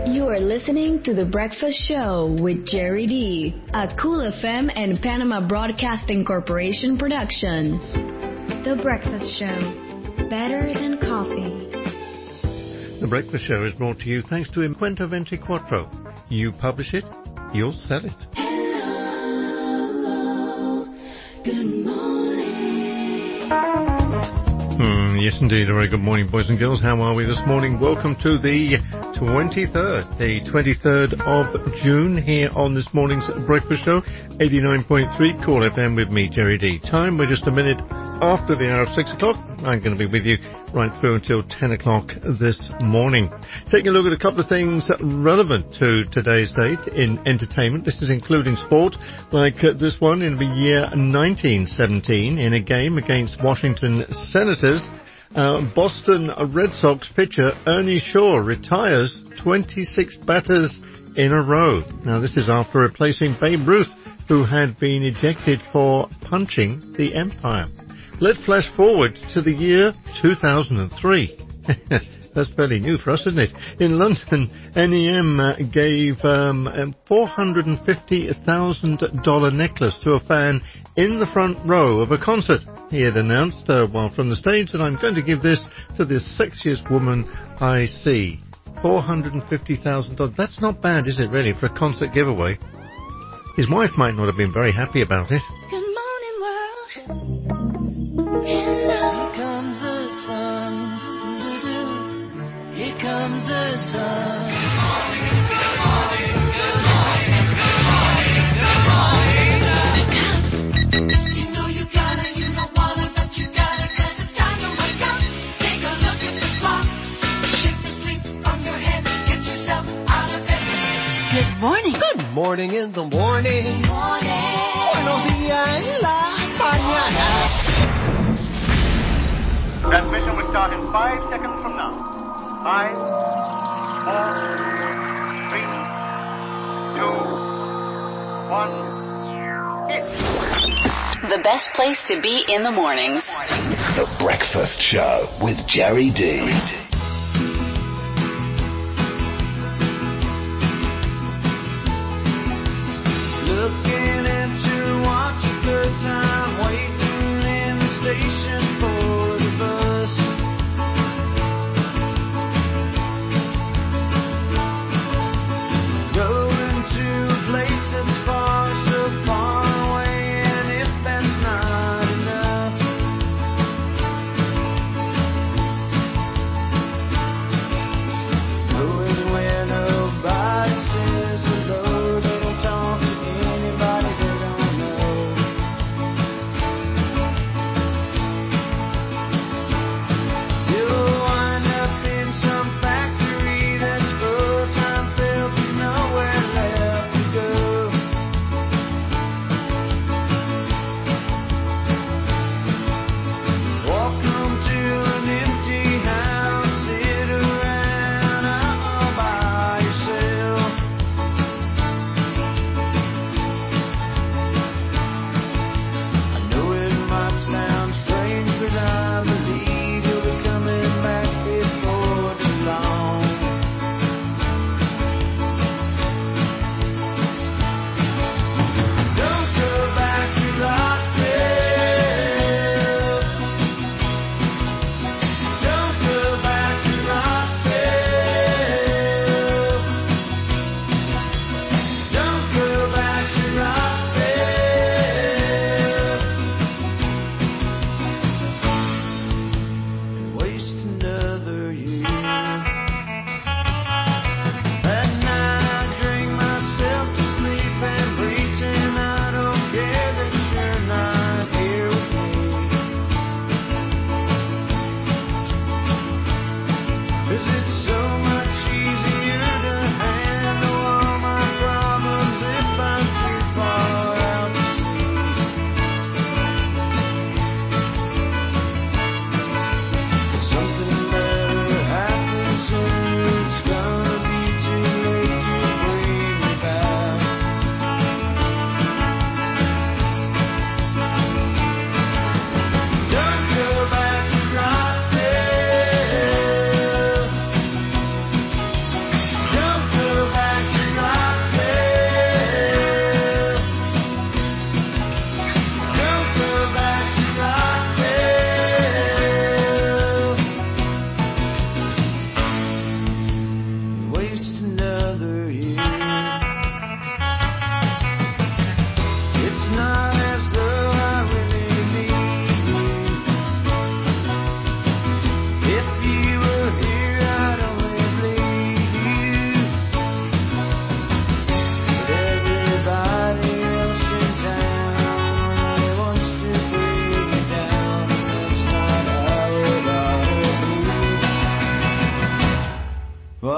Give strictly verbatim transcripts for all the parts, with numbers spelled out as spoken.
You are listening to The Breakfast Show with Jerry D, a Cool F M and Panama Broadcasting Corporation production. The Breakfast Show, better than coffee. The Breakfast Show is brought to you thanks to Encuentro veinticuatro. You publish it, you'll sell it. Hello, good morning. Hmm, yes, indeed. A very good morning, boys and girls. How are we this morning? Welcome to the twenty-third, the twenty-third of June here on this morning's Breakfast Show, eighty-nine point three Cool F M with me, Jerry D. Time, we're just a minute after the hour of six o'clock. I'm going to be with you right through until ten o'clock this morning. Taking a look at a couple of things relevant to today's date in entertainment. This is including sport, like uh, this one in the year nineteen seventeen in a game against Washington Senators. Uh, Boston Red Sox pitcher Ernie Shaw retires twenty-six batters in a row. Now, this is after replacing Babe Ruth, who had been ejected for punching the umpire. Let's flash forward to the year two thousand three. That's fairly new for us, isn't it? In London, N E M uh, gave um, a four hundred fifty thousand dollars necklace to a fan in the front row of a concert. He had announced uh, while from the stage that I'm going to give this to the sexiest woman I see. four hundred fifty thousand dollars. That's not bad, is it, really, for a concert giveaway? His wife might not have been very happy about it. Good morning, world. Here comes the sun. Here comes the sun. Good morning, good morning, good morning, good morning, good morning. You know you gotta, you don't wanna, but you gotta, 'cause it's time to wake up. Take a look at the clock. Shake the sleep from your head. Get yourself out of bed. Good morning. Good morning in the morning. Morning. Buenos días en la mañana. Transmission will start in five seconds from now. Five, four, three, two, one, hit. The best place to be in the mornings. The Breakfast Show with Jerry D. Looking into watch a good time, waiting in the station for the bus. Going to a place that's far, so far away, and if that's not enough,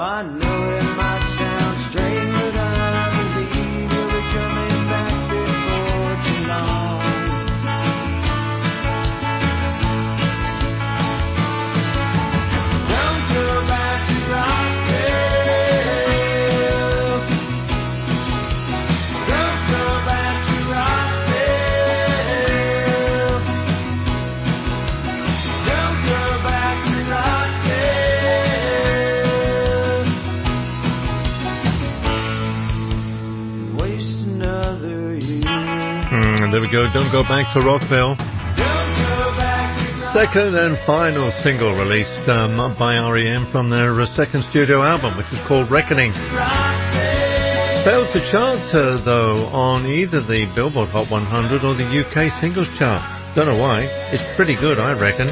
I know it might sound strange, but I believe you'll be coming back before too long. Don't go back to Rockville. Don't go back to Rockville. Don't go back to Rockville. Waste another year. Mm, there we go. Don't go back to Rockville. Don't go back to Second and final single released um, by R E M from their uh, second studio album, which is called Reckoning. Rockville. Failed to chart, uh, though, on either the Billboard Hot one hundred or the U K Singles Chart. Don't know why. It's pretty good, I reckon.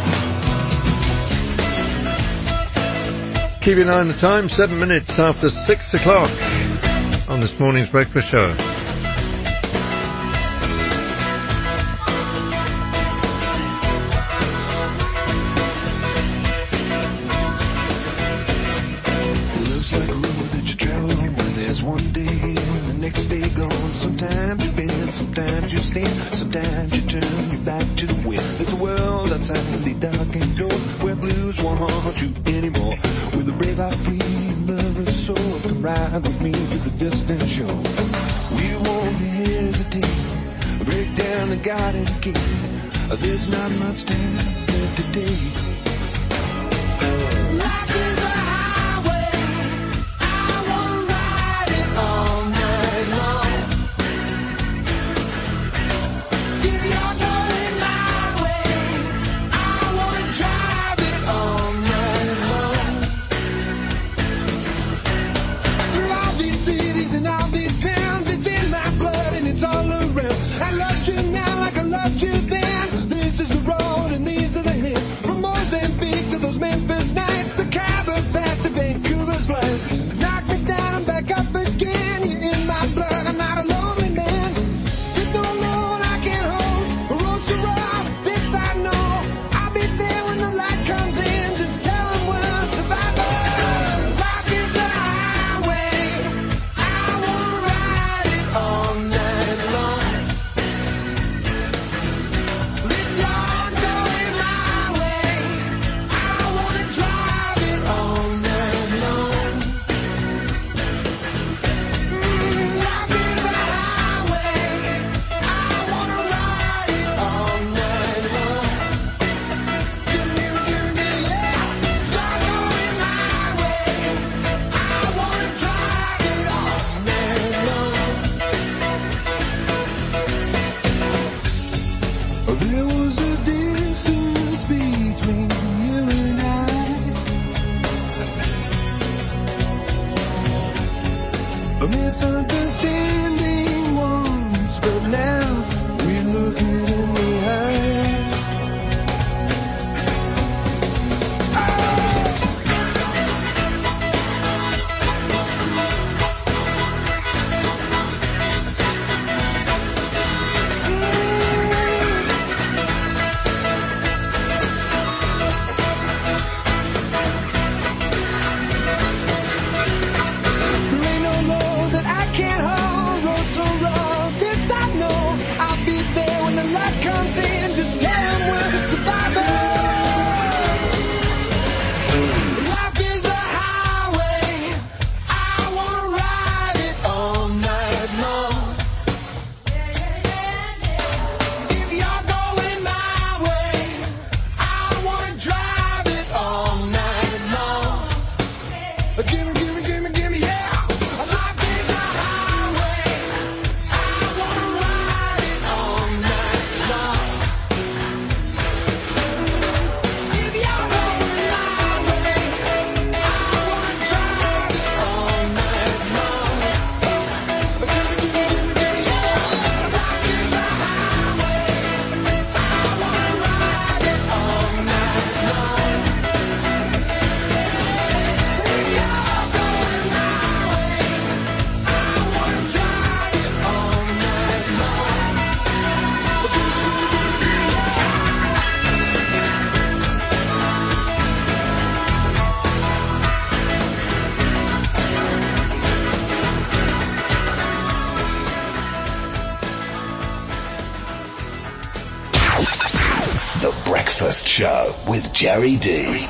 Keep an eye on the time, seven minutes after six o'clock on this morning's breakfast show. Looks like a road that you travel on. There's one day and the next day gone. Sometimes you bend, sometimes you stand, sometimes you turn your back to the wind. There's a world outside the darkened door where blues won't haunt you anymore. With a brave heart, free and loving soul, come ride with me to the distant shore. We won't hesitate, break down the garden gate. There's not much time left today. Life is a highway. I wanna ride it all night long. If you're going my way, I wanna drive it all night long. Through all these cities and all these towns, it's in my blood and it's all around. I loved you now like I loved you then. This is the road and these are the hills. From Mozambique to those Memphis nights, the Cabo Pass to Vancouver's lights. Knock me down and back up again. You're in my blood, I'm not a lonely man. There's no load I can't hold. The road's so rough, this I know. I'll be there when the light comes in. Just tell 'em we're survivors. Life is a highway. I wanna ride it all night long. If you're going my way, I wanna drive it all night long. Mm, life is a highway. I wanna ride it all night long. Do, do, do, do, yeah. You're going my way. I wanna drive it all night long. There was a distance between you and I, a misunderstanding once, but now we're looking in the eye. There ain't no load that I can't Breakfast Show with Jerry D.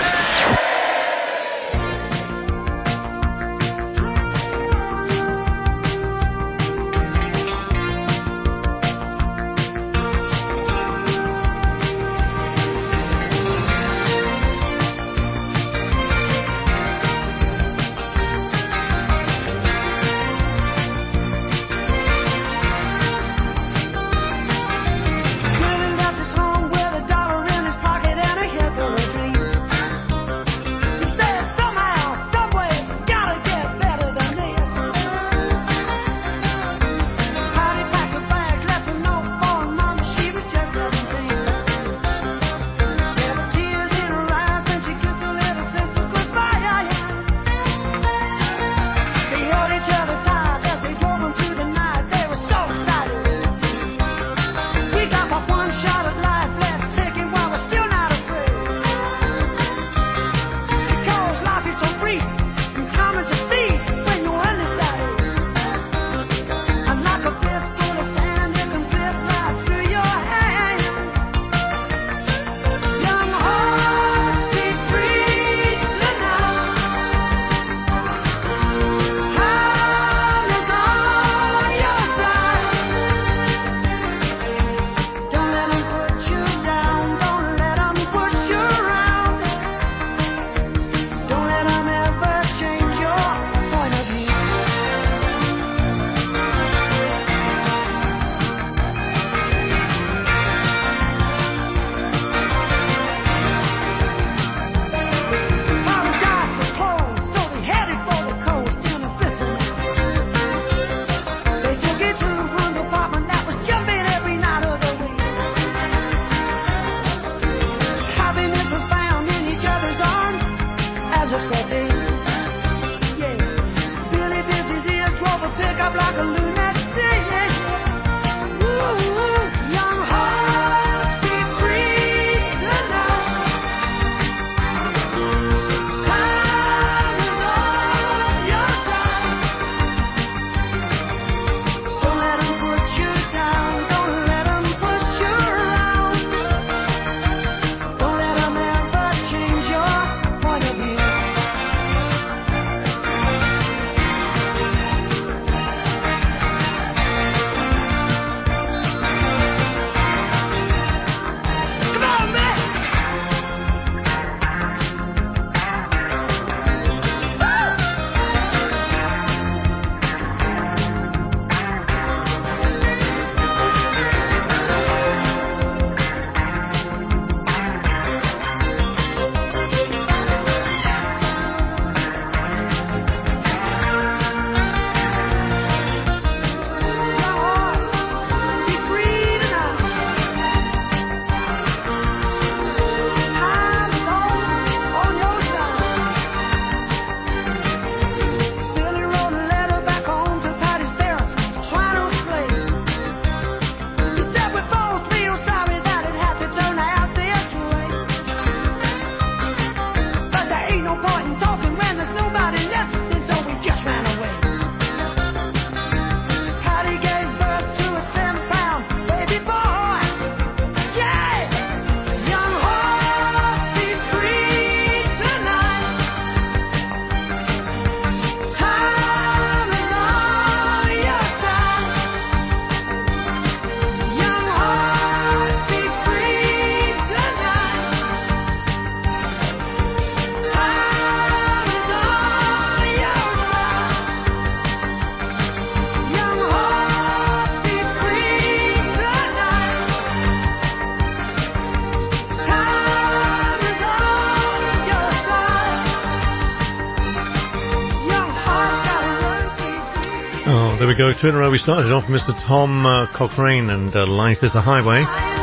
There we go, two in a row. We started off Mister Tom uh, Cochrane and uh, Life is a Highway.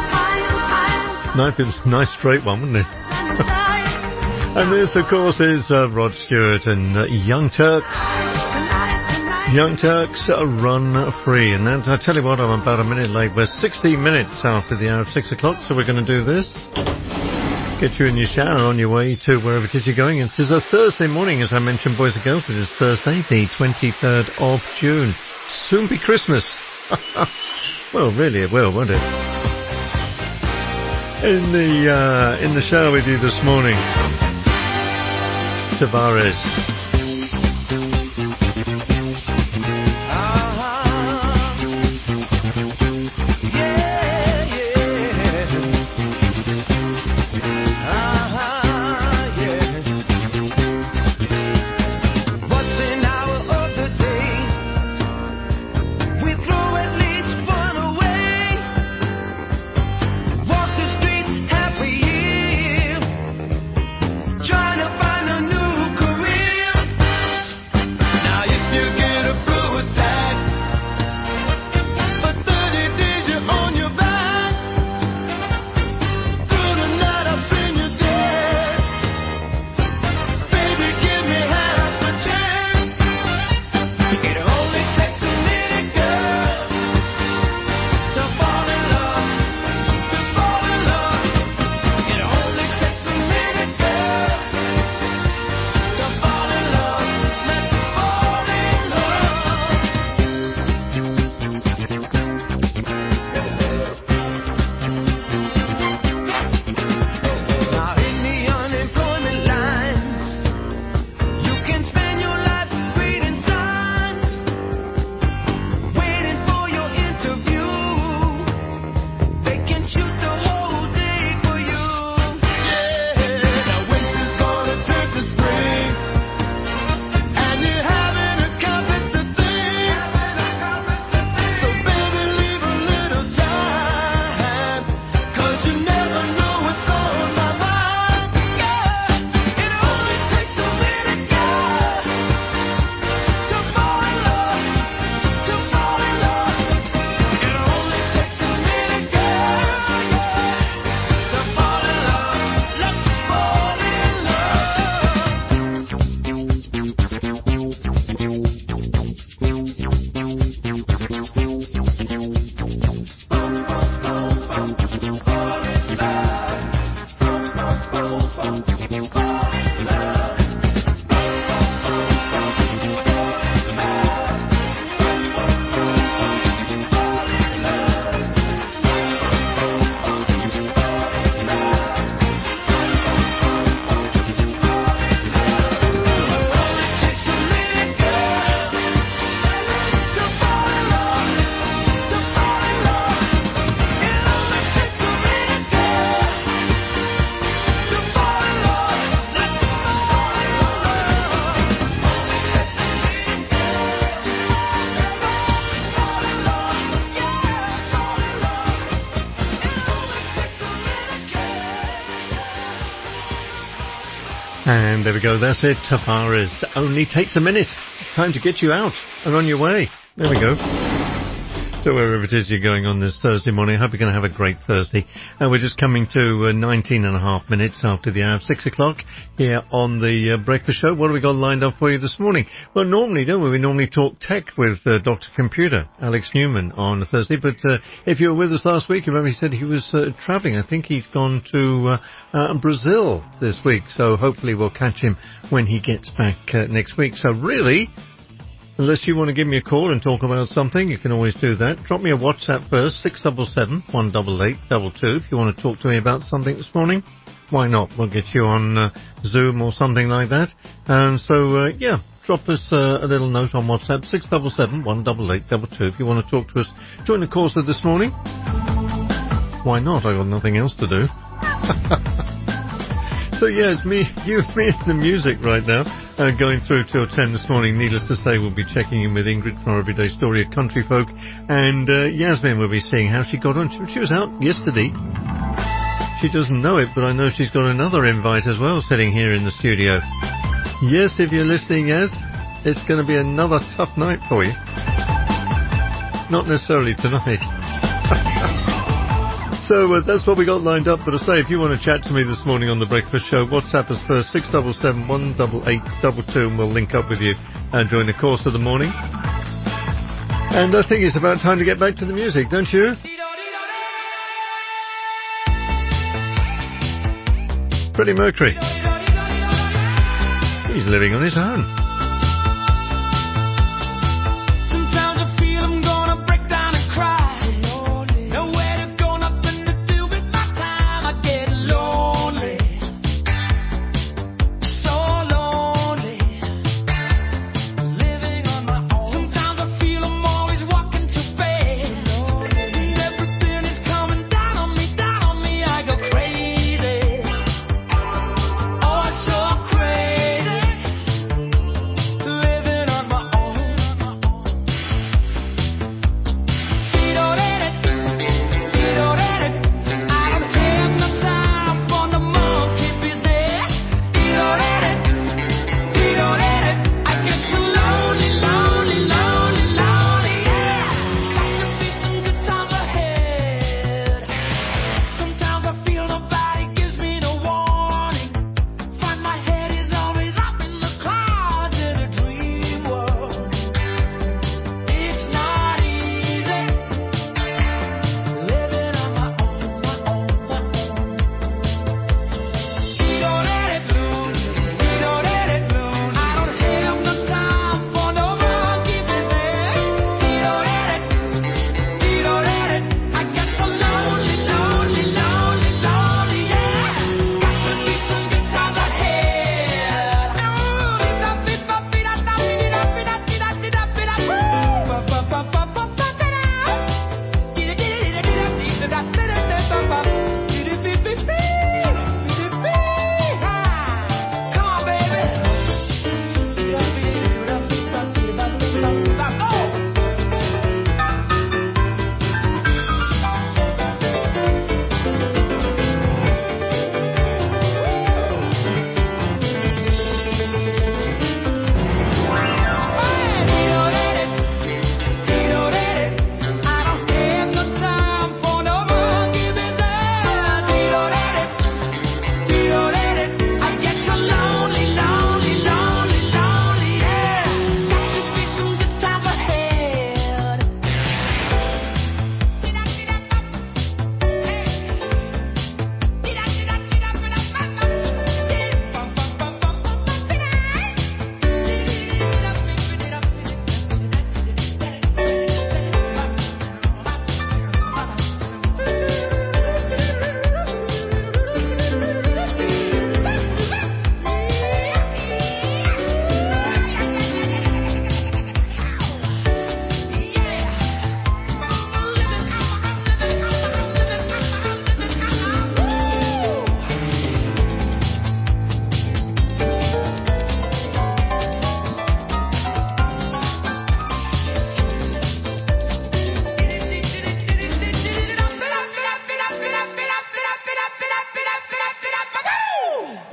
Life is a nice straight one, wouldn't it? And this, of course, is uh, Rod Stewart and uh, Young Turks. Young Turks uh, Run Free. And then, I tell you what, I'm about a minute late. We're sixteen minutes after the hour of six o'clock, so we're going to do this. Get you in your shower on your way to wherever it is you're going. It is a Thursday morning, as I mentioned, boys and girls. It is Thursday, the twenty-third of June. Soon be Christmas. Well, really it will, won't it? in the uh, in the show with you this morning. Tavares. Trying to find a new And there we go, that's it, Tavares. Only takes a minute. Time to get you out and on your way. There we go. So wherever it is you're going on this Thursday morning, I hope you're going to have a great Thursday. And we're just coming to uh, nineteen and a half minutes after the hour of six o'clock here on the uh, Breakfast Show. What have we got lined up for you this morning? Well, normally, don't we? We normally talk tech with uh, Doctor Computer, Alex Newman, on a Thursday. But uh, if you were with us last week, you remember he said he was uh, travelling. I think he's gone to uh, uh, Brazil this week. So hopefully we'll catch him when he gets back uh, next week. So really, unless you want to give me a call and talk about something, you can always do that. Drop me a WhatsApp first, six seven seven, one eight eight two two. If you want to talk to me about something this morning, why not? We'll get you on uh, Zoom or something like that. And so, uh, yeah, drop us uh, a little note on WhatsApp, six seven seven, one eight eight two two. If you want to talk to us during the course of this morning, why not? I've got nothing else to do. So, yeah, it's me, you, me and the music right now. Uh, going through till ten this morning. Needless to say, we'll be checking in with Ingrid from our Everyday Story of Country Folk, and uh, Yasmin will be seeing how she got on. She, she was out yesterday. She doesn't know it, but I know she's got another invite as well sitting here in the studio. Yes, if you're listening, Yas, it's going to be another tough night for you. Not necessarily tonight. So uh, that's what we got lined up. But I say, if you want to chat to me this morning on the Breakfast Show, WhatsApp us first, six seven seven, one eight eight two two, and we'll link up with you uh, during the course of the morning. And I think it's about time to get back to the music, don't you? Freddie Mercury. He's living on his own. Nowhere to go, nothing to do with my time. I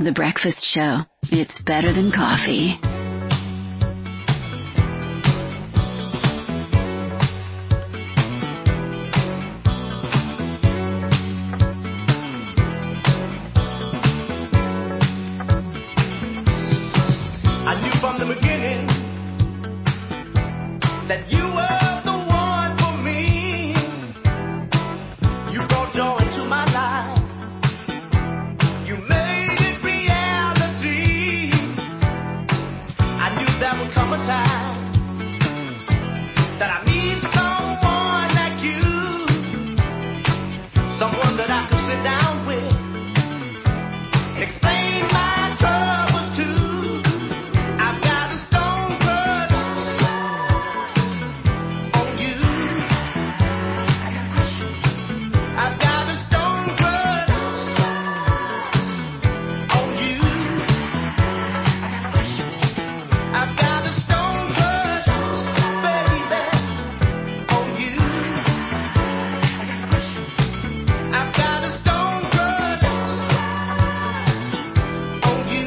The Breakfast Show. It's better than coffee. I knew from the beginning that you were the one for me. You brought joy into my life. You made it reality. I knew there would come a time that I need someone like you, someone that I could sit down with and explain my troubles to. I've got a stone crush on you. I've got a stone crush on you. I've got a stone crush, baby, on you. I've got a stone crush on you.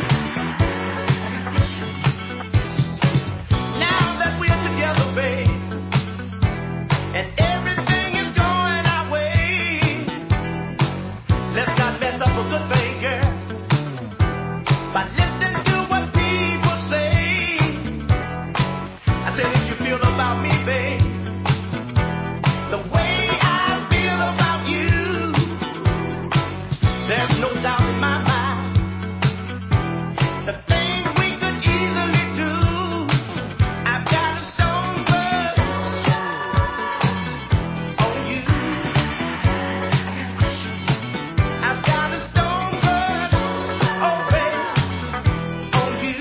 Now that we're together, babe, and everything is going our way, let's not mess up a good thing, girl, by listening to what people say. I said, if you feel about me, babe, the way I feel about you, there's no doubt in my mind. The things we could easily do. I've got a stone crush on you. I've got a stone crush, oh baby, on you.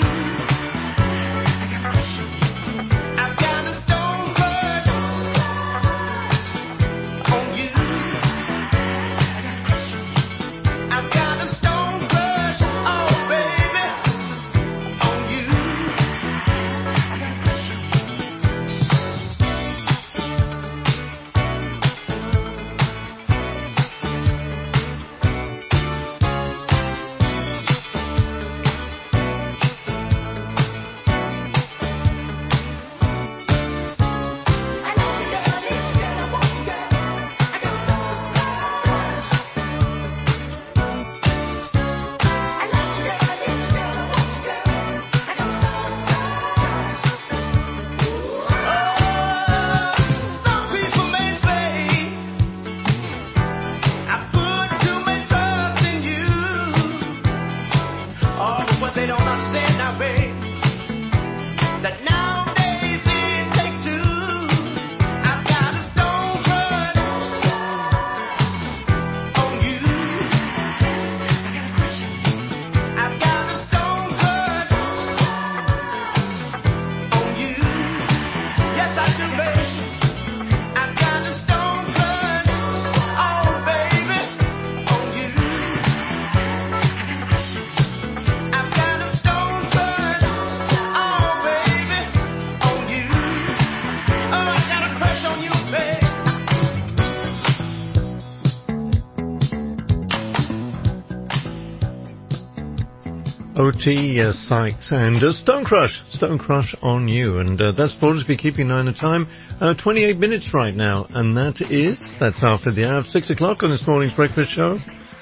I've got a stone crush on you. I've got a stone crush, oh baby, on you. Some people may say I put too much trust in you. Oh, but what they don't understand now, babe, that nowadays it takes two. I've got a stone crush on you. I've got a stone crush on you. Yes, I do, babe. I've got a stone crush, oh baby, on you. I've got a stone crush, oh baby, on you. Oh, I got a crush on you, babe. O T uh, Sykes and uh, Stone Crush, Stone Crush on you, and uh, that's brought us to be keeping nine at time. Uh, twenty-eight minutes right now, and that is that's after the hour of six o'clock on this morning's breakfast show.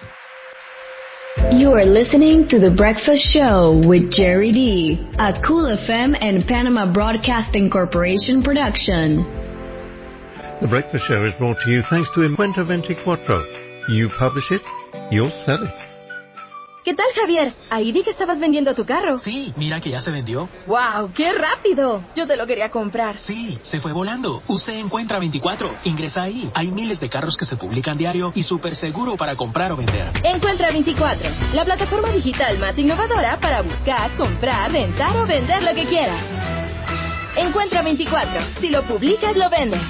You are listening to The Breakfast Show with Jerry D, a Cool F M and Panama Broadcasting Corporation production. The breakfast show is brought to you thanks to Encuentro veinticuatro. You publish it, you'll sell it. ¿Qué tal, Javier? Ahí vi que estabas vendiendo tu carro. Sí, mira que ya se vendió. ¡Wow! ¡Qué rápido! Yo te lo quería comprar. Sí, se fue volando. Usted Encuentra veinticuatro. Ingresa ahí. Hay miles de carros que se publican diario y súper seguro para comprar o vender. Encuentra veinticuatro, la plataforma digital más innovadora para buscar, comprar, rentar o vender lo que quieras. Encuentra veinticuatro. Si lo publicas, lo vendes.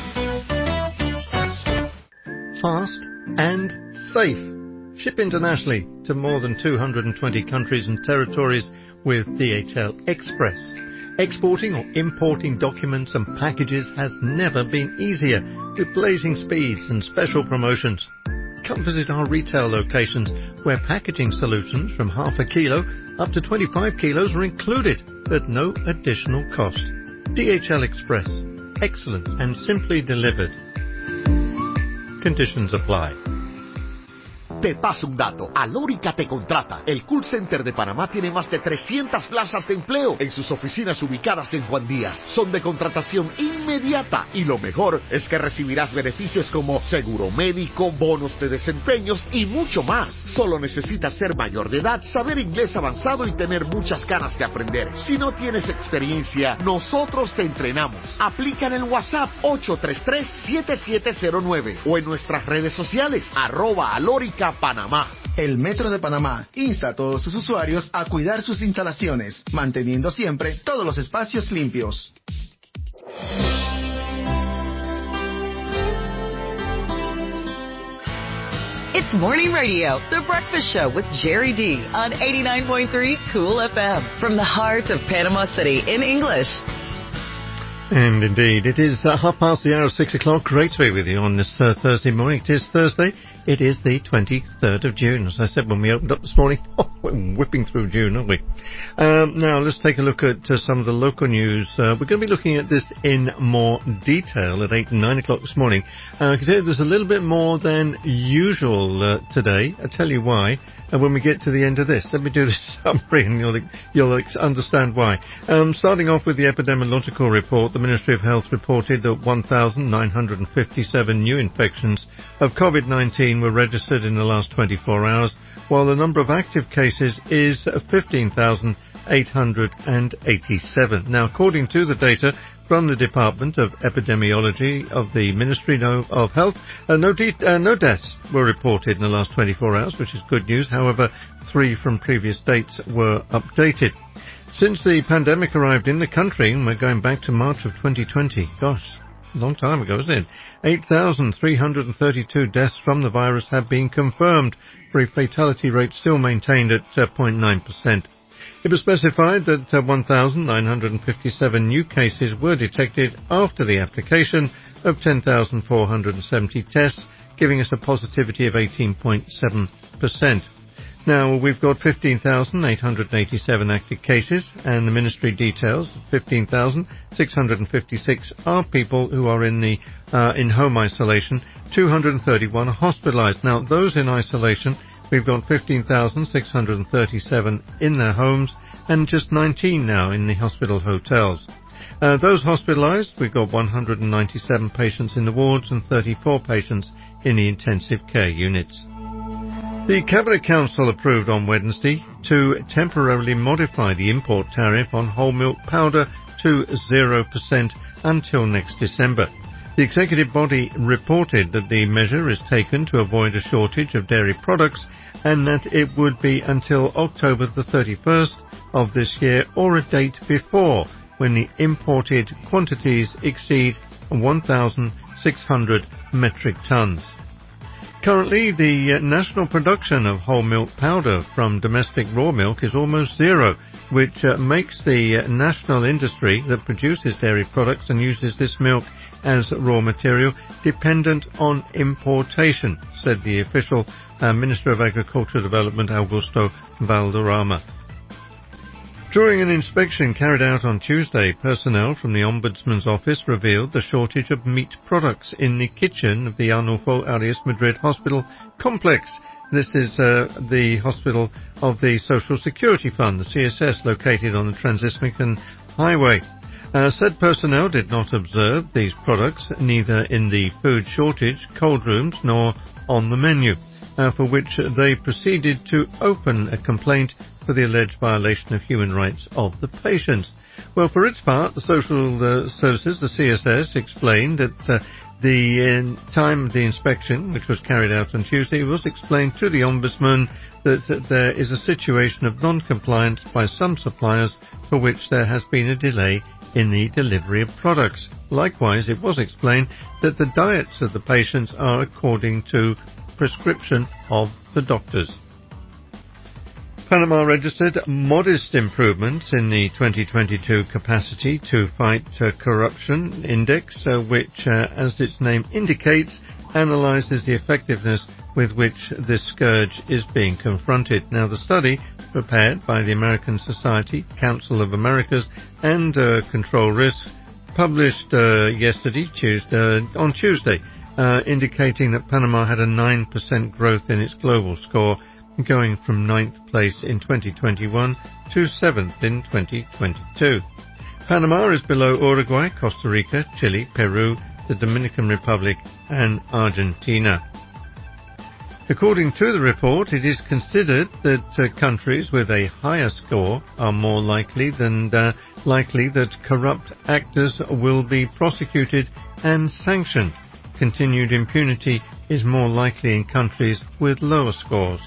Fast and safe. Ship internationally to more than two hundred twenty countries and territories with D H L Express. Exporting or importing documents and packages has never been easier with blazing speeds and special promotions. come visit our retail locations where packaging solutions from half a kilo up to twenty-five kilos are included at no additional cost. D H L Express. Excellent and simply delivered. Conditions apply. Te paso un dato. Alórica te contrata. El call center de Panamá tiene más de trescientas plazas de empleo en sus oficinas ubicadas en Juan Díaz. Son de contratación inmediata y lo mejor es que recibirás beneficios como seguro médico, bonos de desempeños y mucho más. Solo necesitas ser mayor de edad, saber inglés avanzado y tener muchas ganas de aprender. Si no tienes experiencia, nosotros te entrenamos. Aplica en el WhatsApp ocho tres tres, siete siete cero nueve o en nuestras redes sociales arroba alórica Panamá. El Metro de Panamá insta a todos sus usuarios a cuidar sus instalaciones, manteniendo siempre todos los espacios limpios. It's Morning Radio, The Breakfast Show with Jerry D on eighty-nine point three Cool F M from the heart of Panama City in English. And indeed, it is uh, half past the hour of six o'clock. Great to be with you on this uh, Thursday morning. It is Thursday. It is the twenty-third of June. As I said when we opened up this morning, oh, we're whipping through June, aren't we? Um, now, let's take a look at uh, some of the local news. Uh, we're going to be looking at this in more detail at eight and nine o'clock this morning. Uh, I can tell you there's a little bit more than usual uh, today. I'll tell you why. And when we get to the end of this, let me do this summary and you'll, you'll understand why. Um, starting off with the epidemiological report, the Ministry of Health reported that one thousand nine hundred fifty-seven new infections of COVID nineteen were registered in the last twenty-four hours, while the number of active cases is fifteen thousand eight hundred eighty-seven. Now, according to the data from the Department of Epidemiology of the Ministry of Health, uh, no, de- uh, no deaths were reported in the last twenty-four hours, which is good news. However, three from previous dates were updated. Since the pandemic arrived in the country, and we're going back to March of twenty twenty, gosh, a long time ago, isn't it? eight thousand three hundred thirty-two deaths from the virus have been confirmed, for a fatality rate still maintained at uh, zero point nine percent. It was specified that uh, one thousand nine hundred fifty-seven new cases were detected after the application of ten thousand four hundred seventy tests, giving us a positivity of eighteen point seven percent. Now, we've got fifteen thousand eight hundred eighty-seven active cases, and the ministry details fifteen thousand six hundred fifty-six are people who are in the uh, in home isolation, two hundred thirty-one are hospitalized. Now, those in isolation, we've got fifteen thousand six hundred thirty-seven in their homes and just nineteen now in the hospital hotels. Uh, those hospitalized, we've got one hundred ninety-seven patients in the wards and thirty-four patients in the intensive care units. The Cabinet Council approved on Wednesday to temporarily modify the import tariff on whole milk powder to zero percent until next December. The executive body reported that the measure is taken to avoid a shortage of dairy products and that it would be until October the thirty-first of this year or a date before when the imported quantities exceed one thousand six hundred metric tons. Currently, the uh, national production of whole milk powder from domestic raw milk is almost zero, which uh, makes the uh, national industry that produces dairy products and uses this milk as raw material dependent on importation, said the official uh, Minister of Agricultural Development, Augusto Valderrama. During an inspection carried out on Tuesday, personnel from the Ombudsman's office revealed the shortage of meat products in the kitchen of the Arnulfo Arias Madrid Hospital complex. This is uh, the hospital of the Social Security Fund, the C S S, located on the Transismican Highway. Uh, said personnel did not observe these products, neither in the food shortage, cold rooms, nor on the menu, uh, for which they proceeded to open a complaint for the alleged violation of human rights of the patients. Well, for its part, the Social uh, Services, the C S S, explained that uh, the uh, time of the inspection, which was carried out on Tuesday, was explained to the Ombudsman that, that there is a situation of non-compliance by some suppliers for which there has been a delay in the delivery of products. Likewise, it was explained that the diets of the patients are according to prescription of the doctors. Panama registered modest improvements in the twenty twenty-two capacity to fight uh, corruption index, uh, which, uh, as its name indicates, analyzes the effectiveness with which this scourge is being confronted. Now, the study, prepared by the American Society, Council of Americas, and uh, Control Risks, published uh, yesterday, Tuesday, uh, on Tuesday, uh, indicating that Panama had a nine percent growth in its global score, going from ninth place in twenty twenty-one to seventh in twenty twenty-two. Panama is below Uruguay, Costa Rica, Chile, Peru, the Dominican Republic, and Argentina. According to the report, it is considered that uh, countries with a higher score are more likely than uh, likely that corrupt actors will be prosecuted and sanctioned. Continued impunity is more likely in countries with lower scores.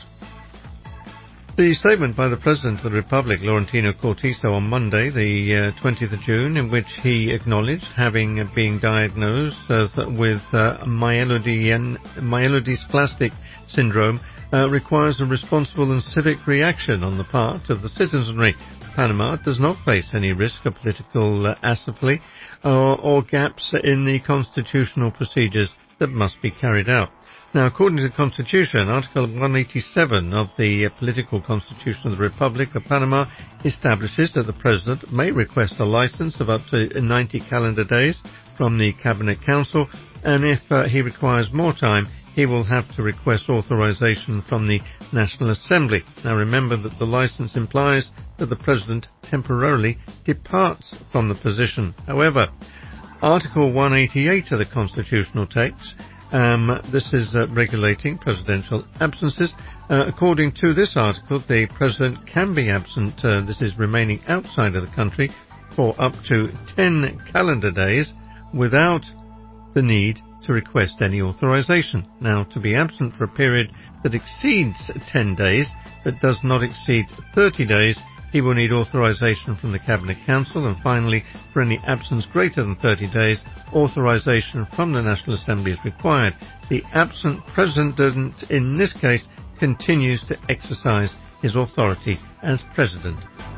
The statement by the President of the Republic, Laurentino Cortizo, on Monday, the uh, twentieth of June, in which he acknowledged having uh, been diagnosed uh, with uh, myelodian, myelodysplastic syndrome, uh, requires a responsible and civic reaction on the part of the citizenry. Panama does not face any risk of political uh, acephaly or, or gaps in the constitutional procedures that must be carried out. Now, according to the Constitution, Article one eighty-seven of the uh, Political Constitution of the Republic of Panama establishes that the President may request a license of up to ninety calendar days from the Cabinet Council, and if uh, he requires more time, he will have to request authorization from the National Assembly. Now, remember that the license implies that the President temporarily departs from the position. However, Article one eighty-eight of the constitutional text, Um, this is uh, regulating presidential absences. Uh, according to this article, the president can be absent, uh, this is remaining outside of the country, for up to ten calendar days without the need to request any authorization. Now, to be absent for a period that exceeds ten days, but does not exceed thirty days, he will need authorization from the Cabinet Council, and finally, for any absence greater than thirty days, authorization from the National Assembly is required. The absent President, in this case, continues to exercise his authority as President.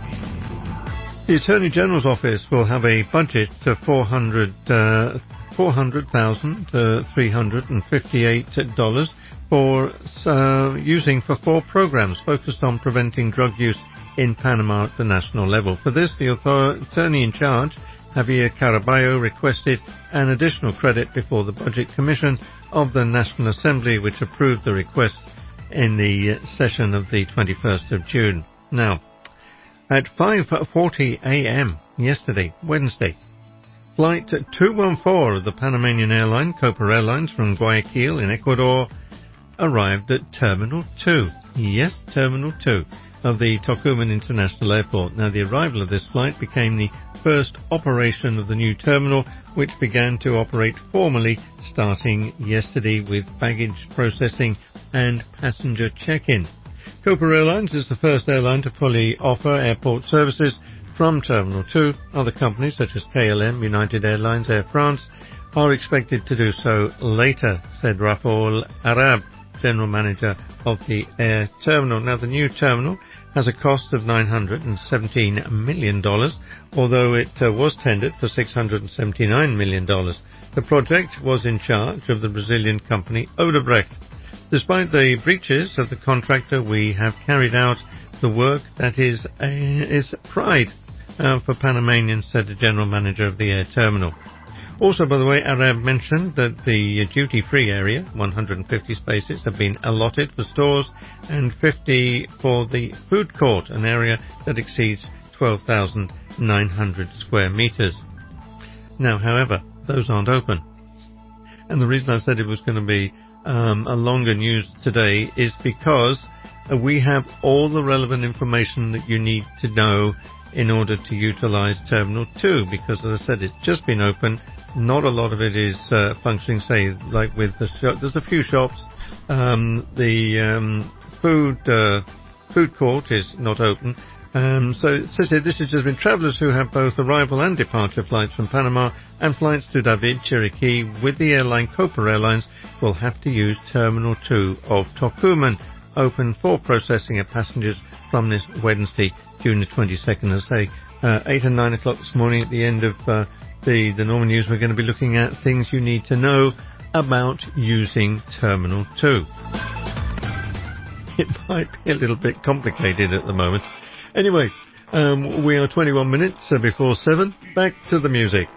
The Attorney General's Office will have a budget of four hundred thousand three hundred fifty-eight dollars for uh, using for four programs focused on preventing drug use in Panama at the national level. For this, the author- attorney in charge, Javier Caraballo, requested an additional credit before the Budget Commission of the National Assembly, which approved the request in the session of the twenty-first of June. Now, at five forty a.m. yesterday, Wednesday, Flight two one four of the Panamanian airline, Copa Airlines, from Guayaquil in Ecuador, arrived at Terminal two. Yes, Terminal two. Of the Tocumen International Airport. Now, the arrival of this flight became the first operation of the new terminal, which began to operate formally starting yesterday with baggage processing and passenger check-in. Copa Airlines is the first airline to fully offer airport services from Terminal two. Other companies such as K L M, United Airlines, Air France are expected to do so later, said Rafael Arab, General Manager of the air terminal. Now, the new terminal has a cost of nine hundred seventeen million dollars, although it uh, was tendered for six hundred seventy-nine million dollars. The project was in charge of the Brazilian company Odebrecht. Despite the breaches of the contractor, we have carried out the work that is, uh, is pride uh, for Panamanians, said the General Manager of the air terminal. Also, by the way, Arab mentioned that the duty-free area, one hundred fifty spaces, have been allotted for stores and fifty for the food court, an area that exceeds twelve thousand nine hundred square meters. Now, however, those aren't open. And the reason I said it was going to be um, a longer news today is because uh, we have all the relevant information that you need to know in order to utilize Terminal two, because, as I said, it's just been open. Not a lot of it is uh, functioning, say, like with the shop. There's a few shops. Um, the um, food uh, food court is not open. Um, so it says here, this is just been travellers who have both arrival and departure flights from Panama and flights to David, Chiriquí with the airline Copa Airlines will have to use Terminal two of Tocumen, open for processing of passengers from this Wednesday, June the twenty-second. As I say, uh, eight and nine o'clock this morning at the end of uh, the, the normal news, we're going to be looking at things you need to know about using Terminal two. It might be a little bit complicated at the moment. Anyway, um, we are twenty-one minutes before seven. Back to the music.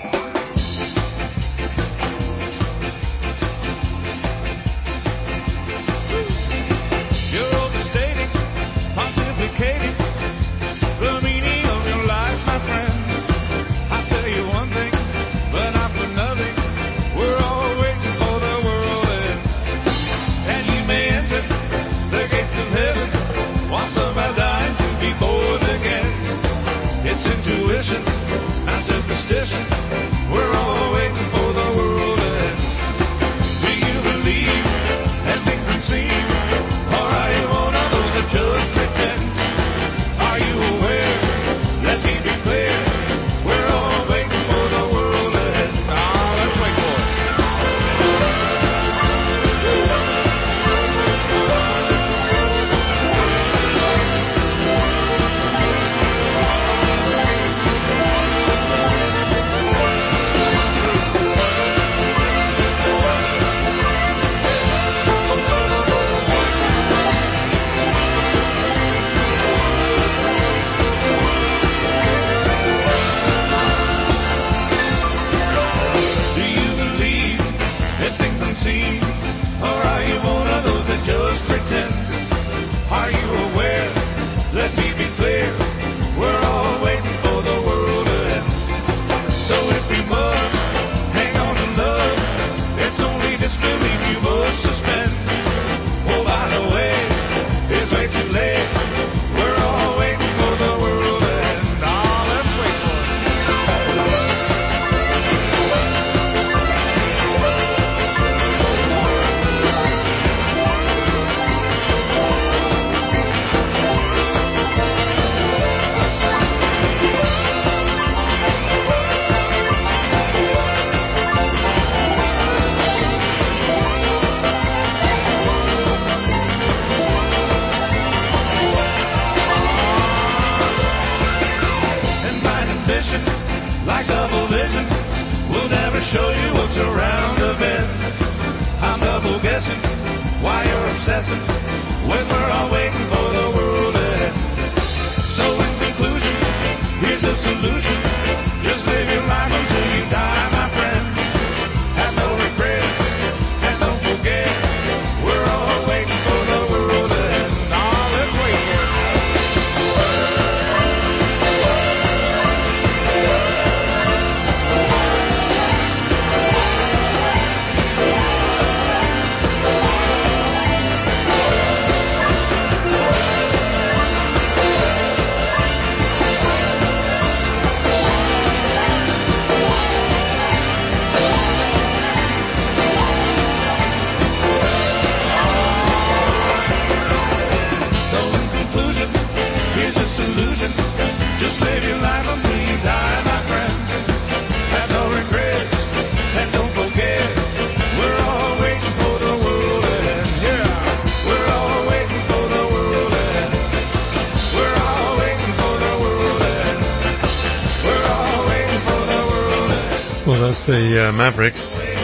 The uh, Mavericks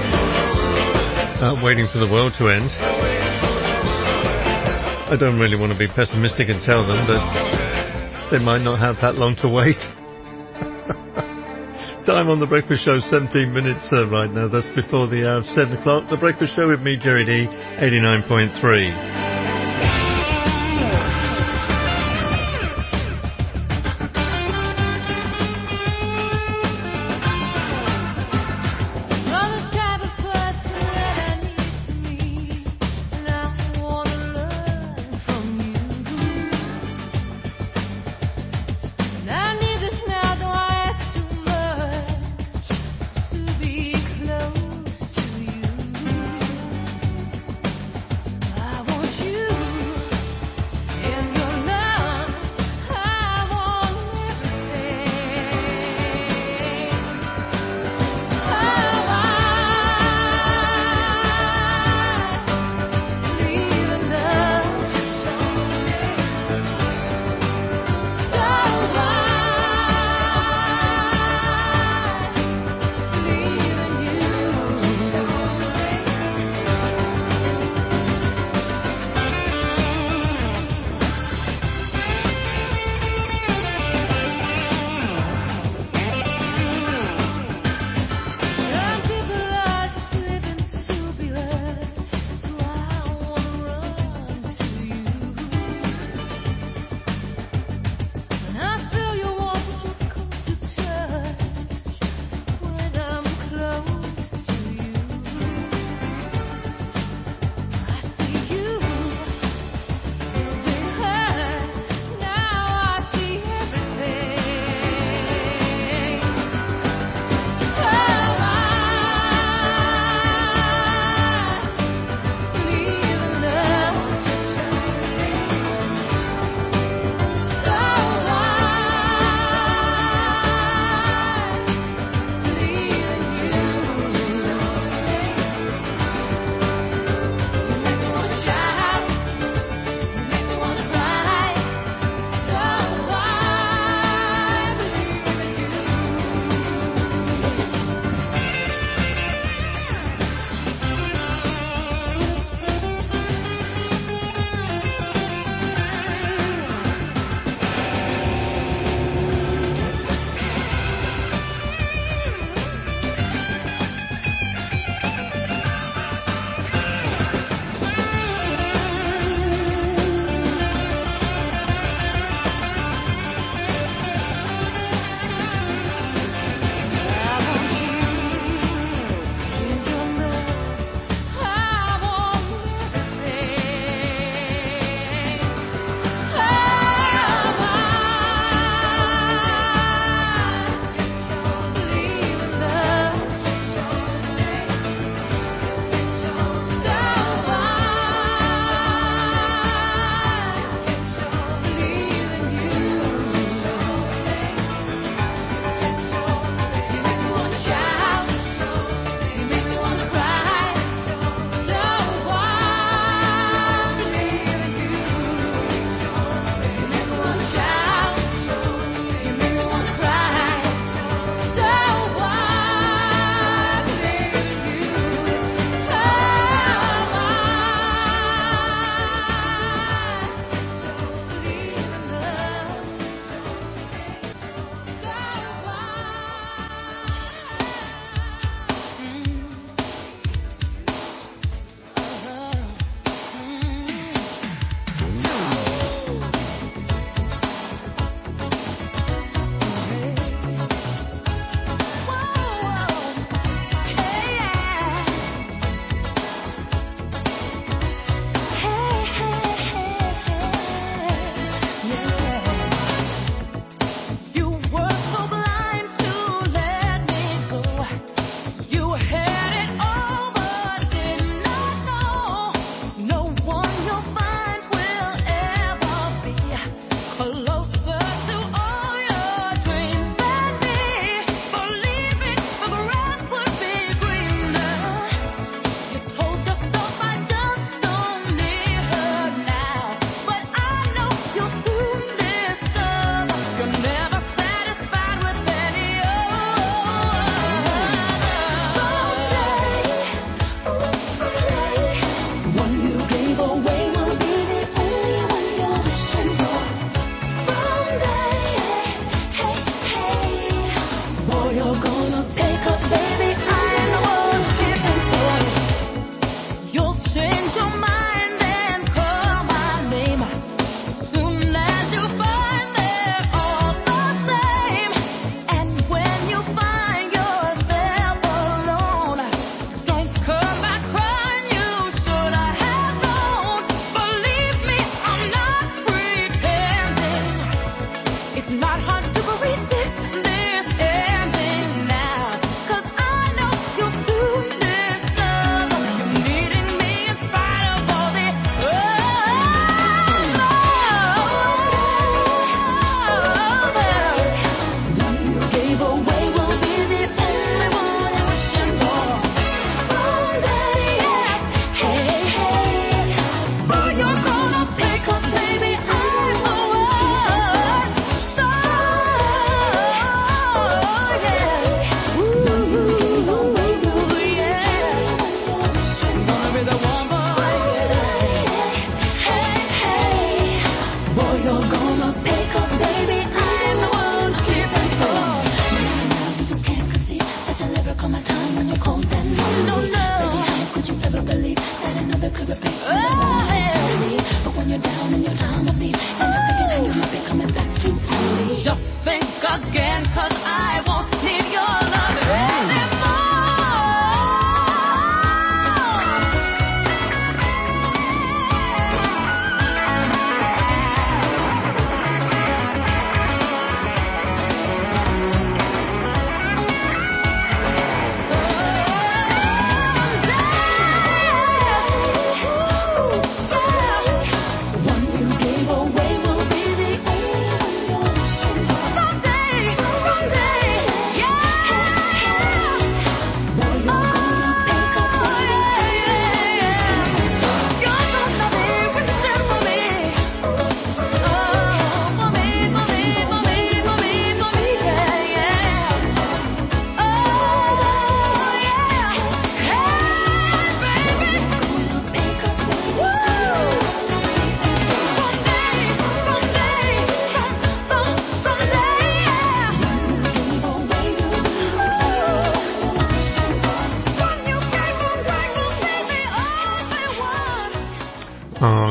uh, waiting for the world to end. I don't really want to be pessimistic and tell them that they might not have that long to wait. Time on The Breakfast Show, seventeen minutes uh, right now. That's before the hour of seven o'clock. The Breakfast Show with me, Jerry D, eighty-nine point three. I want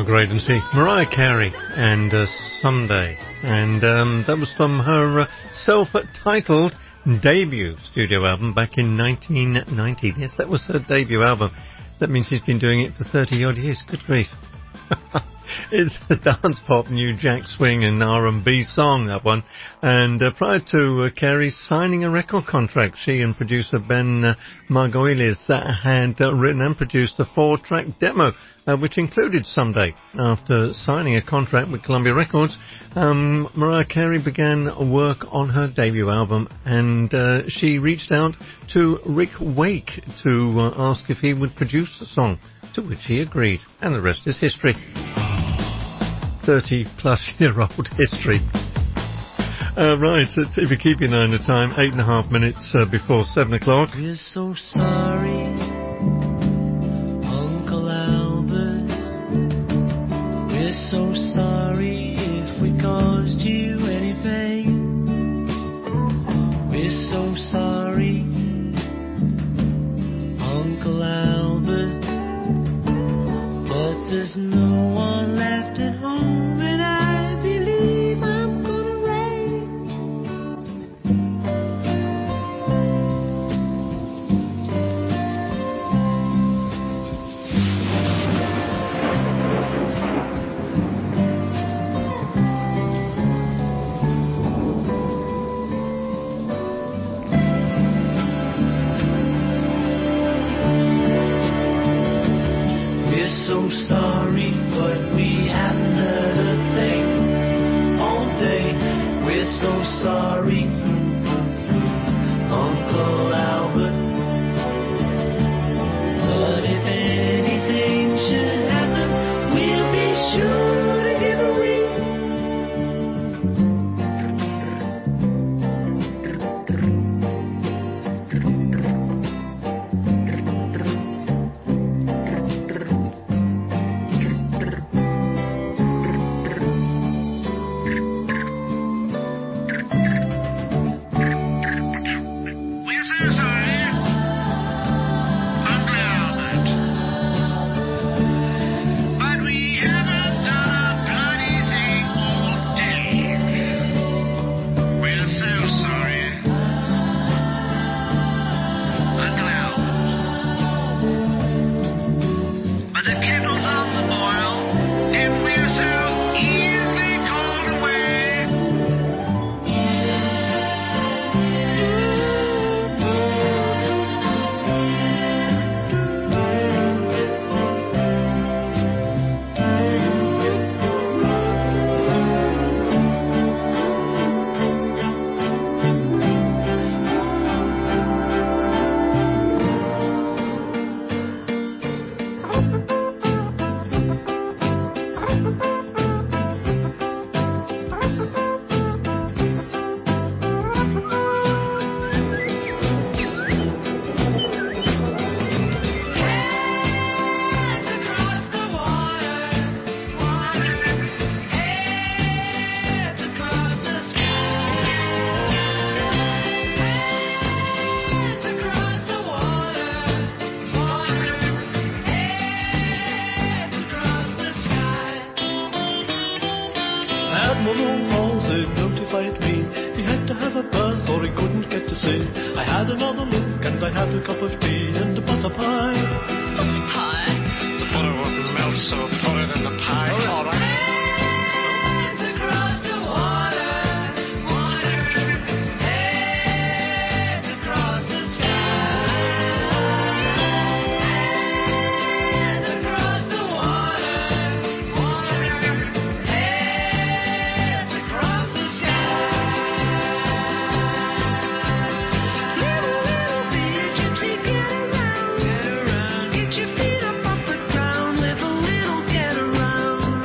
Oh, great and see. Mariah Carey and uh, Someday. And um, that was from her uh, self-titled debut studio album back in nineteen ninety. Yes, that was her debut album. That means she's been doing it for thirty odd years. Good grief. It's the dance pop new jack swing and R and B song, that one. And uh, prior to uh, Carey signing a record contract, she and producer Ben uh, Margolles uh, had uh, written and produced a four-track demo, uh, which included Someday. After signing a contract with Columbia Records, um, Mariah Carey began work on her debut album, and uh, she reached out to Rick Wake to uh, ask if he would produce the song, to which he agreed, and the rest is history. thirty plus year old history. Uh, right, if you keep your eye on the time, eight and a half minutes uh, before seven o'clock. We're so sorry, Uncle Albert. We're so sorry if we caused you any pain. We're so sorry, Uncle Albert. But there's no one left at home, and I believe I'm gonna rain. We're so sorry, but we haven't heard a thing all day. We're so sorry, Uncle Albert. But if anything should happen, we'll be sure to give a ring. Get around.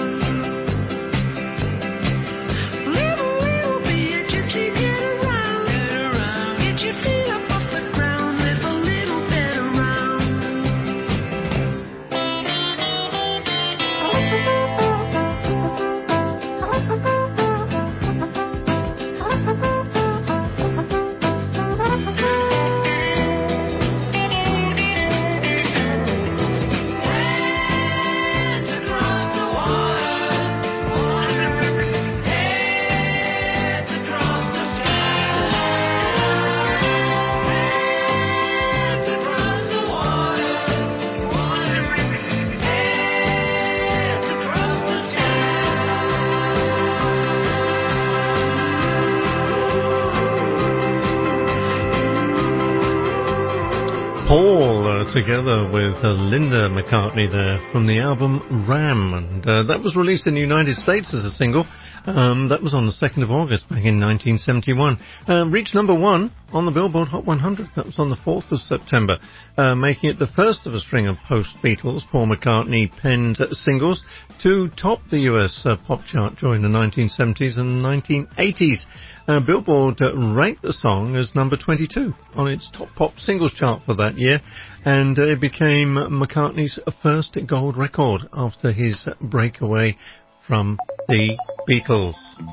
Paul uh, together with uh, Linda McCartney there from the album Ram, and uh, that was released in the United States as a single. Um, that was on the second of August back in nineteen seventy-one. Um, reached number one on the Billboard Hot one hundred. That was on the fourth of September, uh, making it the first of a string of post-Beatles Paul McCartney penned singles to top the U S uh, pop chart during the nineteen seventies and nineteen eighties. Uh, Billboard uh, ranked the song as number twenty-two on its top pop singles chart for that year, and uh, it became McCartney's first gold record after his breakaway from the Beatles.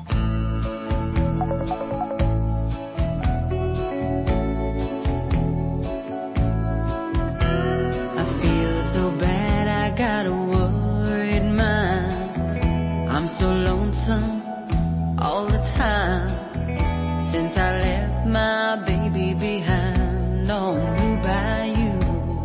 I feel so bad, I got a worried mind. I'm so lonesome all the time. Since I left my baby behind on Blue Bayou,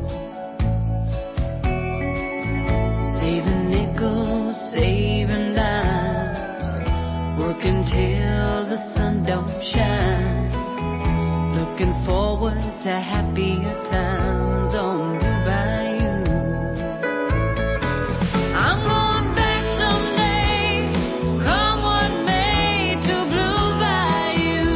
saving nickels, saving dimes, working till the sun don't shine, looking forward to happier times on Blue Bayou. I'm going back someday, come what may, to Blue Bayou,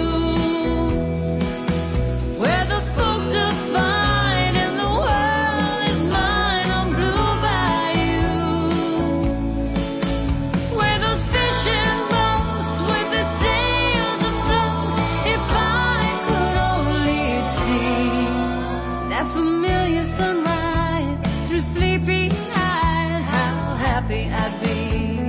where the folks are fine and the world is mine on Blue Bayou, where those fishing boats with the sails afloat, if I could only see that familiar sunrise through sleepy eyes, how happy I'd be.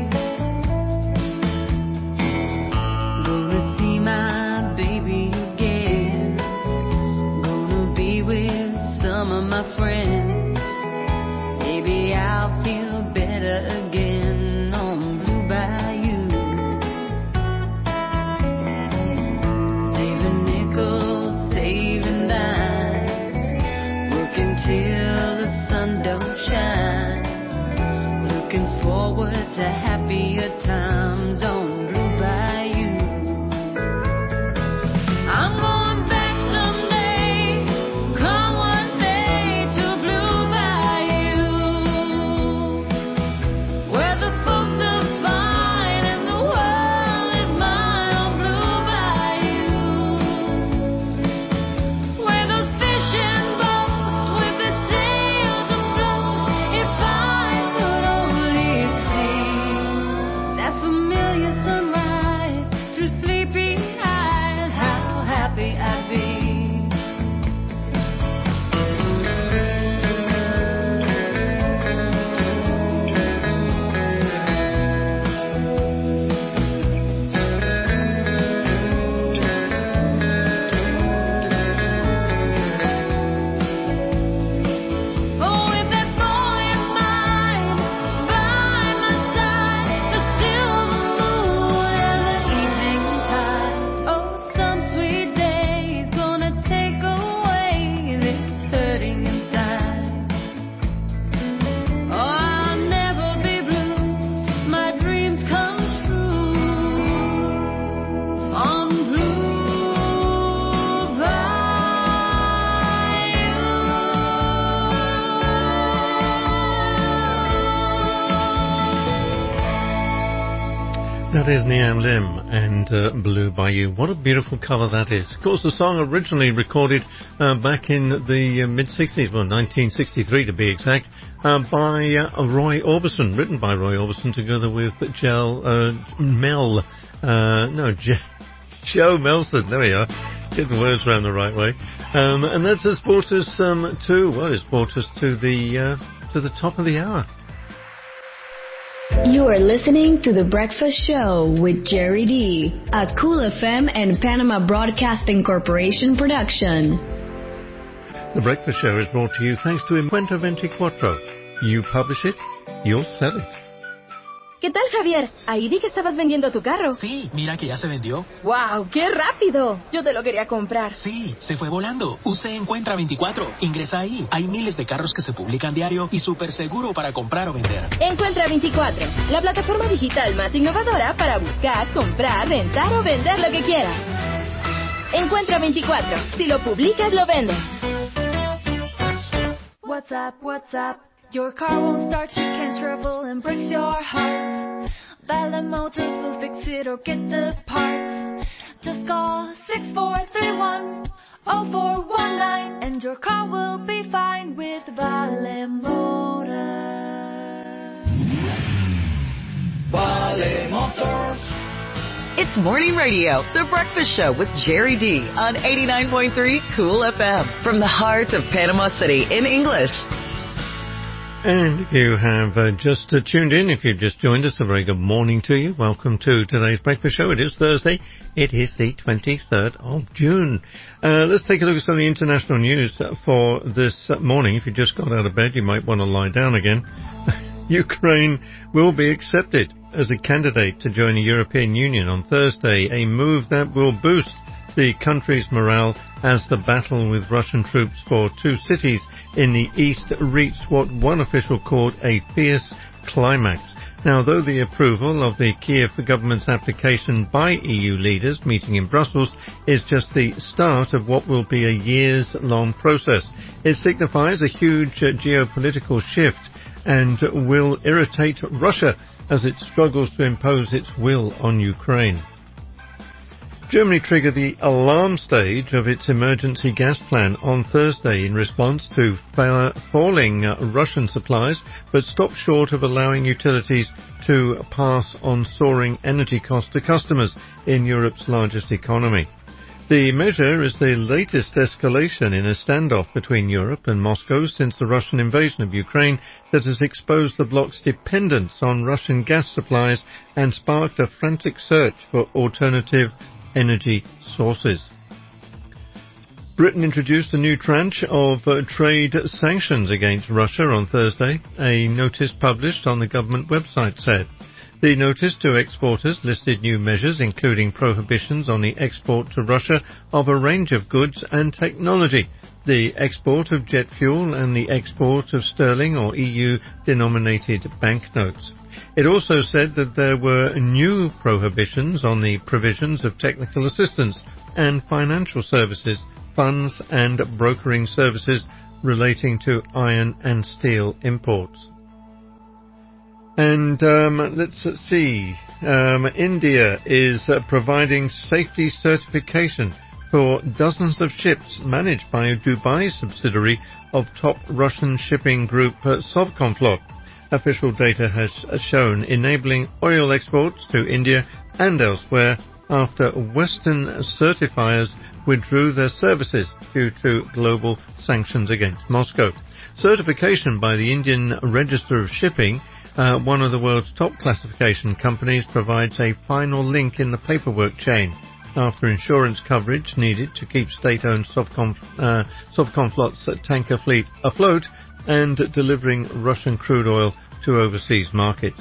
Gonna see my baby again, gonna be with some of my friends, maybe I'll feel better again on Blue Bayou, saving nickels, saving dimes, working till the sun don't shine, looking forward to happier times on Blue Bayou. I'm going back someday, come what may, to Blue Bayou, where the folks are fine and the world is mine on Blue Bayou, where those fishing boats with the sails afloat, if I could only see that familiar sunrise through sleepy eyes, how happy I'd be. Oh, with that boy of mine by my side, the silver moon and the evening tide. Oh, some sweet day's gonna take away this hurting inside. Oh, I'll never be blue, my dreams come true on Blue That is Niam Lim and uh, Blue Bayou. What a beautiful cover that is. Of course, the song originally recorded uh, back in the uh, mid-sixties, well, nineteen sixty-three to be exact, uh, by uh, Roy Orbison, written by Roy Orbison together with Gel, uh, Mel, uh, no, Je- Joe Melson, there we are, get the words around the right way. Um, and that has brought us um, to, well, it's brought us to the, uh, to the top of the hour. You are listening to The Breakfast Show with Jerry D, a Cool F M and Panama Broadcasting Corporation production. The Breakfast Show is brought to you thanks to Encuentro veinticuatro. You publish it, you'll sell it. ¿Qué tal, Javier? Ahí vi que estabas vendiendo tu carro. Sí, mira que ya se vendió. ¡Wow! ¡Qué rápido! Yo te lo quería comprar. Sí, se fue volando. Usted Encuentra veinticuatro. Ingresa ahí. Hay miles de carros que se publican diario y súper seguro para comprar o vender. Encuentra veinticuatro, la plataforma digital más innovadora para buscar, comprar, rentar o vender lo que quieras. Encuentra veinticuatro. Si lo publicas, lo vendes. what's up, what's up? Your car won't start, you can't travel and breaks your heart. Valley Motors will fix it or get the parts. Just call six four three one oh four one nine and your car will be fine with Valley Motors. Valley Motors. It's Morning Radio, The Breakfast Show with Jerry D on eighty-nine point three Cool F M from the heart of Panama City in English. And if you have uh, just uh, tuned in, if you've just joined us, a very good morning to you. Welcome to today's breakfast show. It is Thursday. It is the twenty-third of June. Uh, let's take a look at some of the international news for this morning. If you just got out of bed, you might want to lie down again. Ukraine will be accepted as a candidate to join the European Union on Thursday, a move that will boost the country's morale as the battle with Russian troops for two cities in the east reached what one official called a fierce climax. Now, though the approval of the Kiev government's application by E U leaders meeting in Brussels is just the start of what will be a years-long process, it signifies a huge uh, geopolitical shift and will irritate Russia as it struggles to impose its will on Ukraine. Germany triggered the alarm stage of its emergency gas plan on Thursday in response to fa- falling uh, Russian supplies, but stopped short of allowing utilities to pass on soaring energy costs to customers in Europe's largest economy. The measure is the latest escalation in a standoff between Europe and Moscow since the Russian invasion of Ukraine that has exposed the bloc's dependence on Russian gas supplies and sparked a frantic search for alternative energy sources. Britain introduced a new tranche of uh, trade sanctions against Russia on Thursday, a notice published on the government website said. The notice to exporters listed new measures including prohibitions on the export to Russia of a range of goods and technology, the export of jet fuel and the export of sterling or E U-denominated banknotes. It also said that there were new prohibitions on the provisions of technical assistance and financial services, funds and brokering services relating to iron and steel imports. And um, let's see, um, India is uh, providing safety certification for dozens of ships managed by a Dubai subsidiary of top Russian shipping group uh, Sovcomflot. Official data has shown enabling oil exports to India and elsewhere after Western certifiers withdrew their services due to global sanctions against Moscow. Certification by the Indian Register of Shipping, uh, one of the world's top classification companies, provides a final link in the paperwork chain after insurance coverage needed to keep state-owned Sovcom, uh, Sovcomflot's tanker fleet afloat and delivering Russian crude oil to overseas markets.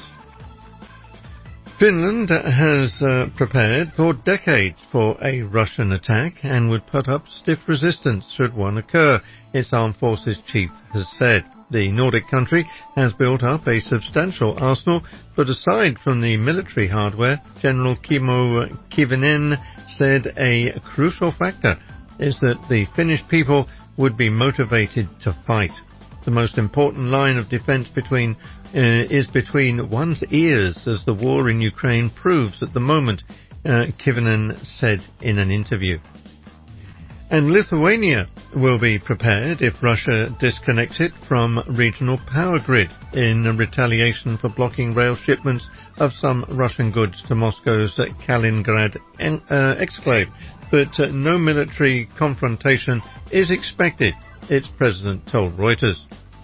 Finland has uh, prepared for decades for a Russian attack and would put up stiff resistance should one occur, its armed forces chief has said. The Nordic country has built up a substantial arsenal, but aside from the military hardware, General Kimmo Kivinen said a crucial factor is that the Finnish people would be motivated to fight. The most important line of defense between uh, is between one's ears, as the war in Ukraine proves at the moment, uh, Kivinen said in an interview. And Lithuania will be prepared if Russia disconnects it from regional power grid in retaliation for blocking rail shipments of some Russian goods to Moscow's Kaliningrad uh, exclave. But uh, no military confrontation is expected, its president told Reuters.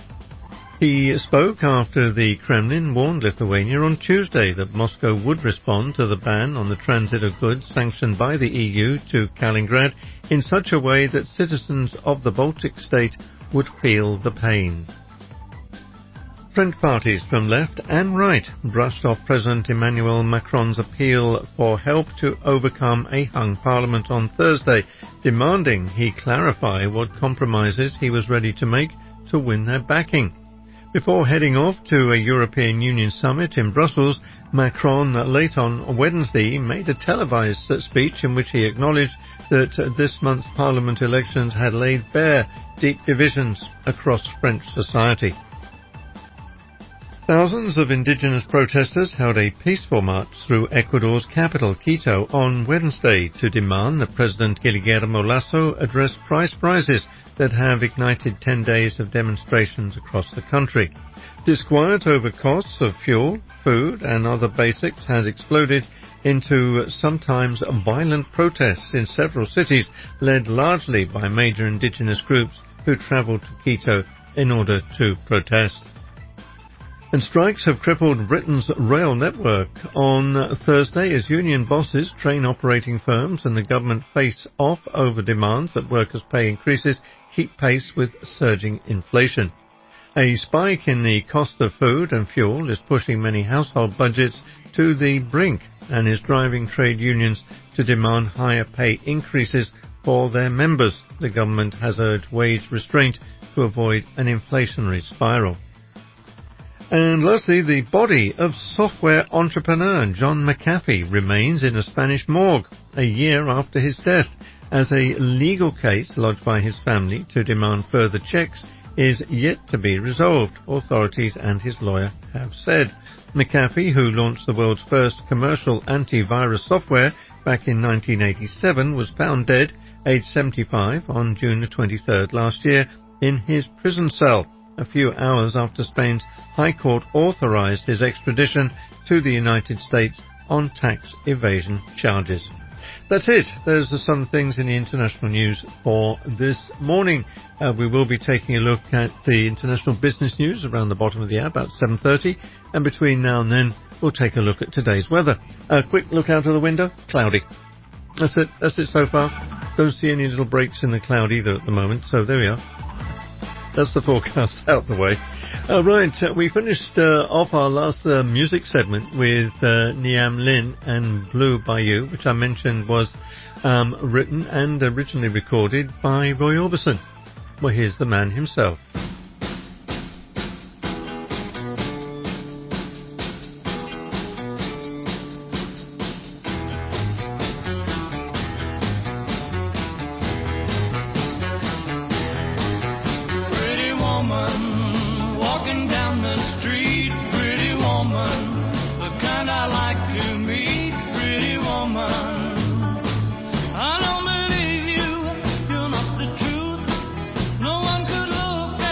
He spoke after the Kremlin warned Lithuania on Tuesday that Moscow would respond to the ban on the transit of goods sanctioned by the E U to Kaliningrad in such a way that citizens of the Baltic state would feel the pain. French parties from left and right brushed off President Emmanuel Macron's appeal for help to overcome a hung parliament on Thursday, demanding he clarify what compromises he was ready to make to win their backing. Before heading off to a European Union summit in Brussels, Macron late on Wednesday made a televised speech in which he acknowledged that this month's Parliament elections had laid bare deep divisions across French society. Thousands of indigenous protesters held a peaceful march through Ecuador's capital, Quito, on Wednesday to demand that President Guillermo Lasso address price rises that have ignited ten days of demonstrations across the country. Disquiet over costs of fuel, food and other basics has exploded into sometimes violent protests in several cities, led largely by major indigenous groups who travelled to Quito in order to protest. And strikes have crippled Britain's rail network. On Thursday, as union bosses, train operating firms and the government face off over demands that workers' pay increases keep pace with surging inflation. A spike in the cost of food and fuel is pushing many household budgets to the brink and is driving trade unions to demand higher pay increases for their members. The government has urged wage restraint to avoid an inflationary spiral. And lastly, the body of software entrepreneur John McAfee remains in a Spanish morgue a year after his death, as a legal case lodged by his family to demand further checks is yet to be resolved, authorities and his lawyer have said. McAfee, who launched the world's first commercial antivirus software back in nineteen eighty-seven, was found dead, aged seventy-five, on June the twenty-third last year in his prison cell, a few hours after Spain's High Court authorized his extradition to the United States on tax evasion charges. That's it. Those are some things in the international news for this morning. Uh, we will be taking a look at the international business news around the bottom of the hour, about seven thirty, and between now and then we'll take a look at today's weather. A quick look out of the window, cloudy. That's it. That's it so far. Don't see any little breaks in the cloud either at the moment, so there we are. That's the forecast out the way. Uh, right, uh, we finished uh, off our last uh, music segment with uh, Niam Lin and Blue Bayou, which I mentioned was um, written and originally recorded by Roy Orbison. Well, here's the man himself. No one could look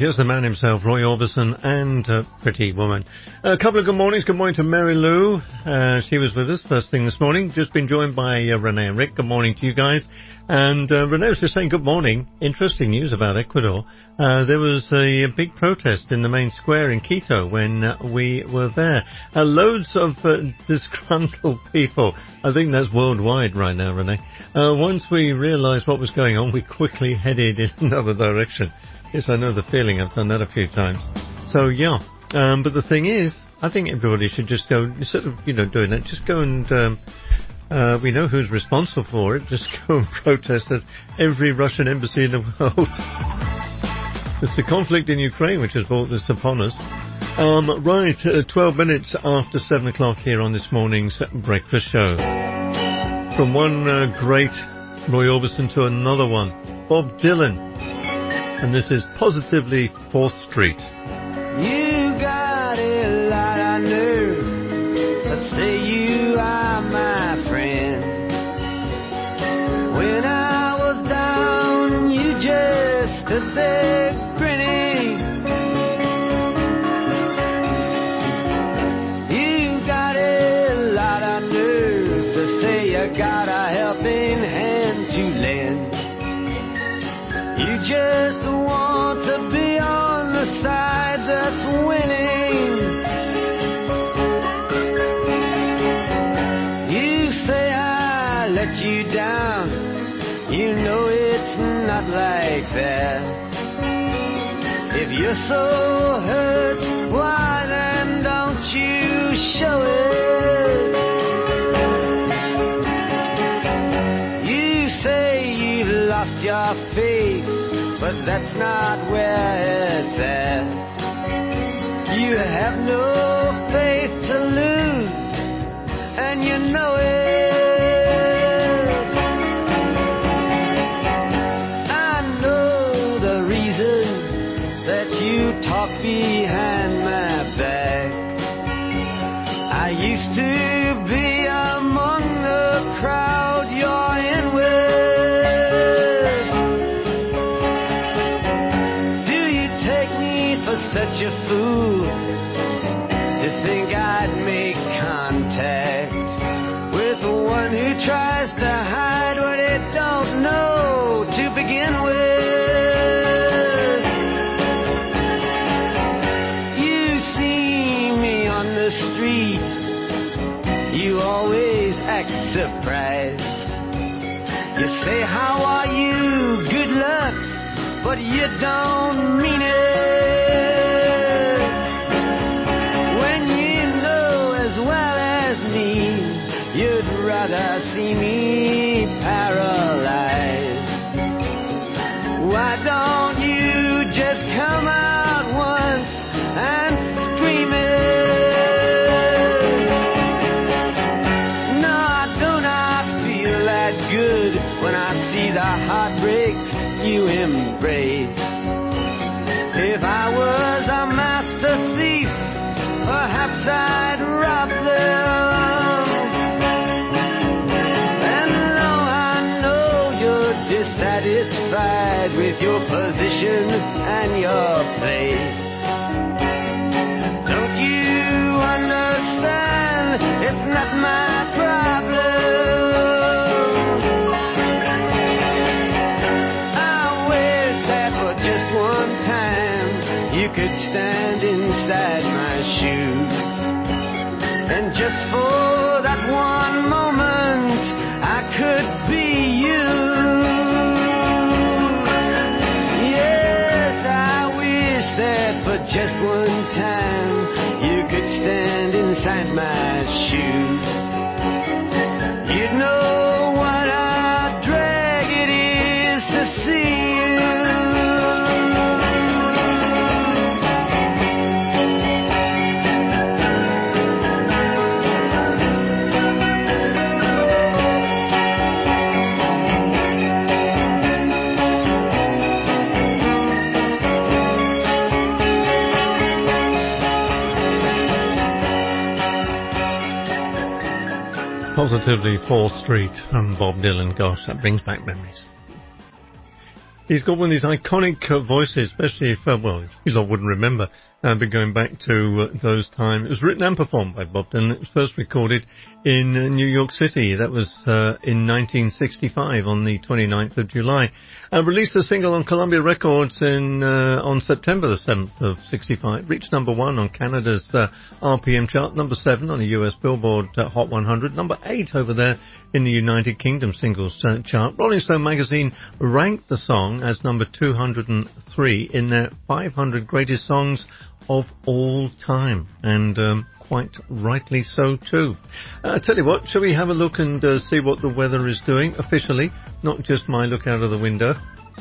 Yes, the man himself, Roy Orbison, and uh, Pretty Woman. A couple of good mornings. Good morning to Mary Lou. Uh, she was with us first thing this morning. Just been joined by uh, Renee and Rick. Good morning to you guys. And uh, Renee was just saying good morning. Interesting news about Ecuador. Uh, there was a, a big protest in the main square in Quito when uh, we were there. Uh, loads of uh, disgruntled people. I think that's worldwide right now, Renee. Uh, once we realized what was going on, we quickly headed in another direction. Yes, I know the feeling. I've done that a few times. So, yeah. Um, but the thing is, I think everybody should just go, instead of, you know, doing that, just go and... Um, Uh, we know who's responsible for it. Just go and protest at every Russian embassy in the world. It's the conflict in Ukraine which has brought this upon us. Um, right, uh, twelve minutes after seven o'clock here on this morning's breakfast show. From one uh, great Roy Orbison to another one, Bob Dylan. And this is Positively fourth Street. You got a lot of nerve to say you are my friend. When I was down, you just stood there grinning. You got a lot of nerve to say you got a helping hand to lend. You just want to be on the side that's winning. You say I let you down. You know it's not like that. If you're so hurt, why then don't you show it? You say you've lost your faith, but that's not where it's at. You have no faith to lose, and you know it. I know the reason that you talk behind my back. I used to be among the crowd you're in with. Do you take me for such a fool to think I'd make contact with one who tries to hide what it don't know to begin with? You see me on the street, you always act surprised. You say, how are you? Good luck, but you don't mean it. When you know as well as me, you'd rather see me paralyzed. Why don't you just come out once and scream it? No, I do not feel that good when I see the heartbreaks you embrace. If I was a master thief, perhaps I'd rob them. And though I know you're dissatisfied with your position and your place, don't you understand? It's not my problem. I wish that for just one time you could stand inside my shoes, and just for that one moment I could be you. Yes, I wish that for just one time you could stand inside my shoes. You'd know what a drag it is to see you. Positively fourth Street and Bob Dylan. Gosh, that brings back memories. He's got one of these iconic uh, voices, especially if, uh, well, you lot wouldn't remember, uh, but going back to uh, those times. It was written and performed by Bob Dylan. It was first recorded in uh, New York City. That was uh, in nineteen sixty-five on the twenty-ninth of July. Uh, released a single on Columbia Records in uh, on September the seventh of sixty-five. Reached number one on Canada's uh, R P M chart, number seven on the U S Billboard uh, Hot one hundred, number eight over there in the United Kingdom singles uh, chart. Rolling Stone magazine ranked the song as number two hundred three in their five hundred greatest songs of all time, and um, quite rightly so too. Uh, I tell you what, shall we have a look and uh, see what the weather is doing officially, not just my look out of the window.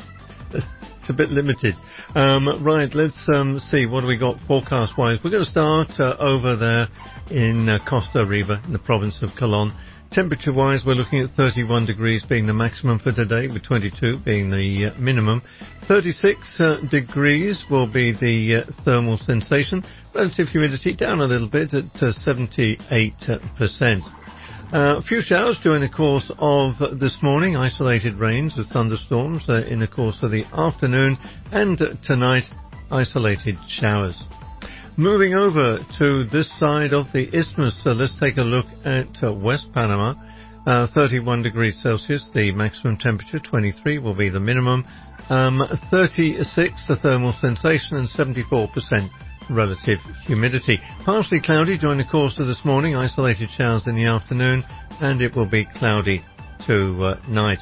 It's a bit limited. Um, right, let's um, see, what do we got forecast-wise? We're going to start uh, over there in uh, Costa Rica, in the province of Colón. Temperature-wise, we're looking at thirty-one degrees being the maximum for today, with twenty-two being the uh, minimum. thirty-six uh, degrees will be the uh, thermal sensation. Relative humidity down a little bit at uh, seventy-eight percent. Uh, a few showers during the course of this morning, isolated rains with thunderstorms uh, in the course of the afternoon, and uh, tonight, isolated showers. Moving over to this side of the isthmus, so let's take a look at uh, West Panama. Uh, thirty-one degrees Celsius, the maximum temperature. twenty-three will be the minimum. Um, thirty-six, the thermal sensation, and seventy-four percent relative humidity. Partially cloudy during the course of this morning, isolated showers in the afternoon, and it will be cloudy to uh, night.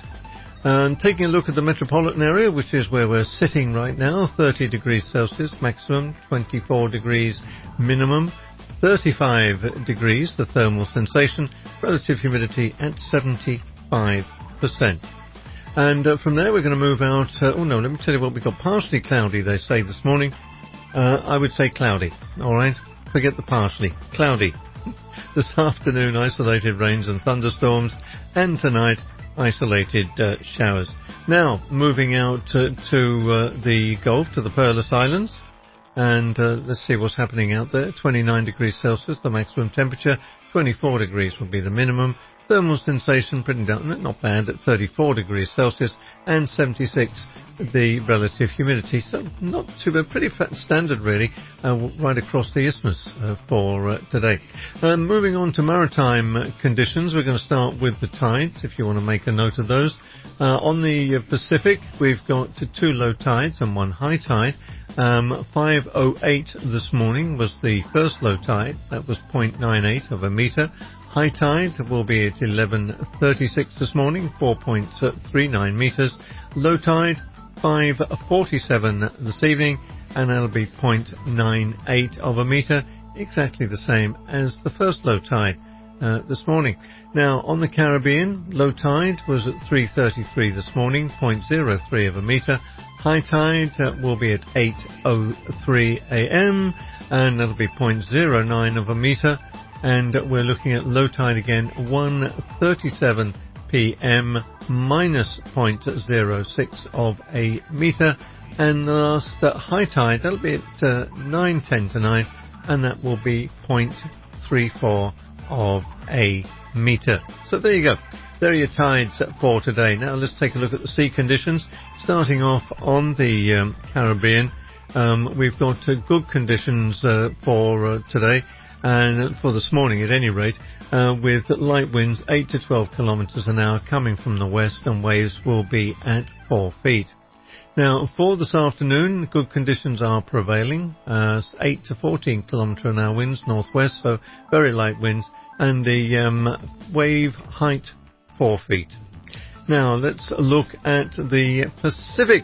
And taking a look at the metropolitan area, which is where we're sitting right now, thirty degrees Celsius maximum, twenty-four degrees minimum, thirty-five degrees the thermal sensation, relative humidity at seventy-five percent. And uh, from there we're going to move out, uh, oh no, let me tell you what we got. Partially cloudy, they say this morning. Uh, I would say cloudy, alright? Forget the partially. Cloudy. This afternoon, isolated rains and thunderstorms, and tonight, isolated uh, showers. Now, moving out uh, to uh, the Gulf, to the Perlas Islands, and uh, let's see what's happening out there. twenty-nine degrees Celsius, the maximum temperature, twenty-four degrees will be the minimum. Thermal sensation pretty down, not bad, at thirty-four degrees Celsius, and seventy-six the relative humidity. So not too bad, pretty fat standard really, uh, right across the isthmus uh, for uh, today. Uh, moving on to maritime conditions, we're going to start with the tides, if you want to make a note of those. Uh, on the uh, Pacific, we've got two low tides and one high tide. Um, five oh eight this morning was the first low tide, that was zero point nine eight of a metre. High tide will be at eleven thirty-six this morning, four point three nine metres. Low tide, five forty-seven this evening, and that'll be zero point nine eight of a metre, exactly the same as the first low tide uh, this morning. Now, on the Caribbean, low tide was at three thirty-three this morning, zero point zero three of a metre. High tide uh, will be at eight oh three a.m., and that'll be zero point zero nine of a metre. And we're looking at low tide again, one thirty-seven p.m. minus zero point zero six of a metre. And the last uh, high tide, that'll be at uh, nine ten tonight, and that will be zero point three four of a metre. So there you go. There are your tides for today. Now let's take a look at the sea conditions. Starting off on the um, Caribbean, um, we've got uh, good conditions uh, for uh, today. And for this morning at any rate, uh, with light winds eight to twelve kilometres an hour coming from the west, and waves will be at four feet. Now, for this afternoon, good conditions are prevailing, uh, eight to fourteen kilometre an hour winds northwest, so very light winds, and the um, wave height four feet. Now, let's look at the Pacific.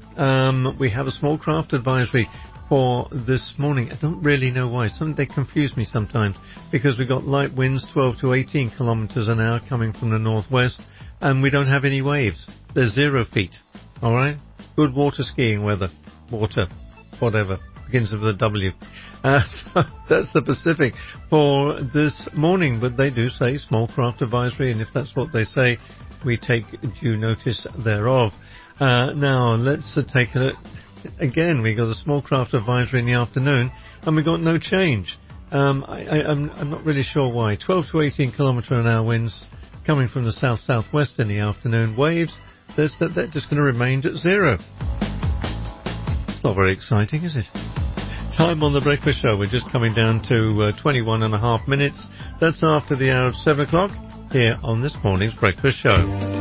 Um, we have a small craft advisory for this morning. I don't really know why. Some, they confuse me sometimes, because we've got light winds twelve to eighteen kilometres an hour coming from the northwest, and we don't have any waves. They're zero feet. Alright? Good water skiing weather. Water. Whatever. Begins with a W. Uh, so that's the Pacific for this morning, but they do say small craft advisory, and if that's what they say, we take due notice thereof. Uh, now, let's uh, take a look. Again, we got a small craft advisory in the afternoon, and we got no change. Um, I, I, I'm, I'm not really sure why. twelve to eighteen kilometre an hour winds coming from the south-southwest in the afternoon. Waves this that they're just going to remain at zero. It's not very exciting, is it? Time on the breakfast show. We're just coming down to uh, twenty-one and a half minutes. That's after the hour of seven o'clock here on this morning's breakfast show.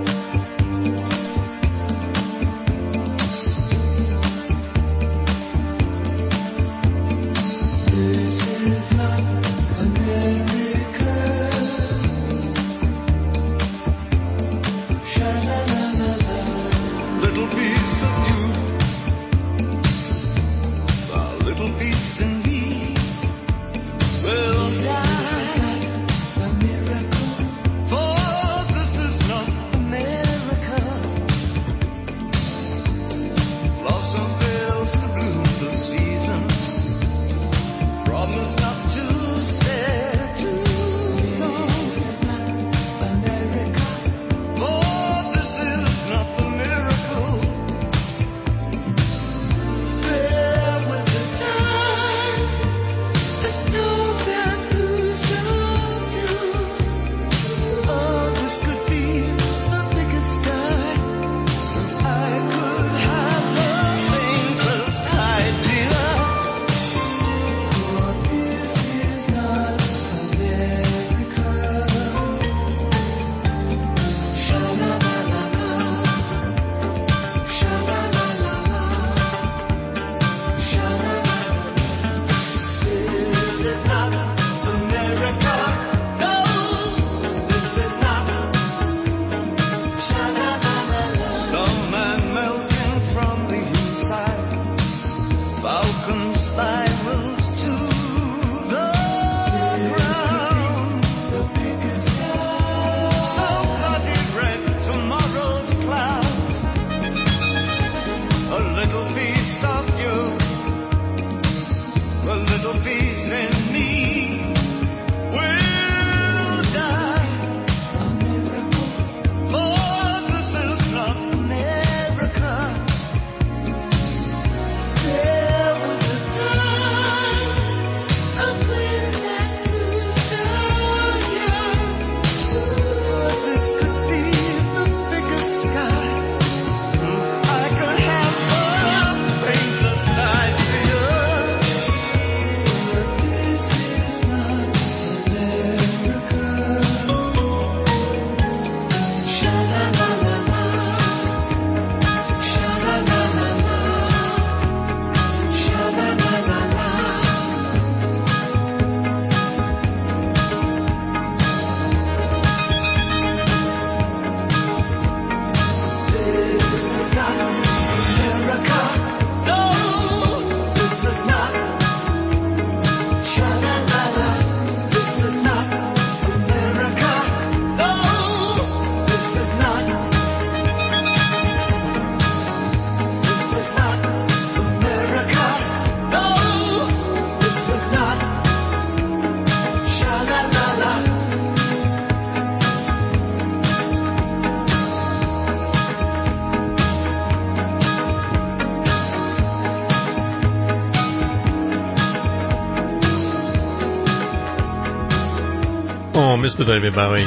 Oh, Mister David Bowie.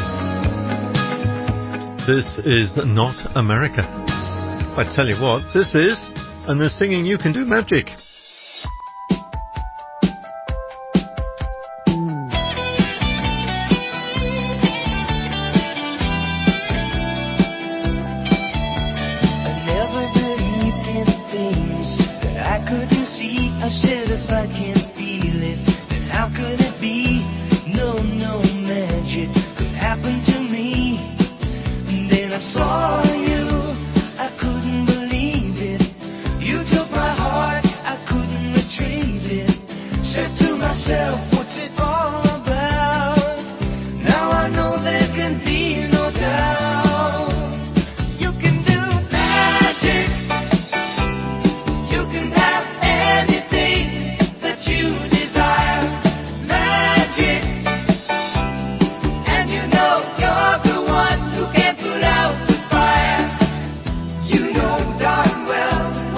This is not America. I tell you what, this is, and they're singing You Can Do Magic.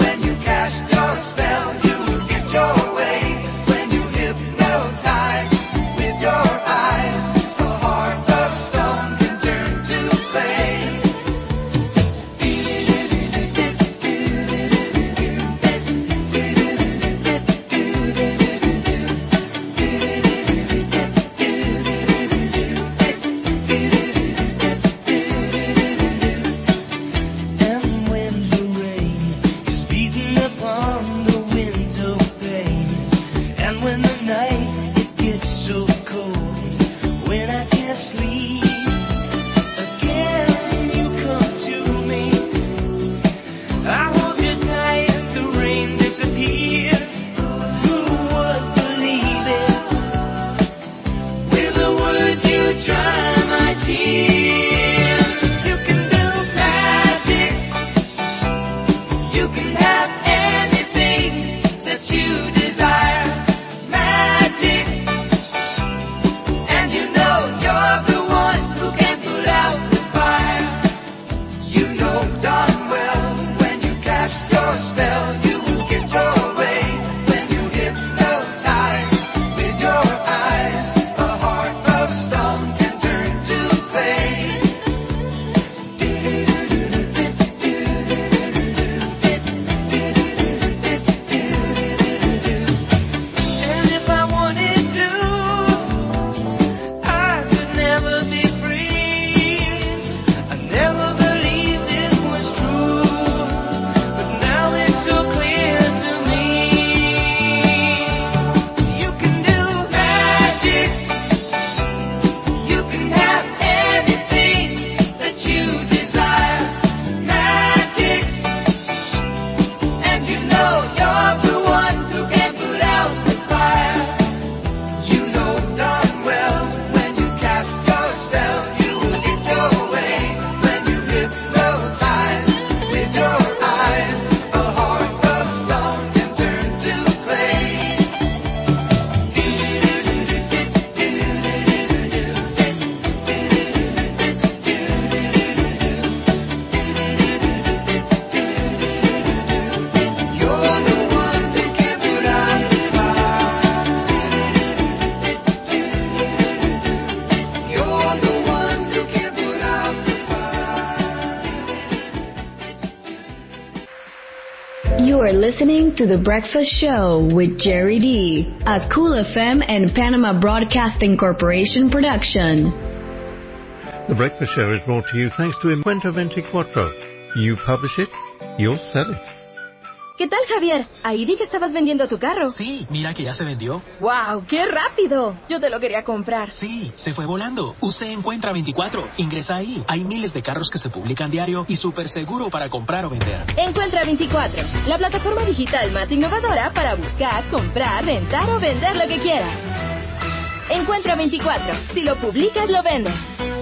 Your way when you hypnotize. asleep. Again, you come to me. I hold you tight, the rain disappears. Who would believe it? With a word you dry my tears. You can do magic. You can have anything that you desire. Magic. And you know you're the one who can put out the fire. You know darn well when you cast your spell, you will get your way. When you hypnotize with your eyes, a heart of stone can turn to clay. And if I wanted to, I could never be free. I never believed it was true, but now it's so clear to me. You can do magic. You can have anything that you desire. Magic. And you know you're the one who can put out the fire. You know darn well when you cast your spell, you will get your way. When you hypnotize with your eyes, a heart of stone can turn to clay. You're the one who can put out the fire. You're the one who can put out the You are listening to The Breakfast Show with Jerry D, a Cool F M and Panama Broadcasting Corporation production. The Breakfast Show is brought to you thanks to Encuentro veinticuatro. You publish it, you'll sell it. ¿Qué tal, Javier? Ahí vi que estabas vendiendo tu carro. Sí, mira que ya se vendió. ¡Wow! ¡Qué rápido! Yo te lo quería comprar. Sí, se fue volando. Usted Encuentra veinticuatro. Ingresa ahí. Hay miles de carros que se publican diario y súper seguro para comprar o vender. Encuentra veinticuatro, la plataforma digital más innovadora para buscar, comprar, rentar o vender lo que quieras. Encuentra veinticuatro. Si lo publicas, lo vendes.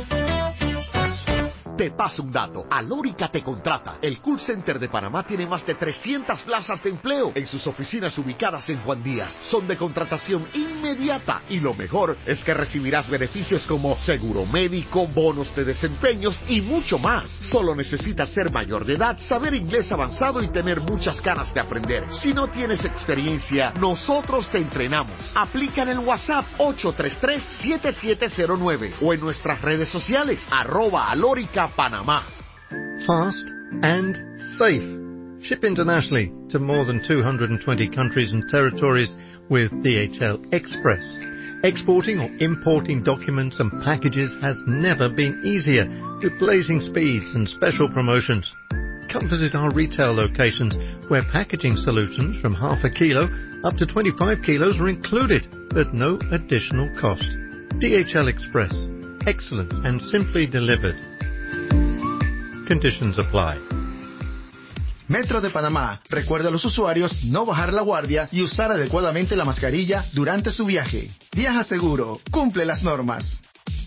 Te paso un dato. Alórica te contrata. El Call Center de Panamá tiene más de trescientas plazas de empleo en sus oficinas ubicadas en Juan Díaz. Son de contratación inmediata y lo mejor es que recibirás beneficios como seguro médico, bonos de desempeños y mucho más. Solo necesitas ser mayor de edad, saber inglés avanzado y tener muchas ganas de aprender. Si no tienes experiencia, nosotros te entrenamos. Aplica en el WhatsApp ocho tres tres, siete siete cero nueve o en nuestras redes sociales arroba Alórica Panamá. Fast and safe. Ship internationally to more than two hundred twenty countries and territories with D H L Express. Exporting or importing documents and packages has never been easier with blazing speeds and special promotions. Come visit our retail locations where packaging solutions from half a kilo up to twenty-five kilos are included at no additional cost. D H L Express. Excellent and simply delivered. Conditions apply. Metro de Panamá recuerda a los usuarios no bajar la guardia y usar adecuadamente la mascarilla durante su viaje. Viaja seguro, cumple las normas.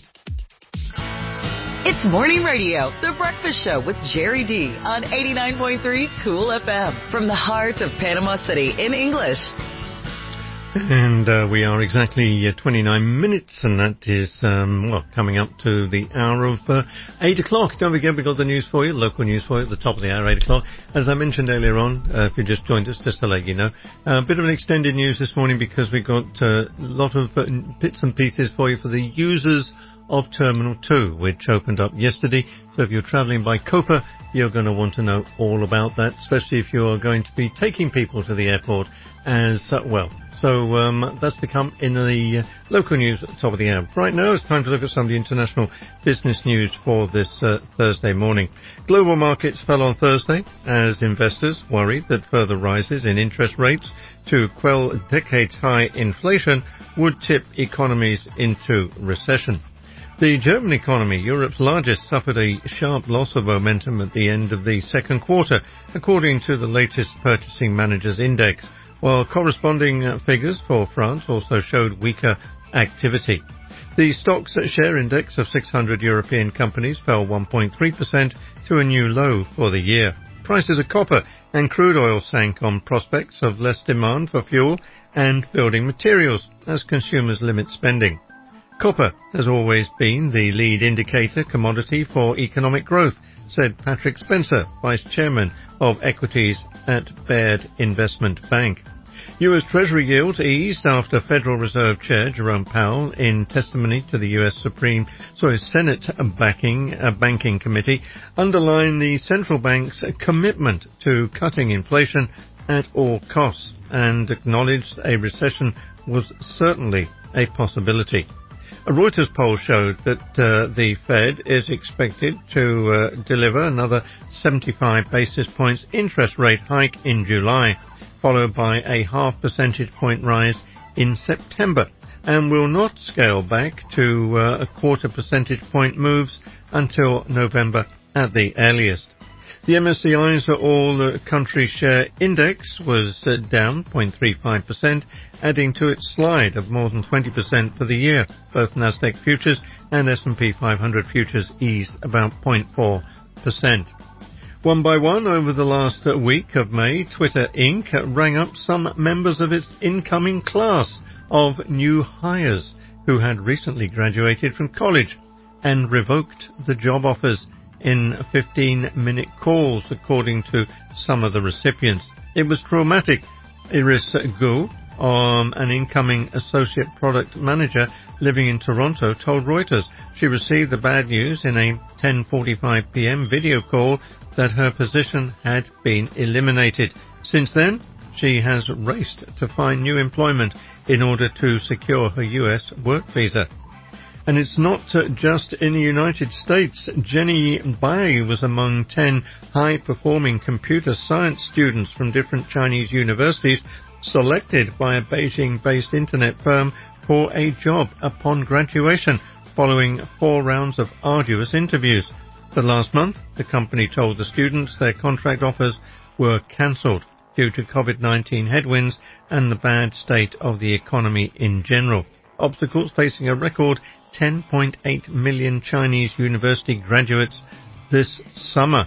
It's Morning Radio, The Breakfast Show with Jerry D on eighty-nine point three Cool F M from the heart of Panama City in English. And uh, we are exactly uh, twenty-nine minutes, and that is, um, well, coming up to the hour of uh, eight o'clock. Don't forget, we've got the news for you, local news for you at the top of the hour, eight o'clock. As I mentioned earlier on, uh, if you just joined us, just to let you know, a uh, bit of an extended news this morning because we got uh, a lot of uh, bits and pieces for you for the users of Terminal two, which opened up yesterday. So if you're travelling by Copa, you're going to want to know all about that, especially if you're going to be taking people to the airport as uh, well. So um, that's to come in the uh, local news at the top of the hour. Right now it's time to look at some of the international business news for this uh, Thursday morning. Global markets fell on Thursday as investors worried that further rises in interest rates to quell decades-high inflation would tip economies into recession. The German economy, Europe's largest, suffered a sharp loss of momentum at the end of the second quarter, according to the latest Purchasing Managers' Index, while corresponding uh, figures for France also showed weaker activity. The Stocks Share Index of six hundred European companies fell one point three percent to a new low for the year. Prices of copper and crude oil sank on prospects of less demand for fuel and building materials as consumers limit spending. Copper has always been the lead indicator commodity for economic growth, said Patrick Spencer, Vice Chairman of Equities at Baird Investment Bank. U S Treasury yields eased after Federal Reserve Chair Jerome Powell, in testimony to the U S Supreme, sorry, Senate backing, uh, Banking Committee, underlined the central bank's commitment to cutting inflation at all costs and acknowledged a recession was certainly a possibility. A Reuters poll showed that uh, the Fed is expected to uh, deliver another seventy-five basis points interest rate hike in July, followed by a half percentage point rise in September, and will not scale back to uh, a quarter percentage point moves until November at the earliest. The M S C I's All-Country Share Index was uh, down zero point three five percent, adding to its slide of more than twenty percent for the year. Both Nasdaq futures and S and P five hundred futures eased about zero point four percent. One by one, over the last week of May, Twitter Incorporated rang up some members of its incoming class of new hires who had recently graduated from college and revoked the job offers in fifteen-minute calls, according to some of the recipients. It was traumatic. Iris Gu, um, an incoming associate product manager living in Toronto, told Reuters she received the bad news in a ten forty-five p.m. video call that her position had been eliminated. Since then, she has raced to find new employment in order to secure her U S work visa. And it's not uh, just in the United States. Jenny Bai was among ten high-performing computer science students from different Chinese universities selected by a Beijing-based internet firm for a job upon graduation, following four rounds of arduous interviews. But last month, the company told the students their contract offers were cancelled due to COVID nineteen headwinds and the bad state of the economy in general. Obstacles facing a record ten point eight million Chinese university graduates this summer.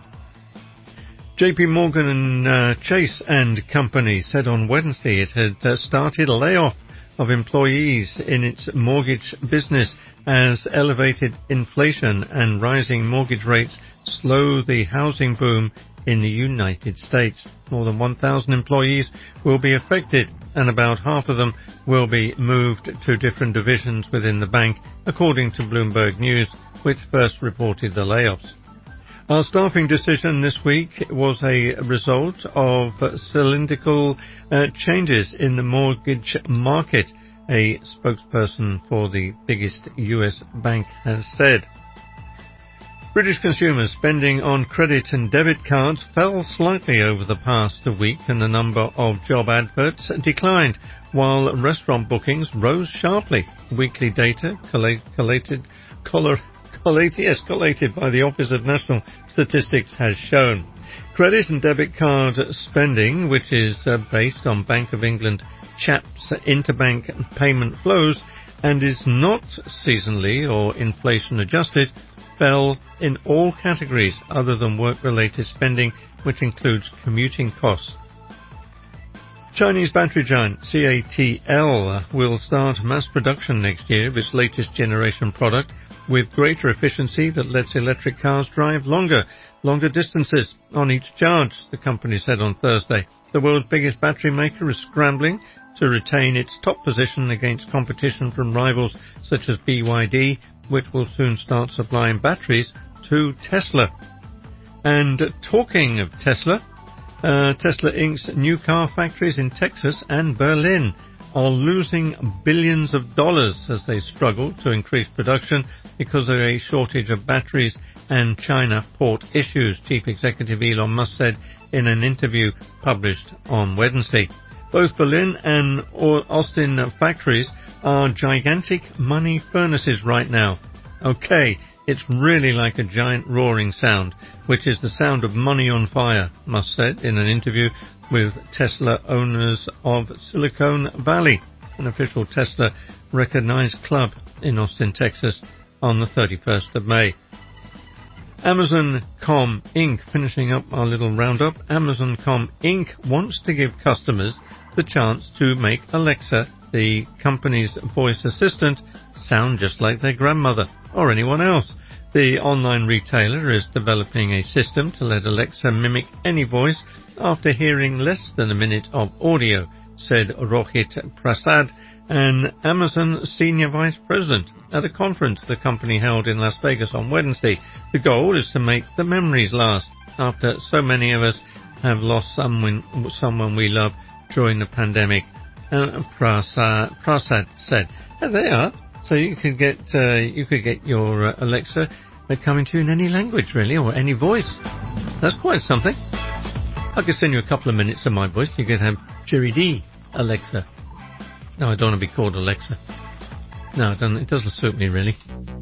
J P Morgan and uh, Chase and Company said on Wednesday it had uh, started a layoff of employees in its mortgage business as elevated inflation and rising mortgage rates slow the housing boom in the United States. More than one thousand employees will be affected, and about half of them will be moved to different divisions within the bank, according to Bloomberg News, which first reported the layoffs. Our staffing decision this week was a result of cylindrical uh, changes in the mortgage market, a spokesperson for the biggest U S bank has said. British consumers spending on credit and debit cards fell slightly over the past week, and the number of job adverts declined, while restaurant bookings rose sharply. Weekly data collated, collated, collated, yes, collated by the Office of National Statistics has shown. Credit and debit card spending, which is uh, based on Bank of England C H A P's interbank payment flows and is not seasonally or inflation adjusted, fell in all categories other than work-related spending, which includes commuting costs. Chinese battery giant C A T L will start mass production next year of its latest generation product with greater efficiency that lets electric cars drive longer, longer distances on each charge, the company said on Thursday. The world's biggest battery maker is scrambling to retain its top position against competition from rivals such as B Y D, which will soon start supplying batteries to Tesla. And talking of Tesla, uh, Tesla Incorporated's new car factories in Texas and Berlin are losing billions of dollars as they struggle to increase production because of a shortage of batteries and China port issues, Chief Executive Elon Musk said in an interview published on Wednesday. Both Berlin and Austin factories are gigantic money furnaces right now. Okay, it's really like a giant roaring sound, which is the sound of money on fire, Musk said in an interview with Tesla owners of Silicon Valley, an official Tesla recognized club in Austin, Texas, on the thirty-first of May. Amazon dot com Incorporated, finishing up our little roundup, Amazon dot com Incorporated wants to give customers the chance to make Alexa, the company's voice assistant, sound just like their grandmother or anyone else. The online retailer is developing a system to let Alexa mimic any voice after hearing less than a minute of audio, said Rohit Prasad, an Amazon senior vice president, at a conference the company held in Las Vegas on Wednesday. The goal is to make the memories last after so many of us have lost someone, someone we love during the pandemic. Uh, Prasad, Prasad said, "There they are. So you could get uh, you could get your uh, Alexa uh, coming to you in any language, really, or any voice. That's quite something. I could send you a couple of minutes of my voice. You could have Jerry D, Alexa. No, I don't want to be called Alexa. No, it doesn't, it doesn't suit me, really.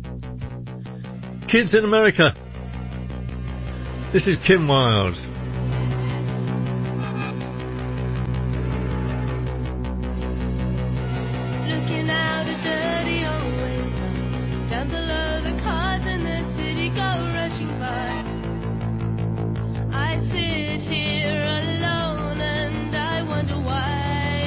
Kids in America. This is Kim Wilde. Looking out a dirty old window, down below the cars in the city go rushing by. I sit here alone and I wonder why.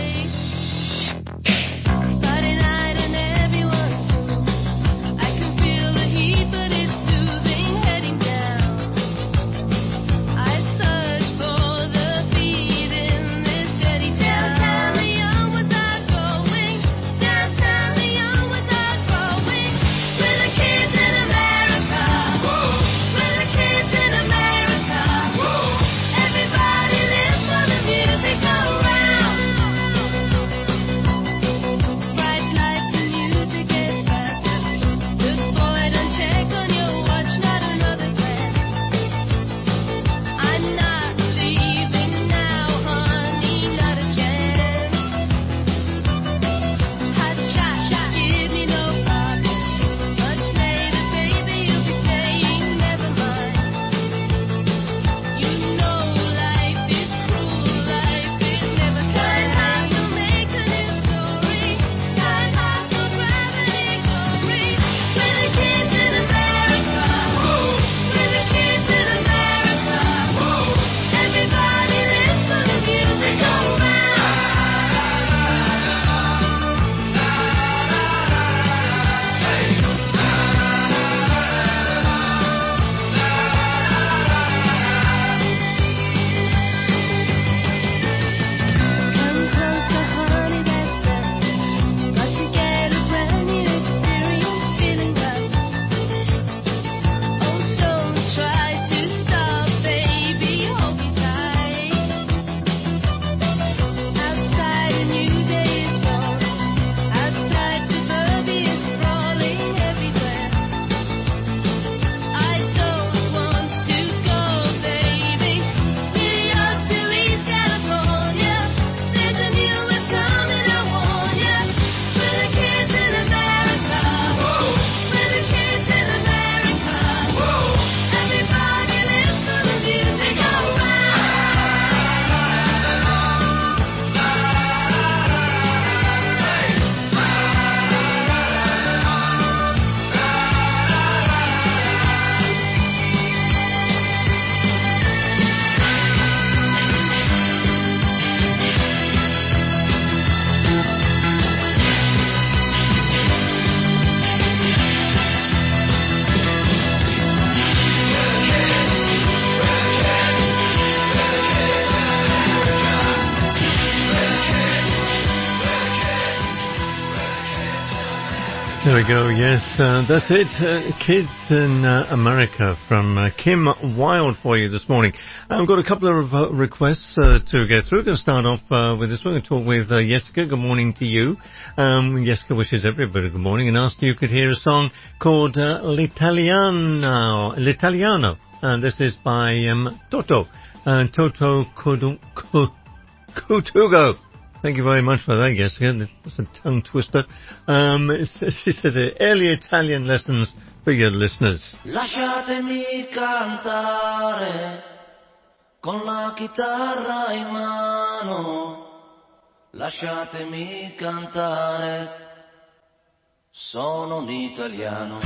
Friday night and everyone's blue. I can feel the heat, but it's soothing, heading down. I search for the beat in this dirty town. Downtown Leon was I going? Downtown Leon was I going? We're the kids in America. We're the kids in America. Everybody lives for the music around. Bright lights and music get faster. Look boy, don't check on your watch, not another glance. I'm not leaving now, honey, not a chance. Hot shot, give me no problems. Much later, baby, you'll be saying never mind. You know life is cruel, life is never kind. Time to make a new story. Time has no gravity glory. We're the kids in America. We're the kids in America. Everybody lives for the music around. Come closer, honey, that's better. Got to get a brand new experience, feeling right. Oh, don't try to stop, baby, hold me tight. Outside a new day is born. Outside suburbia is sprawling everywhere. I don't want to go, baby. New York to East California. There's a new wave coming, I warn ya. We're the kids in America. We're the kids in America. Everybody lives for the music around. There we go, yes, uh, that's it. Uh, Kids in uh, America from uh, Kim Wilde for you this morning. I've got a couple of uh, requests uh, to get through. We're going to start off uh, with this. We're going to talk with uh, Jessica. Good morning to you. Um, Jessica wishes everybody good morning and asked if you could hear a song called uh, L'Italiano. L'Italiano. And this is by um, Toto. Uh, Toto Codu- Co- Cutugo. Thank you very much for that, Jessica. That's a tongue twister. Um, she says uh, early Italian lessons for your listeners. Lasciatemi cantare con la chitarra in mano. Lasciatemi cantare, sono un italiano.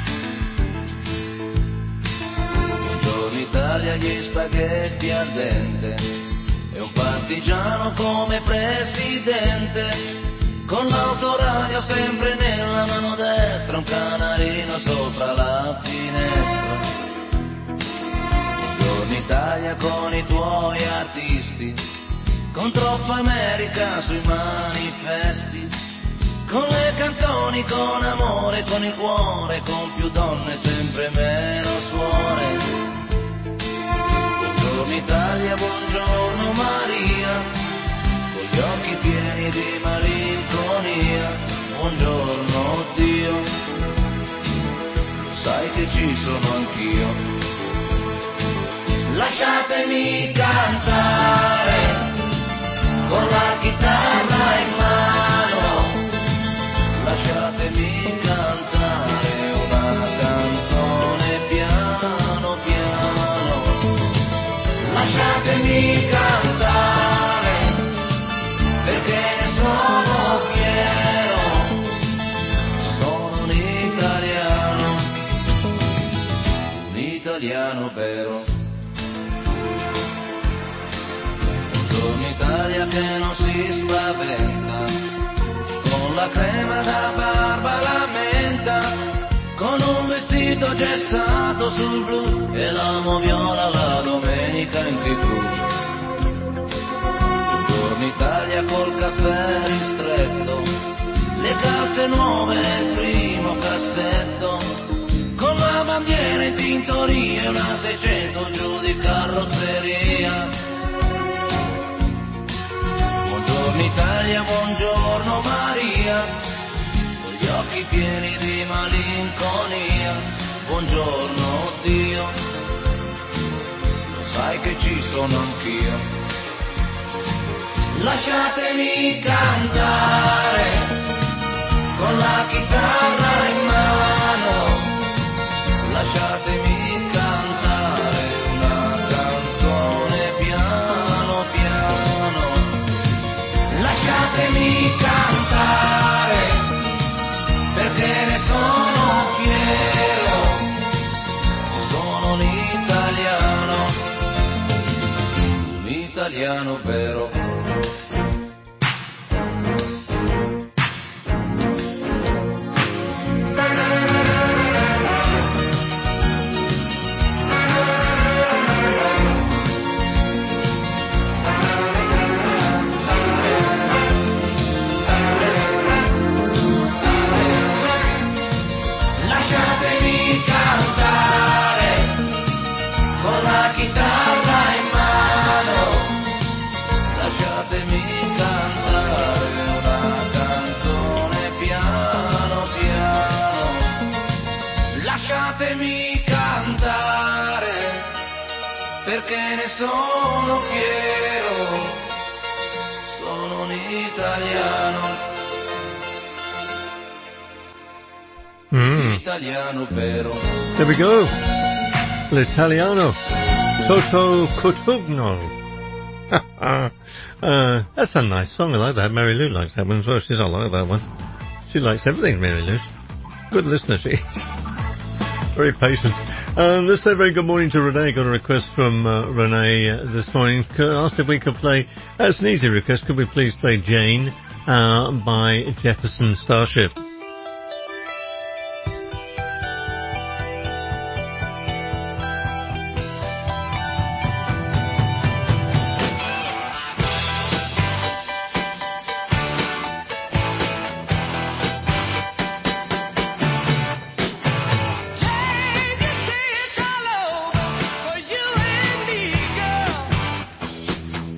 Buongiorno Italia, gli spaghetti al dente e un partigiano come presidente, con l'autoradio sempre nella mano destra, un canarino sopra la finestra. Buongiorno Italia con i tuoi artisti, con troppa America sui manifesti, con le canzoni, con amore, con il cuore, con più donne, sempre meno suore. Buongiorno Italia, buongiorno Maria, con gli occhi pieni di malinconia. Buongiorno Dio, lo sai che ci sono anch'io. Lasciatemi cantare con la chitarra in mano, lasciatemi cantare una canzone piano piano, lasciatemi cantare perché ne sono fiero, sono un italiano, un italiano vero. Italia che non si spaventa, con la crema da barba la menta, con un vestito gessato sul blu e l'amo viola la domenica in tivù. Buongiorno Italia col caffè ristretto, le calze nuove nel primo cassetto, con la bandiera in tintoria e una seicento giù di carrozzeria. Buongiorno Italia, buongiorno Maria, con gli occhi pieni di malinconia. Buongiorno Dio, lo sai che ci sono anch'io. Lasciatemi cantare con la chitarra in mano, lasciatemi cantare una canzone piano piano. Lasciatemi cantare perché ne sono fiero, sono un italiano, un italiano vero. Lasciatemi cantare perché ne sono fiero, sono un italiano, Mm. italiano vero. There we go. L'Italiano. Toto Cotugno. uh, that's a nice song. I like that. Mary Lou likes that one as well. She says, I like that one. She likes everything, Mary Lou. Good listener, she is. Very patient. Um, let's say a very good morning to Renee. Got a request from uh, Renee uh, this morning. Asked if we could play, that's an easy request, could we please play Jane uh, by Jefferson Starship?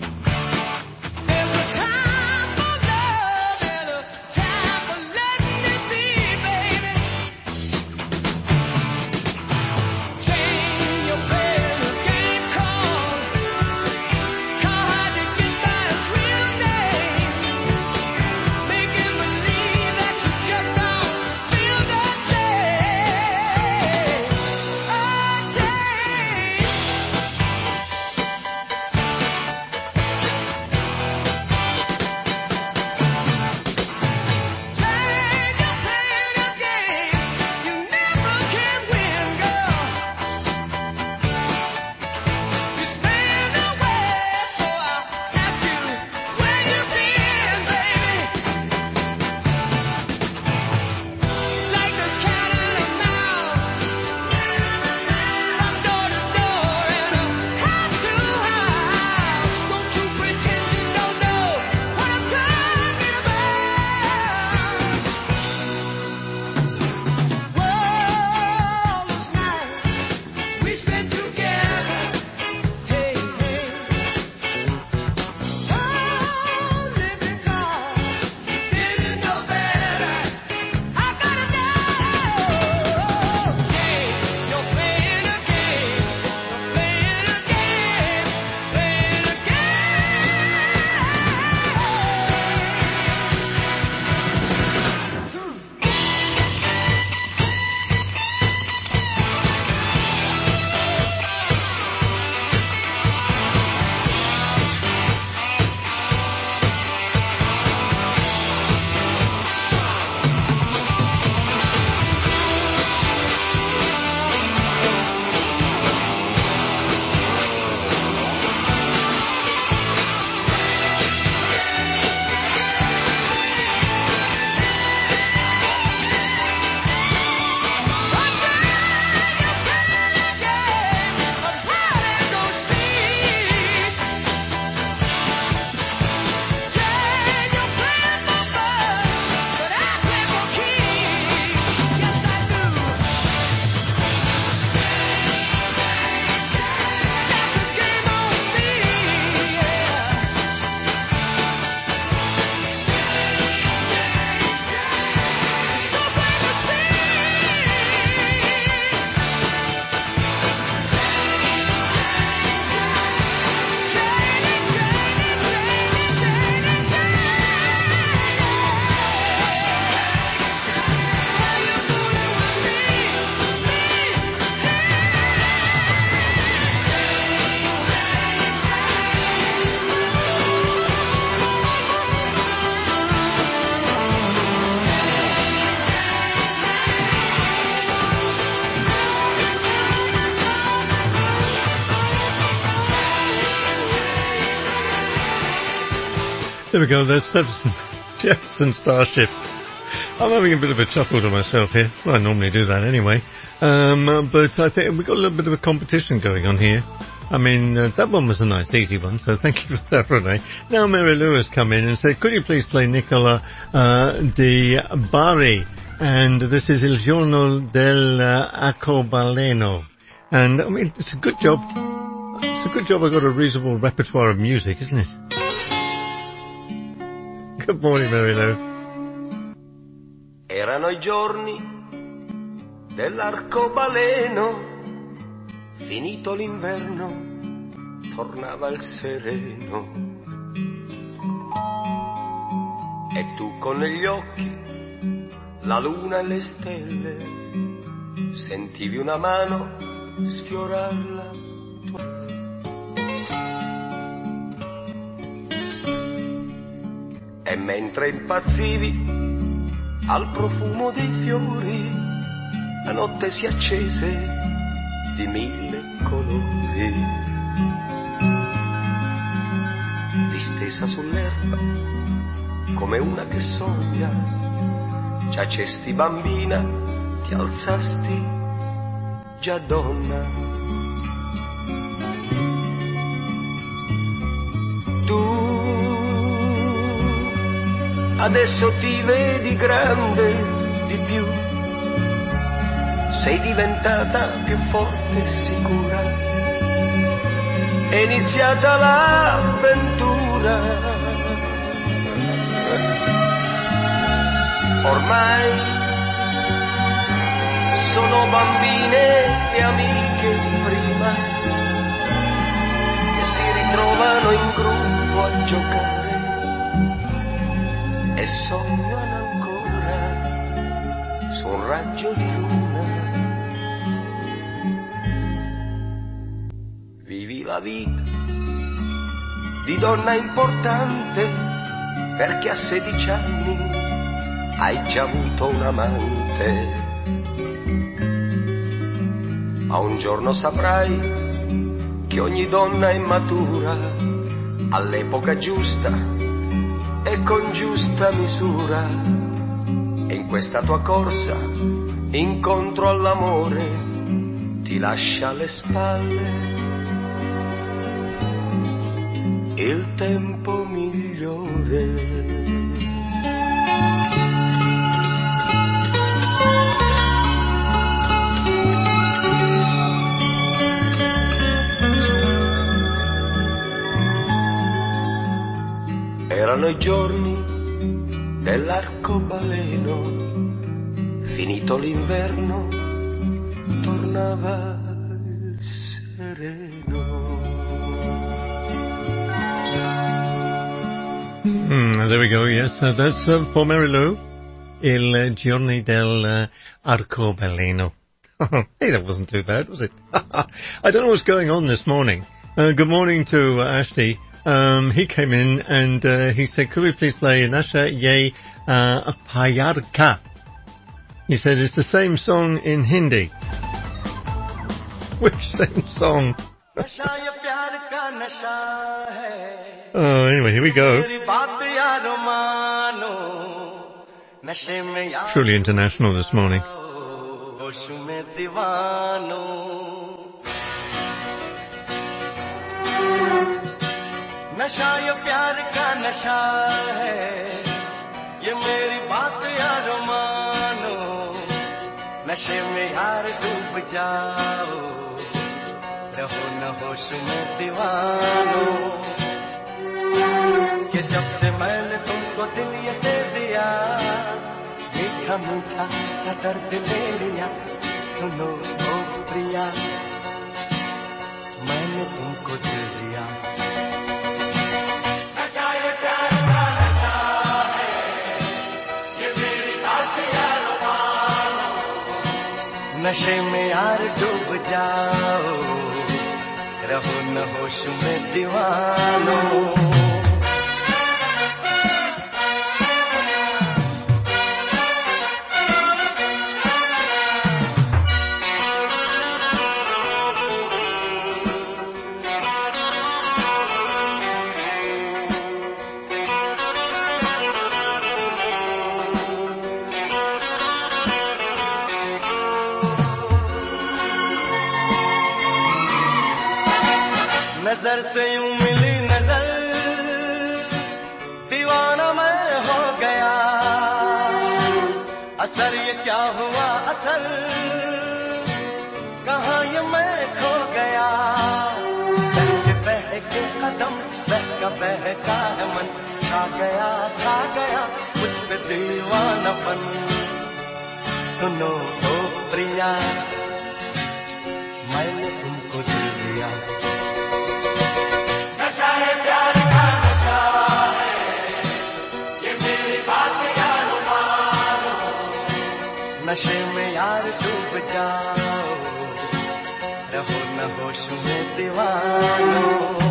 Time for love and a time for letting There we go. There's Jefferson Starship. I'm having a bit of a chuckle to myself here. Well, I normally do that anyway. Um, but I think we've got a little bit of a competition going on here. I mean, uh, that one was a nice, easy one, so thank you for that, Renee. Now Mary Lou has come in and said, could you please play Nicola uh, di Bari? And this is Il Giorno dell'Arcobaleno. And, I mean, it's a good job. It's a good job I got a reasonable repertoire of music, isn't it? Good morning, Mary Lou. Erano i giorni dell'arcobaleno, finito l'inverno tornava il sereno, e tu con negli occhi la luna e le stelle sentivi una mano sfiorarla. E mentre impazzivi al profumo dei fiori, la notte si accese di mille colori. Distesa sull'erba come una che sogna, giacesti bambina, ti alzasti già donna. Tu adesso ti vedi grande di più, sei diventata più forte e sicura, è iniziata l'avventura. Ormai sono bambine e amiche di prima che si ritrovano in gruppo a giocare e sognano ancora su un raggio di luna. Vivi la vita di donna importante, perché a sedici anni hai già avuto un amante. Ma un giorno saprai che ogni donna è matura all'epoca giusta e con giusta misura, e in questa tua corsa incontro all'amore ti lascia alle spalle il tempo migliore. Erano i giorni dell'arcobaleno, finito l'inverno tornava il sereno. Mm, there we go, yes, uh, that's uh, for Mary Lou, Il Giorni dell'Arcobaleno. Hey, that wasn't too bad, was it? I don't know what's going on this morning. Uh, good morning to uh, Ashti. Um, he came in and uh, he said, could we please play Nasha Ye uh, Payarka? He said, it's the same song in Hindi. Which same song? Oh, anyway, here we go. Truly international this morning. नशा ये प्यार का नशा है, ये मेरी बात यारो मानो, नशे में यार डूब जाओ, रहो न होश में दीवानो, कि जब से मैंने तुमको दिल ये दे दिया, मीठा मीठा सा दर्द ले लिया, सुनो ओ प्रिया, मैंने तुमको दिल दिया. नशे में यार डूब जाओ, रहो न होश में दीवानो. नजर से यूं मिली नजर दीवाना मैं हो गया असर ये क्या हुआ असर कहाँ ये मैं खो गया बहके बहके कदम बहका बहका है मन छा गया छा गया मुझ पे दीवानापन सुनो ओ प्रिया मैंने तुमको दिल दिया नशा है प्यार का नशा है ये मेरी बात यार मानो नशे में यार डूब जाओ रहो न होश में दीवानो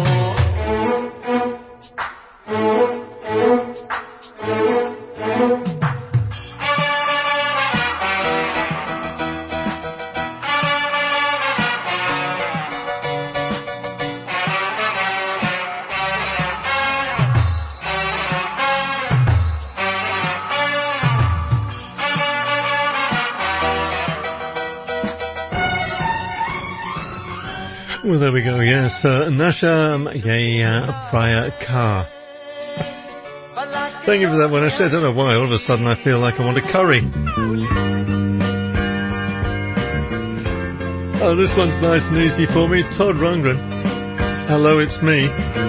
Well, there we go, yes. Uh, Nasha Yaya Priya Kar. Thank you for that one. Actually, I don't know why. All of a sudden I feel like I want a curry. Oh, this one's nice and easy for me. Todd Rundgren. Hello, it's me.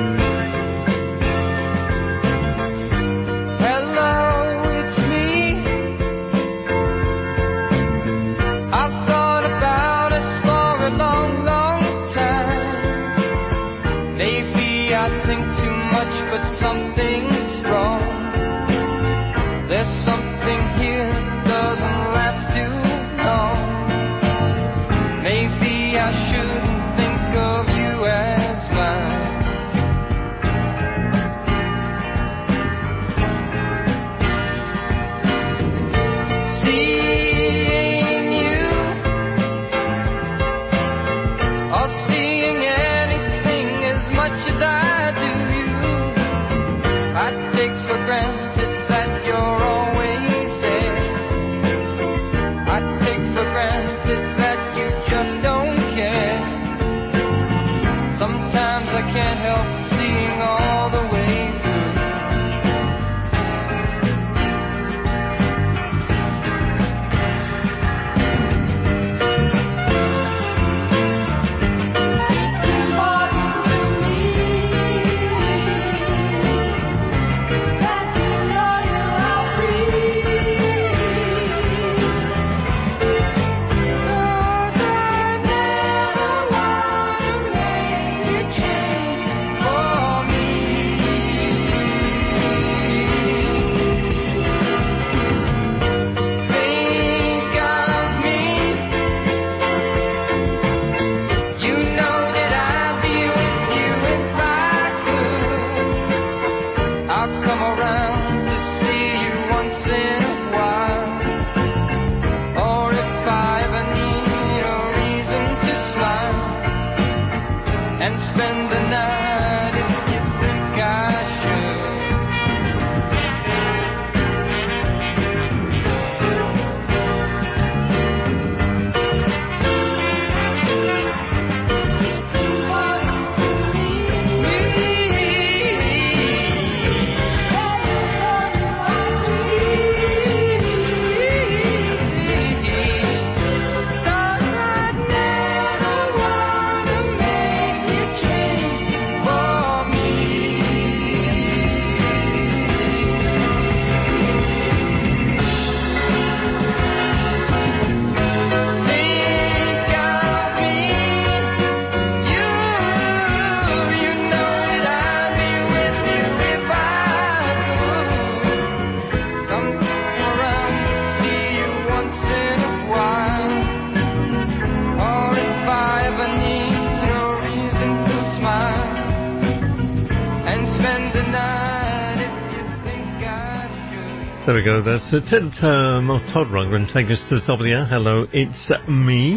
There we go. That's uh, Ted, um, oh, Todd Rundgren taking us to the top of the hour. Hello, it's uh, me.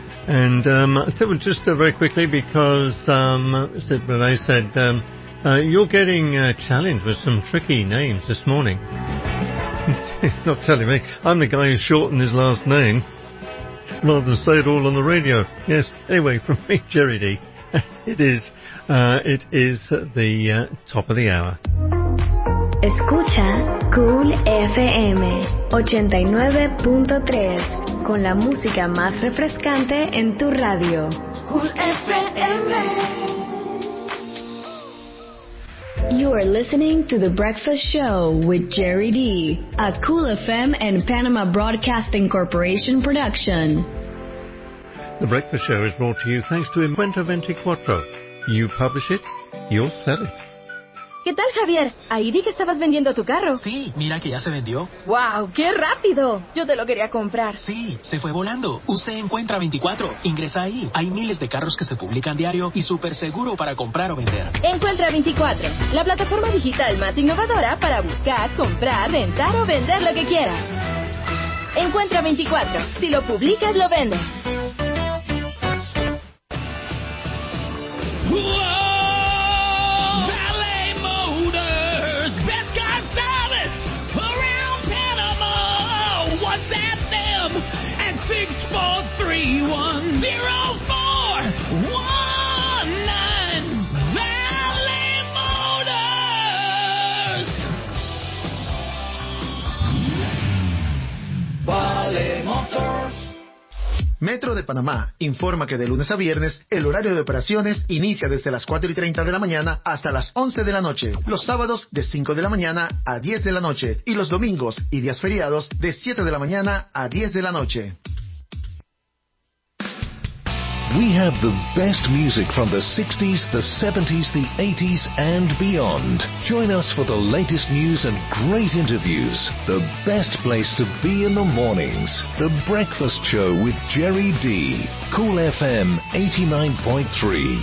And um, I tell you just uh, very quickly because um, Renee said um, uh, you're getting uh, challenged with some tricky names this morning. Not telling me. I'm the guy who shortened his last name rather than say it all on the radio. Yes. Anyway, from me, Jerry D. It is Uh, it is the uh, top of the hour. Escucha Cool F M ochenta y nueve punto tres con la música más refrescante en tu radio. Cool F M. You are listening to The Breakfast Show with Jerry D, a Cool F M and Panama Broadcasting Corporation production. The Breakfast Show is brought to you thanks to Encuentro veinticuatro. You publish it, you'll sell it. ¿Qué tal, Javier? Ahí vi que estabas vendiendo tu carro. Sí, mira que ya se vendió. ¡Wow! ¡Qué rápido! Yo te lo quería comprar. Sí, se fue volando. Usted Encuentra veinticuatro. Ingresa ahí. Hay miles de carros que se publican diario y súper seguro para comprar o vender. Encuentra veinticuatro, la plataforma digital más innovadora para buscar, comprar, rentar o vender lo que quieras. Encuentra veinticuatro. Si lo publicas, lo vendes. Valet Motors, best car service around Panama. WhatsApp them at six four three one zero four one nine. Valet Motors. Valet Motors. Metro de Panamá informa que de lunes a viernes el horario de operaciones inicia desde las cuatro y treinta de la mañana hasta las once de la noche, los sábados de cinco de la mañana a diez de la noche y los domingos y días feriados de siete de la mañana a diez de la noche. We have the best music from the sixties, the seventies, the eighties, and beyond. Join us for the latest news and great interviews. The best place to be in the mornings. The Breakfast Show with Jerry D. Cool F M eighty-nine point three.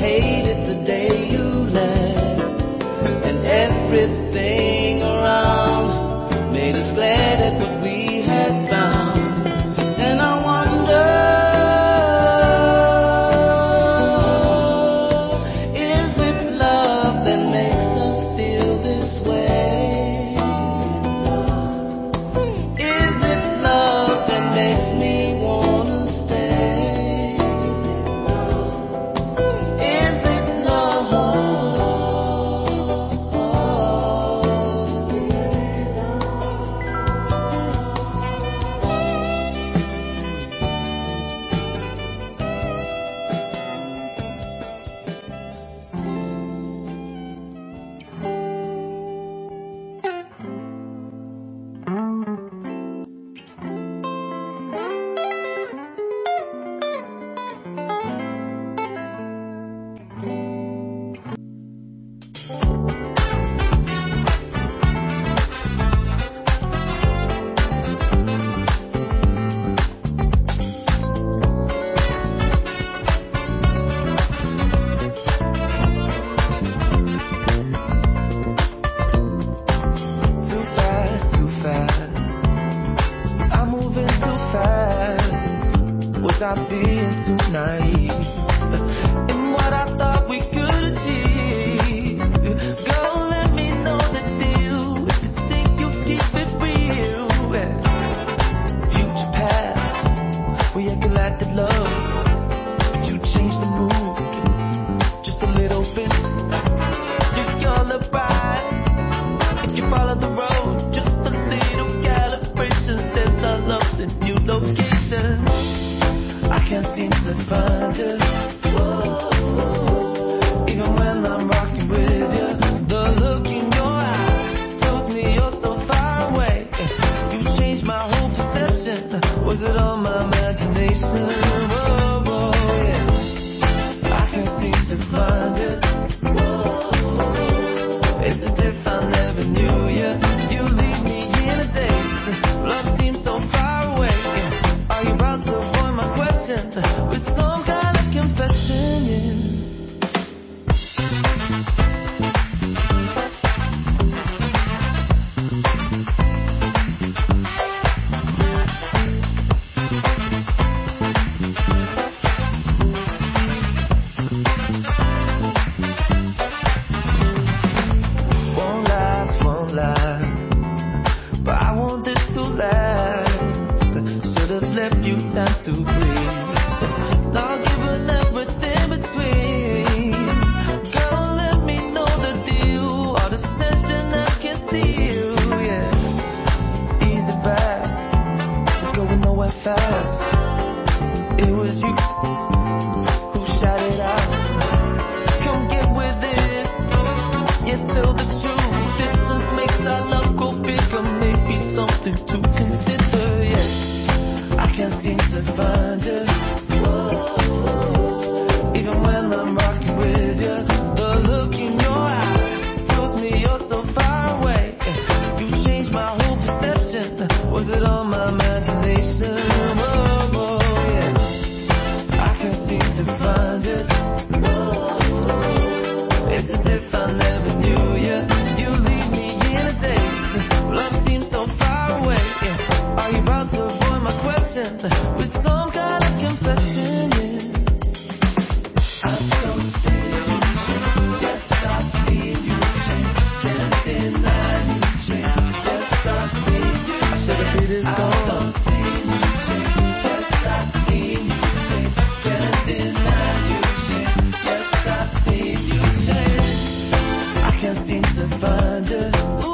hated the day you left, and everything around made us glad at what we had found. And I wonder, is it love that makes us feel this way? Is it love that makes me wanna stay? Is it love? Too fast, too fast. Was I moving too fast? Was I being too naive in what I thought we could achieve? Girl, let me know the deal. If you think you keep it real, future past, we ain't galactic love, but you changed the mood just a little bit. You're lullaby. If you follow the road, just a little calibration sends our love to new locations. I can't seem to find you. Even when I'm rocking with you, the look in your eyes tells me you're so far away. You changed my whole perception. Was it all my imagination? Whoa, whoa, yeah. I can't seem to find you. It's as if I never knew you. You leave me in a daze. Love seems so far away. Are you about to avoid my question with some kind of confession? Yeah. Won't last, won't last, but I want this to last. Should've left you time to breathe. Now given everything between. Girl, let me know the deal. All the session I can steal, yeah. Easy back, going nowhere fast. It was you who shot it out. Come get with it. Yes, tell the truth. Distance makes our love go bigger. Maybe something to consider. Yeah, I can't seem to find you. Even when I'm rocking with you, the look in your eyes tells me you're so far away. You changed my whole perception. Was it all my imagination? Whoa, whoa, yeah. I can't seem to find you. It's as if I never knew you. You leave me in a daze. Love seems so far away. Are you about to avoid my question with some kind of confession? Yeah. I don't see you change. Yes, I see you change. Can't deny you change. Yes, I see you change. Should be this gone. I don't see you change. Yes, I see you change. Can't deny you change. Yes, I see you change. I can't seem to find you.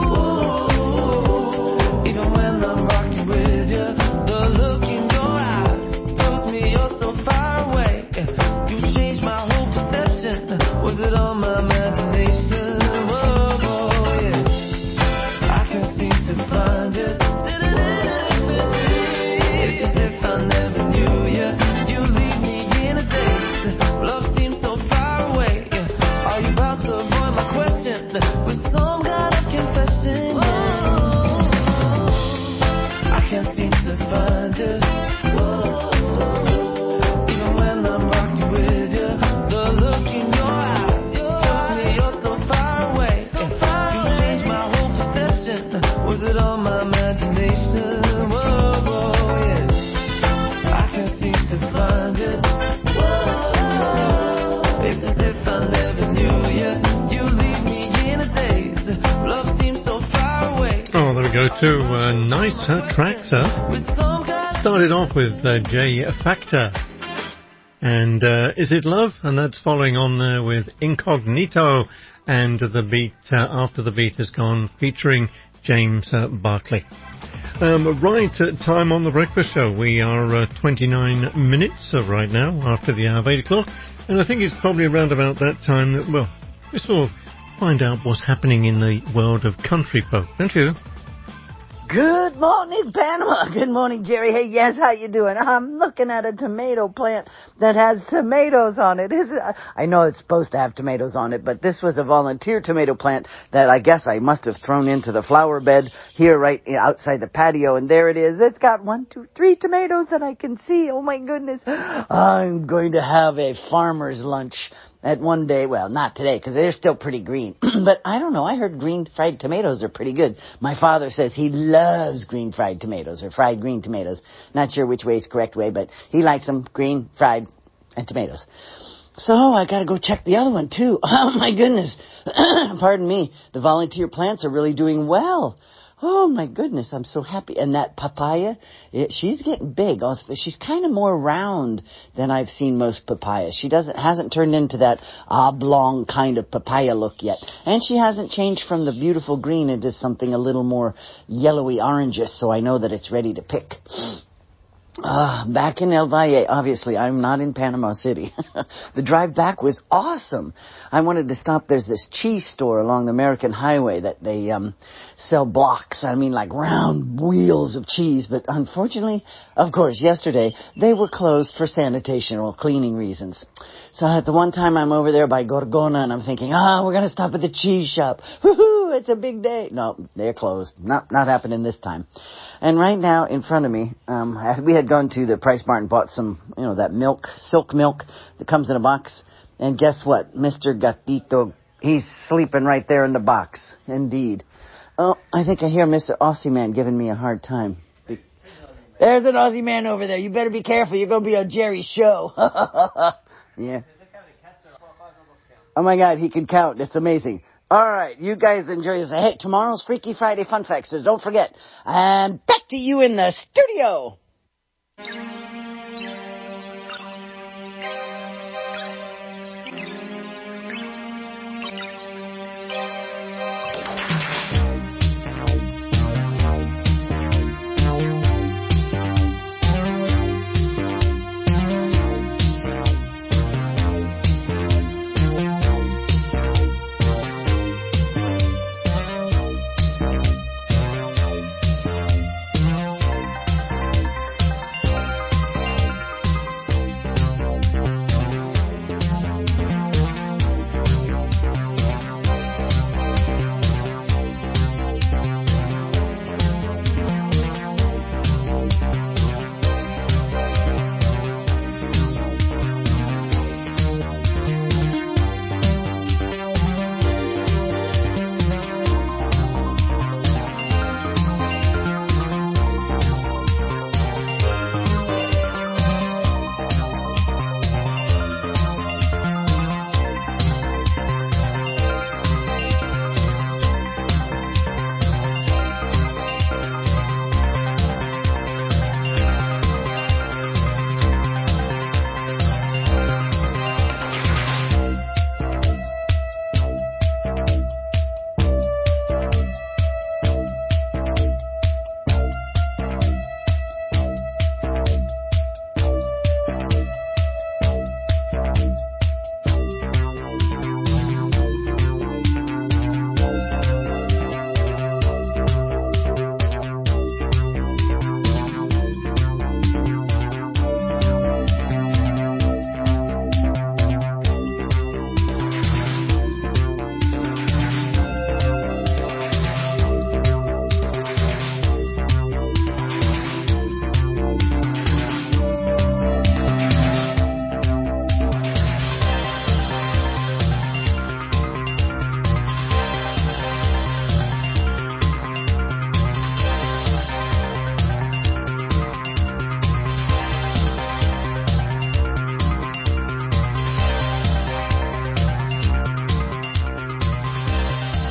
Ooh, even when I'm rocking with you, the look in your eyes tells me you're so far away. You changed my whole perception. Was it all my imagination? Whoa, whoa, yeah. I can't seem to find you. It's as if I never knew you. You leave me in a daze. Love seems so far away. Are you about to avoid my question with some kind of confession? Yeah. I can't seem to find you. Even when I'm rocking with you, the look in your Two uh, nice uh, tracks. Uh. Started off with uh, J Factor and uh, Is It Love? And that's following on there with Incognito and The Beat uh, After the Beat Has Gone, featuring James uh, Barclay. Um, right, uh, time on the breakfast show. We are uh, twenty-nine minutes uh, right now after the hour of eight o'clock. And I think it's probably around about that time that, well, we sort of find out what's happening in the world of country folk, don't you? Good morning, Panama. Good morning, Jerry. Hey, yes, how you doing? I'm looking at a tomato plant that has tomatoes on it. Is it? I know it's supposed to have tomatoes on it, but this was a volunteer tomato plant that I guess I must have thrown into the flower bed here right outside the patio, and there it is. It's got one, two, three tomatoes that I can see. Oh, my goodness. I'm going to have a farmer's lunch at one day. Well, not today because they're still pretty green. But I don't know. I heard green fried tomatoes are pretty good. My father says he loves green fried tomatoes or fried green tomatoes. Not sure which way is the correct way, but he likes them green, fried, and tomatoes. So I got to go check the other one too. Oh, my goodness. Pardon me. The volunteer plants are really doing well. Oh, my goodness, I'm so happy. And that papaya, it, she's getting big. She's kind of more round than I've seen most papayas. She doesn't hasn't turned into that oblong kind of papaya look yet. And she hasn't changed from the beautiful green into something a little more yellowy orangish, so I know that it's ready to pick. Ah, uh, back in El Valle, obviously, I'm not in Panama City. The drive back was awesome. I wanted to stop. There's this cheese store along the American Highway that they um sell blocks. I mean, like round wheels of cheese. But unfortunately, of course, yesterday, they were closed for sanitation or cleaning reasons. So at the one time I'm over there by Gorgona, and I'm thinking, ah, oh, we're going to stop at the cheese shop. Woohoo, it's a big day. No, they're closed. Not, not happening this time. And right now, in front of me, um, we had gone to the Price Mart and bought some, you know, that milk, silk milk that comes in a box. And guess what? Mister Gatito, he's sleeping right there in the box. Indeed. Oh, I think I hear Mister Aussie Man giving me a hard time. There's an Aussie Man over there. You better be careful. You're going to be on Jerry's show. Yeah. Oh, my God, he can count. It's amazing. All right, you guys enjoy yourself. Hey, tomorrow's Freaky Friday Fun Facts, so don't forget. And back to you in the studio.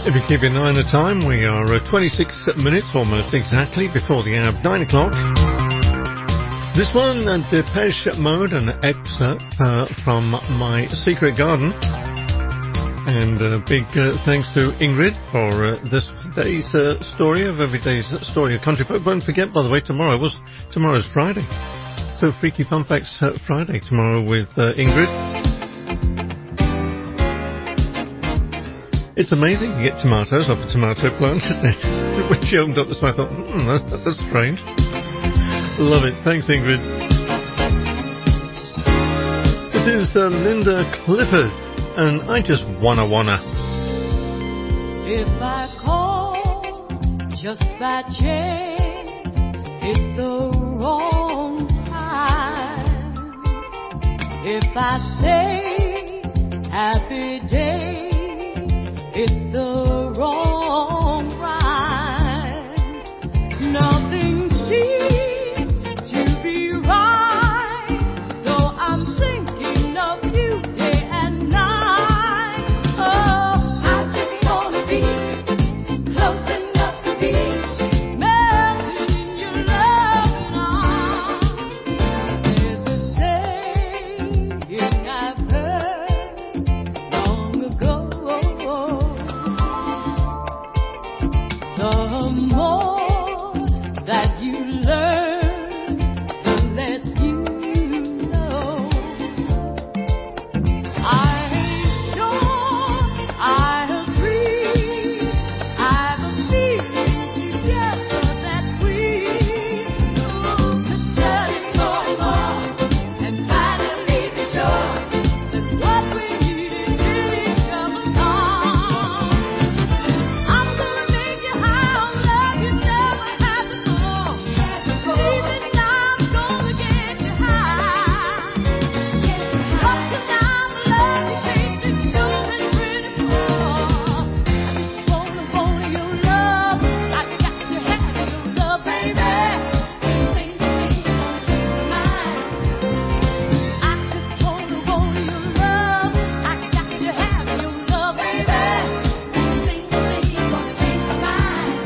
If you keep an eye on the time, we are uh, twenty-six minutes almost exactly before the hour of nine o'clock. This one, uh, Depeche Mode, an excerpt uh, from My Secret Garden. And uh, big uh, thanks to Ingrid for uh, this day's uh, story of every day's story of country folk. Don't forget, by the way, tomorrow was tomorrow's Friday. So Freaky Fun Facts uh, Friday tomorrow with uh, Ingrid. It's amazing you get tomatoes off a tomato plant, isn't it? When she opened up this one, I thought, hmm, that's, that's strange. Love it. Thanks, Ingrid. This is uh, Linda Clifford, and I just wanna wanna. If I call just by chance, it's the wrong time. If I say happy day, it's the wrong rhyme. Nothing seems to be right, though I'm thinking of you day and night. Oh, I just wanna be close enough to be melted in your loving arms. There's a saying I've heard long ago. The more that you learn, the less you know. I'm sure I agree. I've a feeling together that we could study more and more and finally be sure that what we need is in each other's arms. I'm gonna make you high on love you never had before. Even now I'm gonna get you high. Up to now the love you tasted sure been pretty poor. I just wanna wanna your love. I got to have your love, baby. Think that you're gonna change my mind. I just wanna wanna your love. I got to have your love, baby. Think that you're gonna change my mind.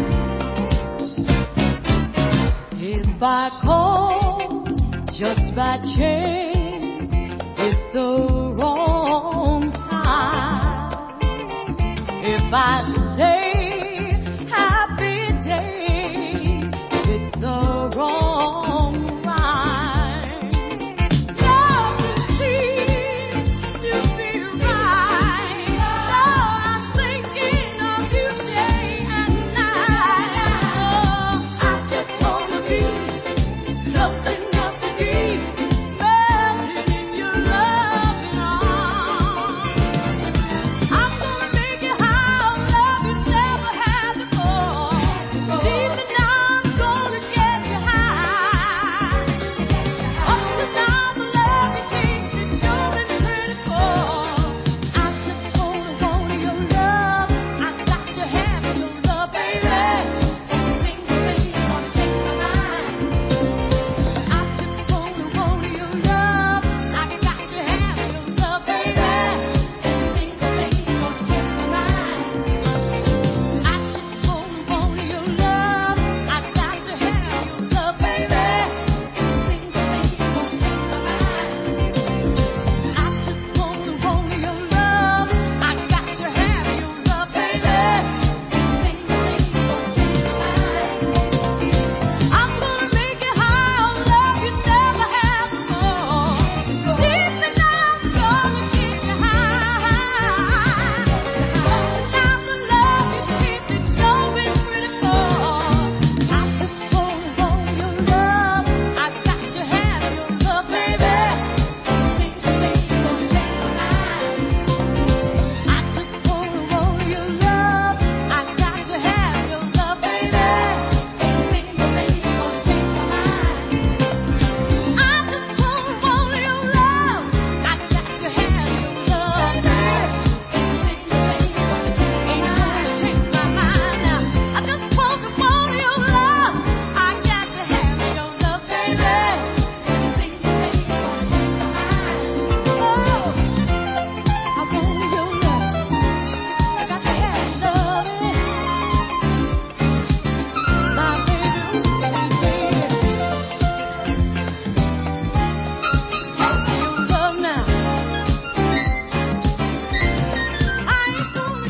If I call just by chance, it's the wrong time. If I say happy day, it's the wrong rhyme. Nothing seems to be right. Oh, I'm thinking of you day and night. Oh, I just wanna be close enough to be melted in your loving arms. I'm gonna make you high on love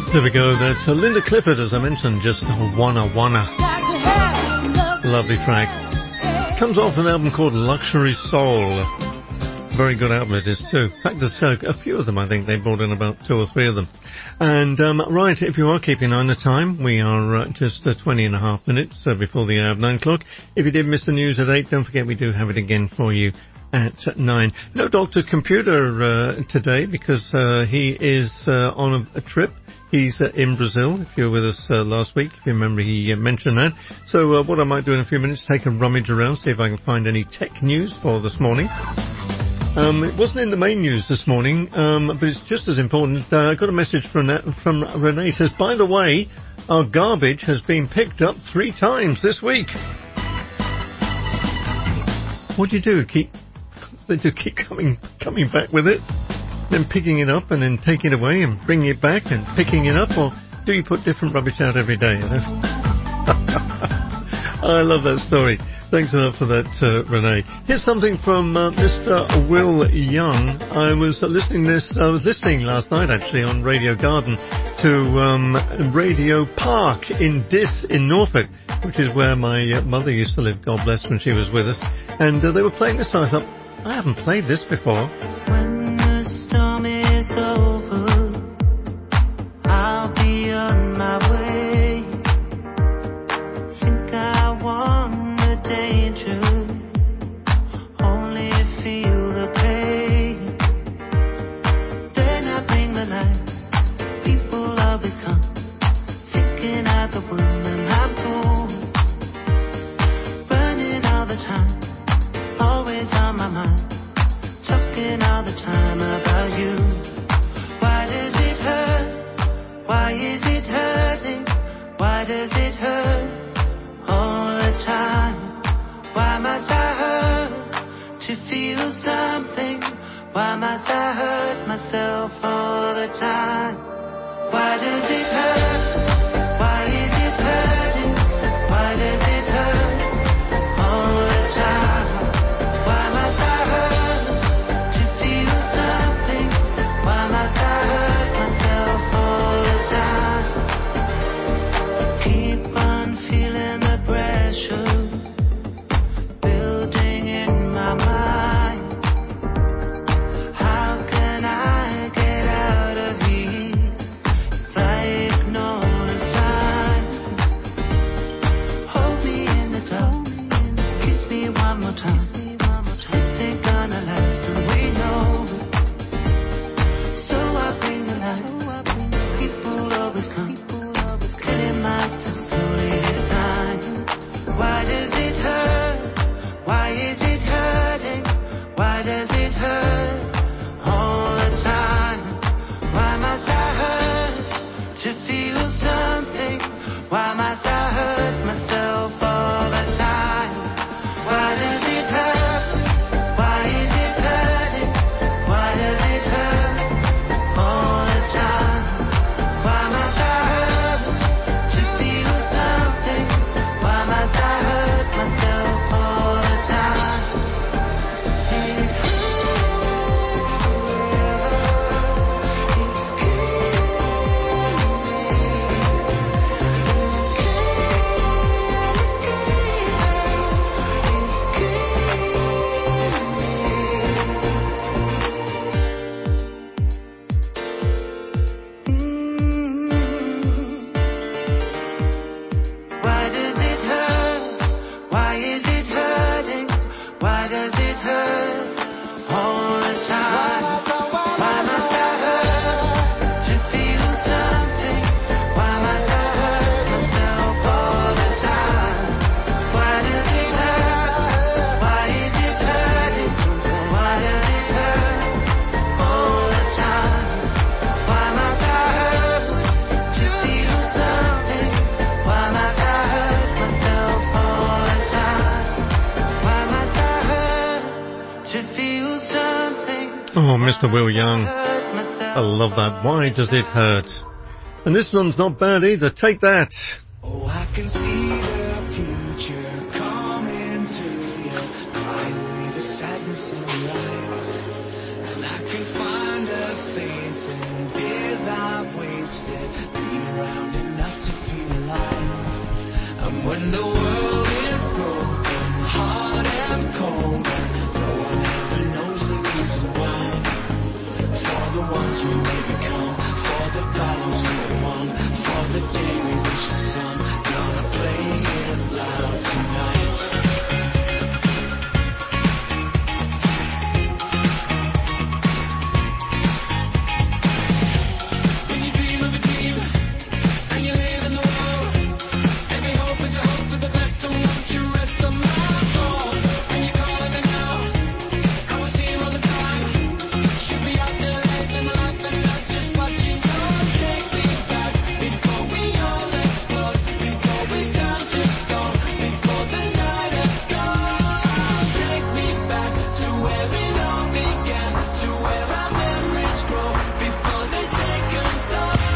There we go. That's uh, Linda Clifford, as I mentioned, just Wanna Wanna. Lovely track. Comes off an album called Luxury Soul. Very good album it is too. In fact, there's uh, a few of them. I think they brought in about two or three of them. And um, right, if you are keeping on the time, we are uh, just uh, twenty and a half minutes uh, before the hour of nine o'clock. If you did miss the news at eight, don't forget we do have it again for you at nine. No Doctor Computer uh, today because uh, he is uh, on a, a trip. He's uh, in Brazil, if you were with us uh, last week. If you remember, he uh, mentioned that. So uh, what I might do in a few minutes, take a rummage around, see if I can find any tech news for this morning. Um, it wasn't in the main news this morning, um, but it's just as important. Uh, I got a message from from Renee. It says, by the way, our garbage has been picked up three times this week. What do you do? Keep they do keep coming coming back with it, then picking it up and then taking it away and bringing it back and picking it up, or do you put different rubbish out every day? You know? I love that story. Thanks a lot for that, uh, Renee. Here's something from uh, Mister Will Young. I was uh, listening this. I was listening last night, actually, on Radio Garden to um, Radio Park in Diss in Norfolk, which is where my uh, mother used to live. God bless, when she was with us. And uh, they were playing this song. I thought, I haven't played this before. When the storm is over, I'll be on my way. Think I won the danger, only feel the pain. Then I bring the light, people always come, thinking I'm the woman I'm born, burning all the time, always on my mind, talking all the time about you. Why does it hurt? Why is it hurting? Why does it hurt all the time? Why must I hurt to feel something? Why must I hurt myself all the time? Why does it hurt? Why is it hurting? Why does it hurt all the time? Why must I hurt to feel something? Why must I hurt myself all the time? Keep on feeling the pressure building in my mind. How can I get out of here if I ignore the signs? Hold me in the dark, kiss me one more time. This ain't gonna last, and we know it. So I bring the light, people always come, killing myself slowly this time. Why does it hurt? Why is it hurting? Why does it hurt all the time? Why must I hurt to feel something? Why must I hurt myself all the time? Why does it hurt? Why is it hurting? Why does it hurt all the time? Why must I hurt to feel something? Why must I hurt myself all the time? It hurts forever. It's killing Why does it hurt? Why is it hurting? Why does it hurt all the time? Why must I hurt to feel something? Why must I hurt myself all the time? Why does it hurt? Why is it hurting? Why does it hurt all the time? Why must I hurt to feel something? Why must I hurt myself all the time? Why must I hurt to feel something? Oh, Mister Will Young. Hurt myself. I love that. Why does it hurt? And this one's not bad either. Take that. Oh, I can see the future coming to you. Finally, the sadness in your eyes. And I can find a faith in days I've wasted. exhausted, being around enough to feel alive. And when the world is broken, hard and cold, no one ever knows the reason why. For the ones we may become, for the battles we have won, for the day we reach the sun, gonna play it loud tonight. When you dream of a dream, and you live in the world, every hope is a hope for the best, and won't you rest on my throne? And you call me now, I was here all the time. Should be out there living life and not just watching. Don't take me back before we all explode, before we turn to stone, before the night has gone. Take me back to where it all began, to where our memories grow, before they take us over.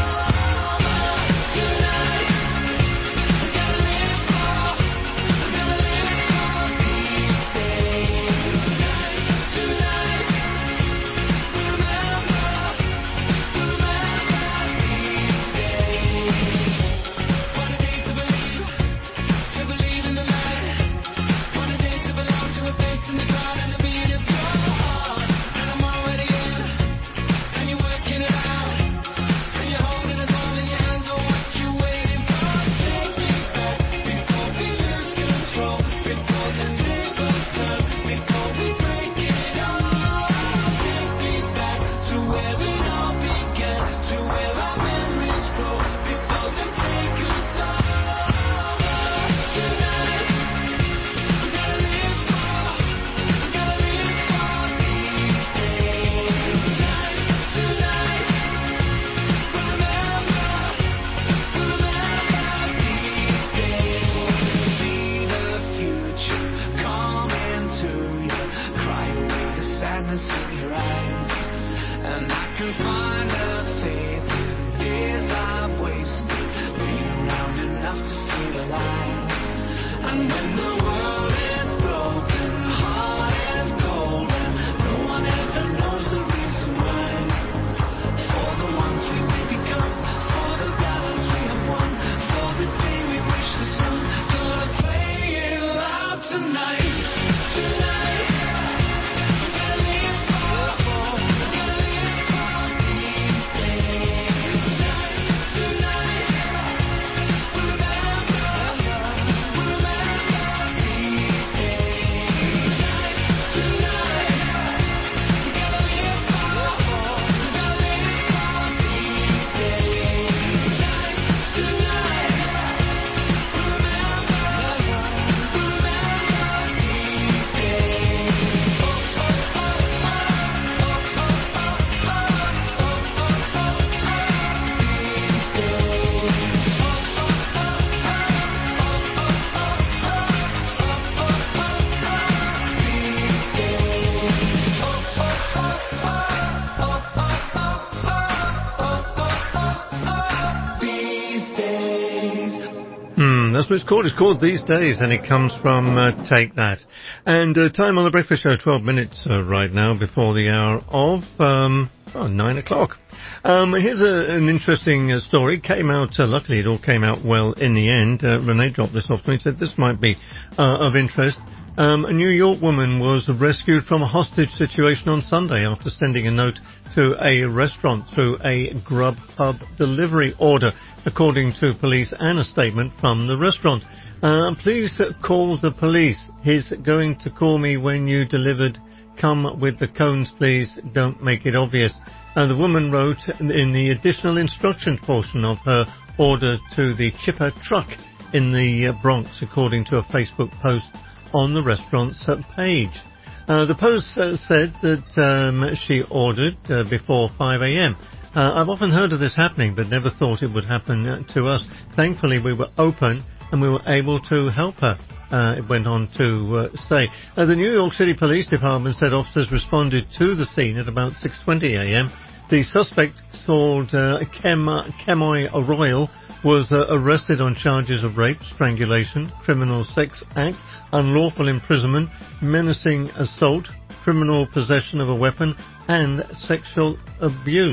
Tonight, we gotta live for, we gotta live for these days. Tonight, we remember, we remember these days. What a day to believe, to believe in the light. What a day to belong to a face in the crowd and the beat of your heart. And I'm already in, and you're working it out, and you're holding us all in your hands. Oh, what you waiting for? Take me back before we lose control, before the tables turn, before we break it all. Take me back to where it all began, to where our memories grow, before they take us over. Tonight, we gotta live for, we gotta live for these days. Tonight, we remember, we remember these days. See the future coming to you, cry away the sadness in your eyes, and I can find a faith in days I've wasted, being around enough to feel alive. And when the world is broken, hard and cold, and no one ever knows the reason why. For the ones we may become, for the battles we have won, for the day we reach the sun, gonna play it loud tonight. Tonight, we gotta live for, we gotta live for these days. Tonight, we remember, we remember these days. Tonight, we gotta live for, we gotta live for these days. Tonight, we remember, we remember these days. Oh, oh, oh, oh, oh, oh, oh, oh, oh, these days. Oh, oh, these days. Hmm, that's what it's called. It's called These Days, and it comes from uh, Take That. And uh, time on the Breakfast Show, twelve minutes uh, right now before the hour of um, oh, nine o'clock. Um, here's a, an interesting uh, story. Came out, uh, luckily it all came out well in the end. Uh, Renee dropped this off to me and said this might be uh, of interest. Um, a New York woman was rescued from a hostage situation on Sunday after sending a note to a restaurant through a Grubhub delivery order, according to police and a statement from the restaurant. Uh, please call the police. He's going to call me when you delivered. Come with the cones, please. Don't make it obvious. Uh, the woman wrote in the additional instruction portion of her order to the Chipper truck in the uh, Bronx, according to a Facebook post on the restaurant's uh, page. Uh, the post uh, said that um, she ordered uh, before five a.m. Uh, I've often heard of this happening, but never thought it would happen uh, to us. Thankfully, we were open and we were able to help her. Uh, it went on to uh, say. Uh, the New York City Police Department said officers responded to the scene at about six twenty a.m. The suspect, called uh, Kem, Kemoy Royal, was uh, arrested on charges of rape, strangulation, criminal sex act, unlawful imprisonment, menacing assault, criminal possession of a weapon, and sexual abuse.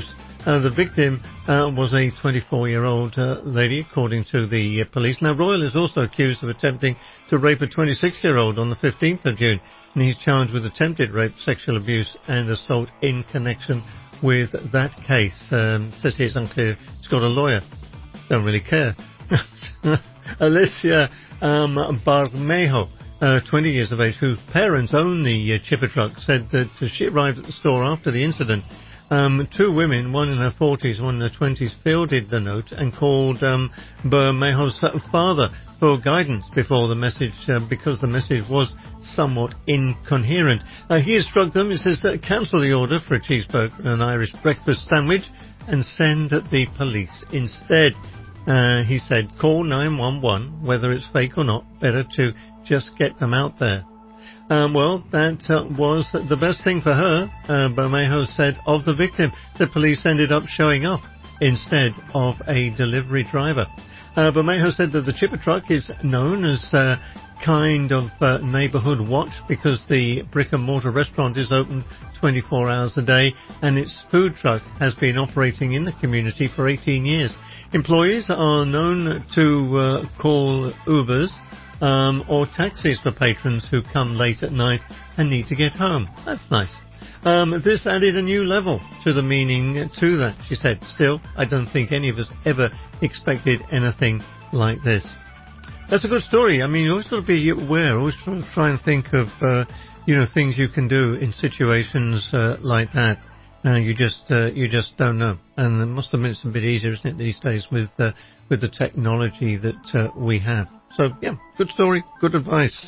Uh, the victim uh, was a twenty-four-year-old uh, lady, according to the uh, police. Now, Royal is also accused of attempting to rape a twenty-six-year-old on the fifteenth of June, and he's charged with attempted rape, sexual abuse, and assault in connection with that case. Um, says here it's unclear. It's got a lawyer. Don't really care. Alicia um, Barmejo, uh, twenty years of age, whose parents own the uh, chipper truck, said that uh, she arrived at the store after the incident. Um, two women, one in her forties, one in her twenties, fielded the note and called um, Bermejo's father for guidance before the message, uh, because the message was somewhat incoherent. Uh, he instructed them, he says, uh, cancel the order for a cheeseburger and an Irish breakfast sandwich and send the police instead. Uh, he said, call nine one one, whether it's fake or not, better to just get them out there. Um, well, that uh, was the best thing for her, uh, Bermejo said of the victim. The police ended up showing up instead of a delivery driver. Uh, Bermejo said that the chipper truck is known as uh, kind of uh, neighborhood watch because the brick and mortar restaurant is open twenty-four hours a day and its food truck has been operating in the community for eighteen years. Employees are known to uh, call Ubers Um, or taxis for patrons who come late at night and need to get home. That's nice. Um, this added a new level to the meaning to that, she said. Still, I don't think any of us ever expected anything like this. That's a good story. I mean, you always got to be aware, always try and think of, uh, you know, things you can do in situations uh, like that. Uh, you just uh, you just don't know. And it must admit it's a bit easier, isn't it, these days with uh, with the technology that uh, we have. So, yeah, good story, good advice.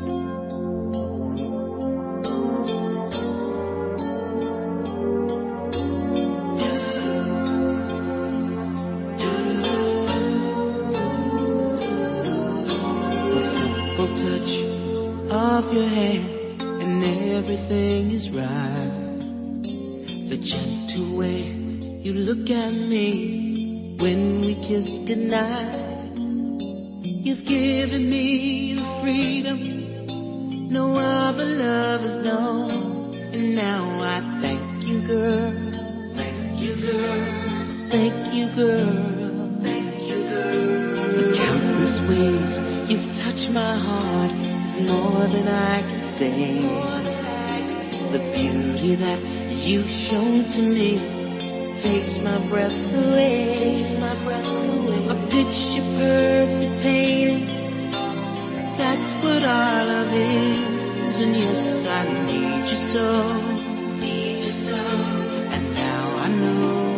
The simple touch of your hand and everything is right. The gentle way you look at me when we kiss goodnight. You've given me the freedom no other love has known. And now I thank you, girl. Thank you, girl. Thank you, girl. Thank you, girl. The countless ways you've touched my heart is more than I can say. The beauty that you've shown to me takes my breath away. Takes my breath away. A picture perfect painting. That's what our love is. And yes, I need you so. Need you so. And now I know.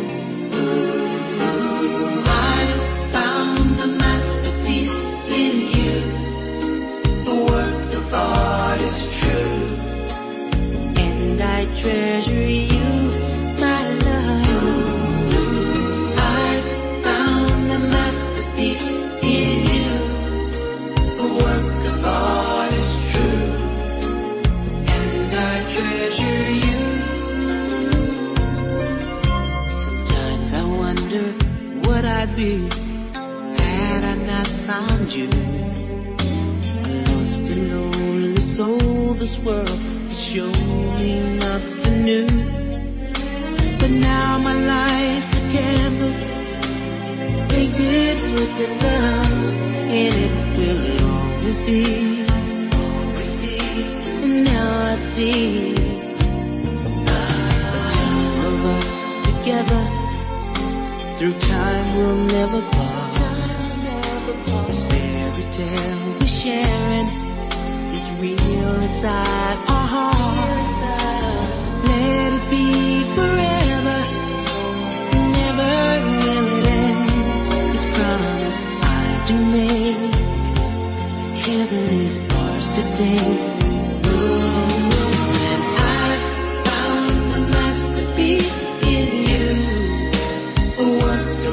Ooh, I found the masterpiece in you. The work of art is true. And I treasure you. Be, had I not found you, a lost and lonely soul, this world could show me nothing new. But now my life's a canvas painted with your love, and it will always be, always be. And now I see the two of us together. Through time we'll never part. This fairy tale we're sharing is real inside our hearts. Let it be forever. Never will it end. This promise I do make. Heaven is ours today. Work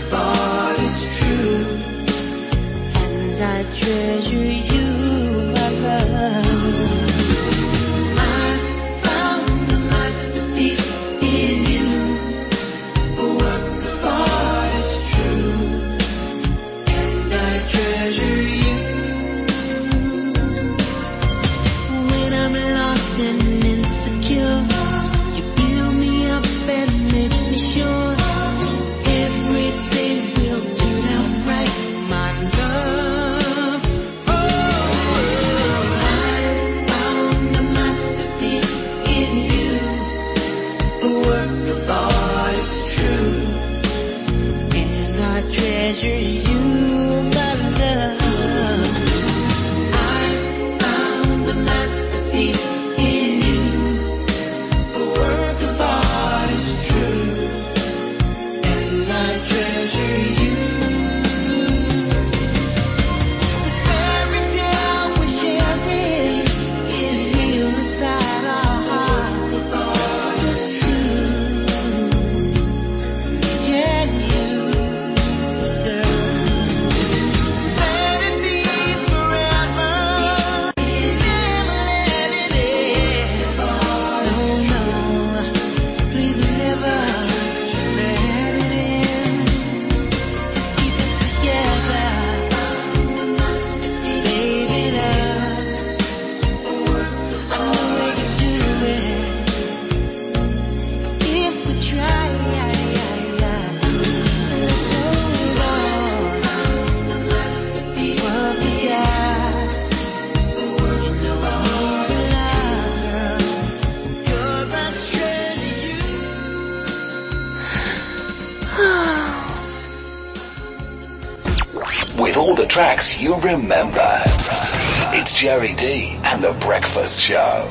tracks you remember. It's Jerry D and The Breakfast Show.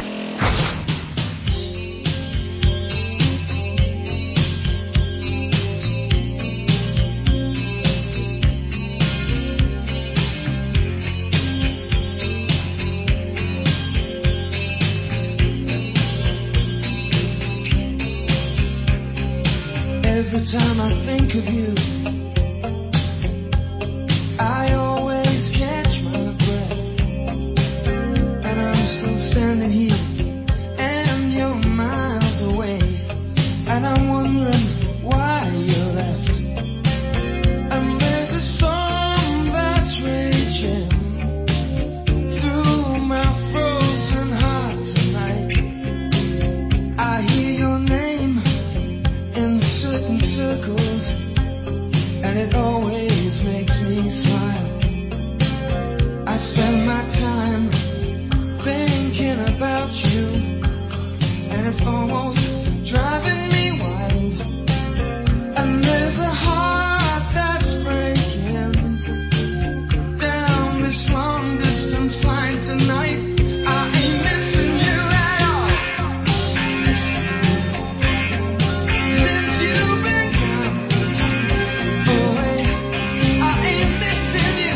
Every time I think of you, I always catch my breath, and I'm still standing here, and you're miles away, and I'm wondering why you left. And there's a storm that's raging through my frozen heart tonight. I hear your name in certain circles, and it always makes me smile. I spend my time thinking about you, and it's almost driving me wild. And there's a heart that's breaking down this long distance line tonight. I ain't missing you at all. Since you've been gone away, I ain't missing you.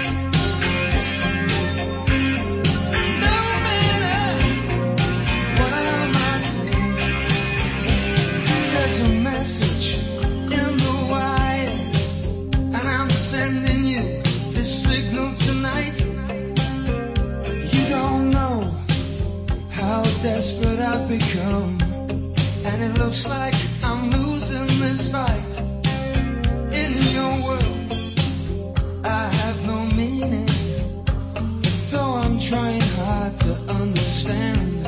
No matter what I might say, there's a message in the wire, and I'm sending you this signal tonight. You don't know how desperate I've become, and it looks like I'm losing this fight. In your world, I have no meaning, though I'm trying hard to understand.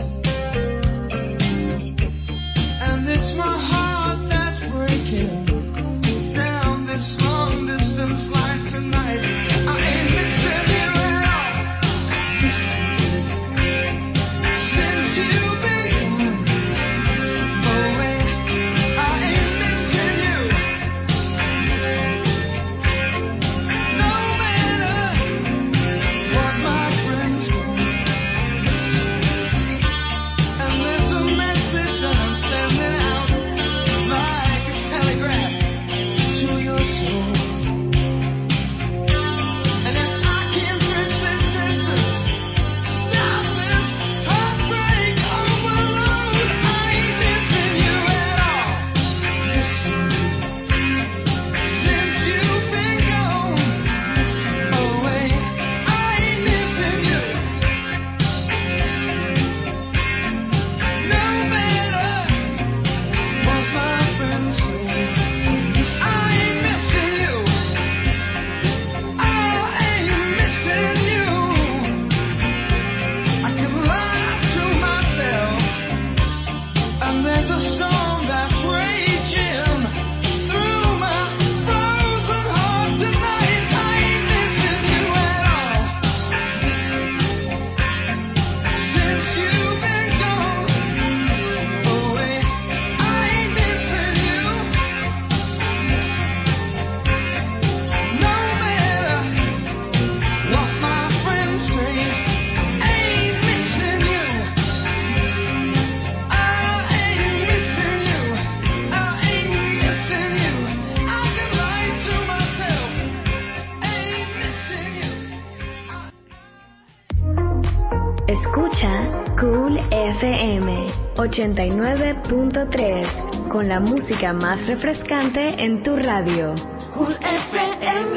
And it's my heart that's breaking down this long distance line tonight. I ain't missing you at all. Since you've been gone away, I ain't missing you. No matter what my friends say. And there's a message that I'm sending out like a telegraph to your soul. And if I can bridge this distance, stop this heartbreak overload, I ain't missing you at all. Since you've been gone away, I ain't missing you. No matter what my friends say, I ain't missing you. I ain't missing you. I can lie to myself, and there's a storm that's raging through my frozen heart tonight. I ain't missing you at all. Since you've been gone away, I ain't missing you. No matter what my friends say, ain't missing you. I ain't missing you. I ain't missing you. I can lie to myself. Ain't missing you. Escucha Cool F M ochenta y nueve punto tres con la música más refrescante en tu radio. Cool F M.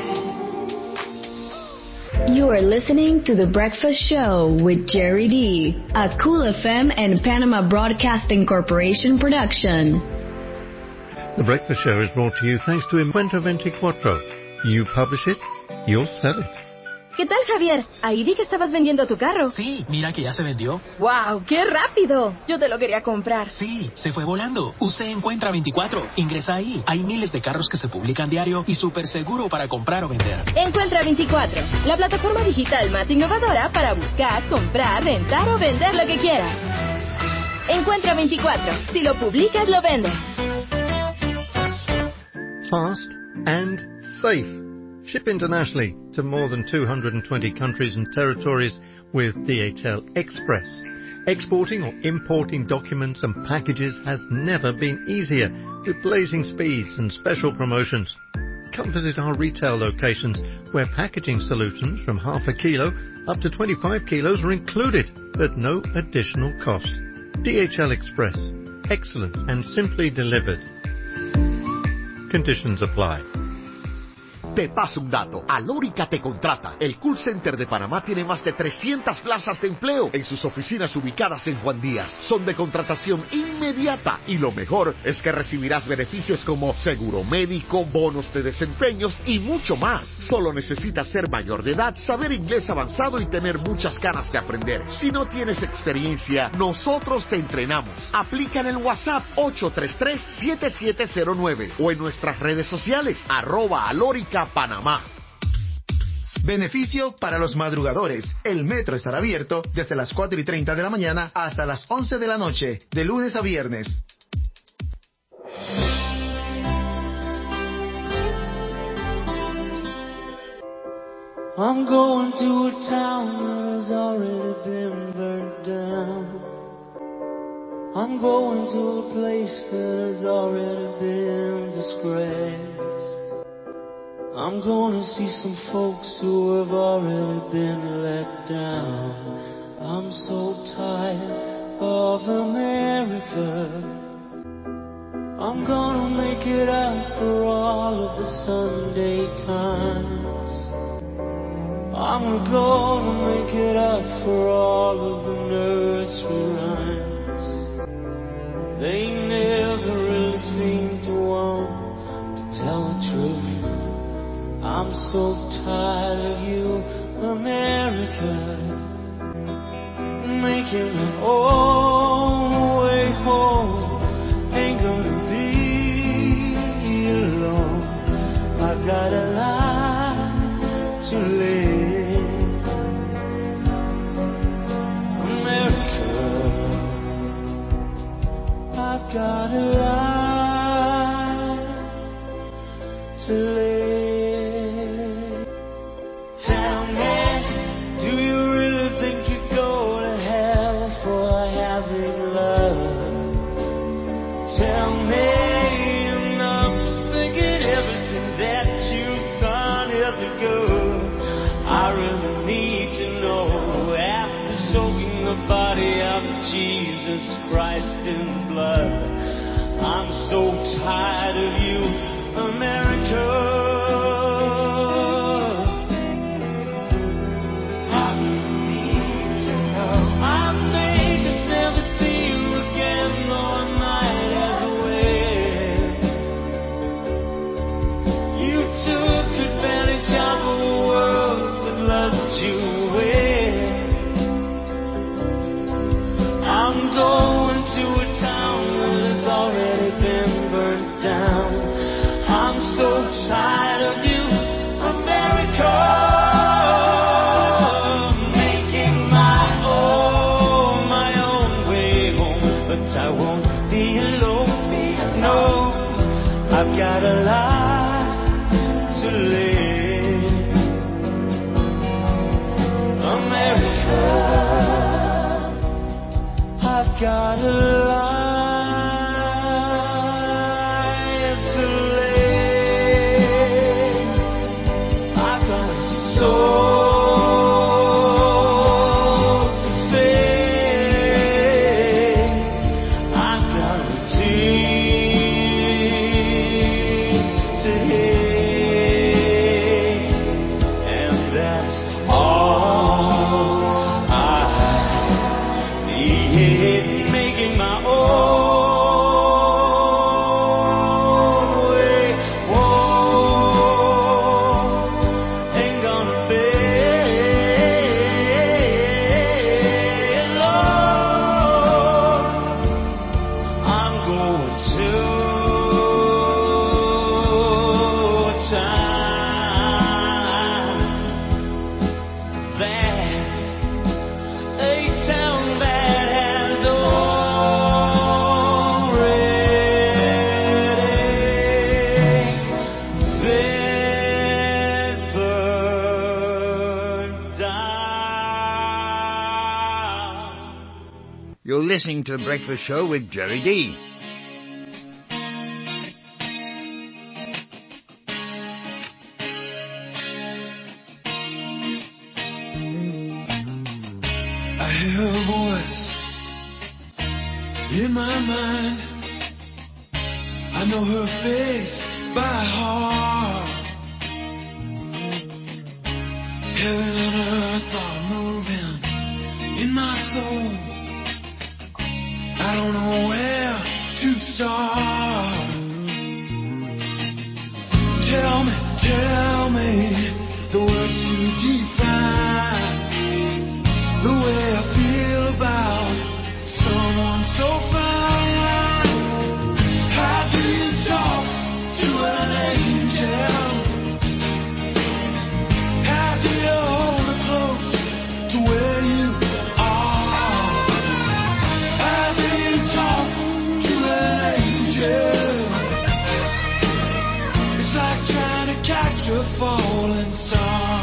You are listening to The Breakfast Show with Jerry D, a Cool F M and Panama Broadcasting Corporation production. The Breakfast Show is brought to you thanks to Encuentro veinticuatro. You publish it, you'll sell it. ¿Qué tal, Javier? Ahí vi que estabas vendiendo tu carro. Sí, mira que ya se vendió. ¡Wow! ¡Qué rápido! Yo te lo quería comprar. Sí, se fue volando. Usted Encuentra veinticuatro. Ingresa ahí. Hay miles de carros que se publican diario y súper seguro para comprar o vender. Encuentra veinticuatro, la plataforma digital más innovadora para buscar, comprar, rentar o vender lo que quieras. Encuentra veinticuatro. Si lo publicas, lo vendes. Fast and safe. Ship internationally to more than two hundred twenty countries and territories with D H L Express. Exporting or importing documents and packages has never been easier, with blazing speeds and special promotions. Come visit our retail locations where packaging solutions from half a kilo up to twenty-five kilos are included at no additional cost. D H L Express. Excellent and simply delivered. Conditions apply. Te paso un dato. Alórica te contrata. El call center de Panamá tiene más de trescientas plazas de empleo en sus oficinas ubicadas en Juan Díaz. Son de contratación inmediata y lo mejor es que recibirás beneficios como seguro médico, bonos de desempeños y mucho más. Solo necesitas ser mayor de edad, saber inglés avanzado y tener muchas ganas de aprender. Si no tienes experiencia, nosotros te entrenamos. Aplica en el WhatsApp ocho tres tres, siete siete cero nueve o en nuestras redes sociales arroba alórica Panamá. Beneficio para los madrugadores. El metro estará abierto desde las cuatro y treinta de la mañana hasta las once de la noche, de lunes a viernes. I'm going to a town that has already been burnt down. I'm going to a place that has already been disgraced. I'm gonna see some folks who have already been let down. I'm so tired of America. I'm gonna make it out for all of the Sunday Times. I'm gonna make it out for all of the nursery rhymes. They never really seem to want to tell the truth. I'm so tired of you, America, making my own way home. Ain't gonna be alone. I've got a life to live. America, I've got a life to live. Tell me, do you really think you go to hell for having love? Tell me, you're not thinking everything that you've done years ago. I really need to know, after soaking the body of Jesus Christ in blood. I'm so tired of you, America. Tired of you, America, making my own, my own way home. But I won't be alone, no, I've got a life to live. America, I've got a life. Making my own listening to The Breakfast Show with Jerry D. I hear a voice in my mind. I know her face by heart. Heaven and earth are moving in my soul. I don't know where to start. Tell me, tell me the words to define the way I feel about someone so fine. How do you talk to an angel? How do you hold her close to where you are? How do you talk to an angel? It's like trying to catch a falling star.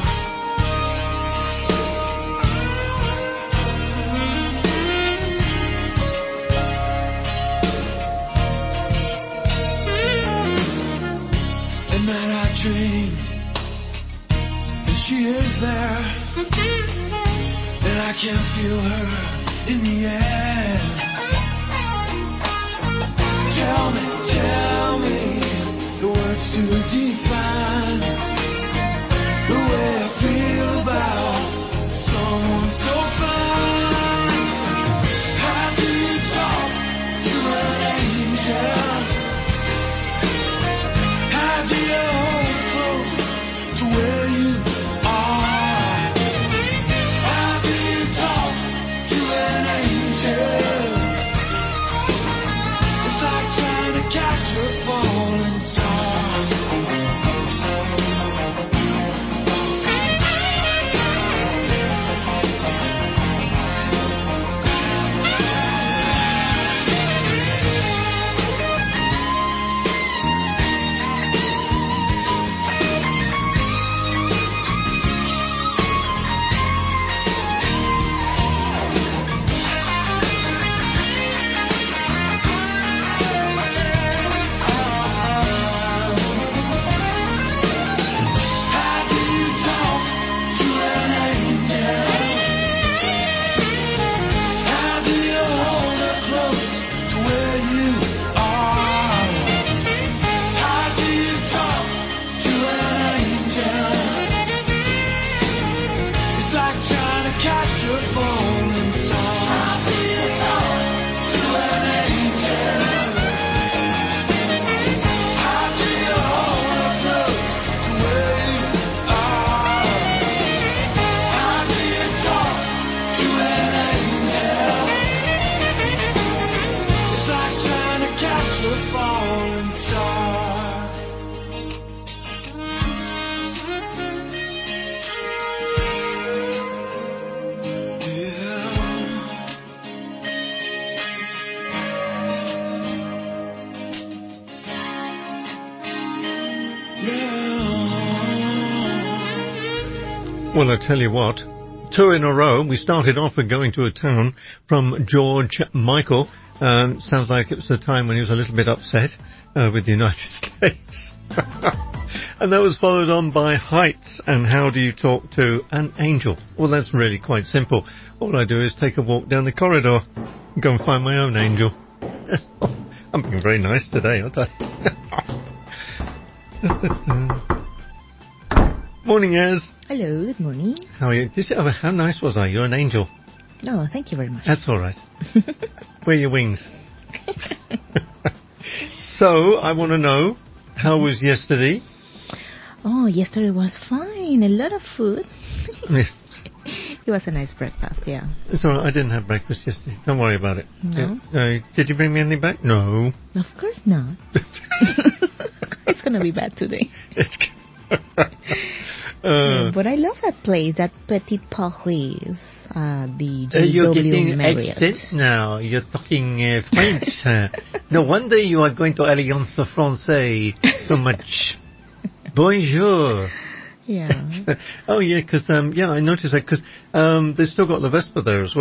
At night I dream and she is there, and I can feel her in the air. Tell me, tell me the words to define the way I feel about someone so fine. How do you talk to an angel? How do you hold close to where you are? How do you talk to an angel? It's like trying to catch a falling star. How do you talk to an angel? How do you hold her close to where you are? How do you talk to an angel? It's like trying to catch a falling star. How do you talk to an angel? How do you hold her close to where you are? How do you talk to an angel? It's like trying to catch a falling star. Well, I tell you what, two in a row. We started off with Going to a Town from George Michael. Um, sounds like it was a time when he was a little bit upset uh, with the United States. And that was followed on by Heights and How Do You Talk to an Angel? Well, that's really quite simple. All I do is take a walk down the corridor and go and find my own angel. I'm being very nice today, aren't I? Morning, Ez. Hello, good morning. How are you? This, oh, how nice was I? You're an angel. Oh, thank you very much. That's all right. Where are your wings? So, I want to know, how was yesterday? Oh, yesterday was fine. A lot of food. It was a nice breakfast, yeah. It's all right. I didn't have breakfast yesterday. Don't worry about it. No? Uh, did you bring me anything back? No. Of course not. It's going to be bad today. It's Uh, but I love that place, that Petit Paris, uh, the J W uh, you're getting Marriott. accent now. You're talking uh, French. uh, no wonder you are going to Alliance Française so much. Bonjour. Yeah. Oh, yeah, because, um, yeah, I noticed that because um, they've still got the Vespa there as well.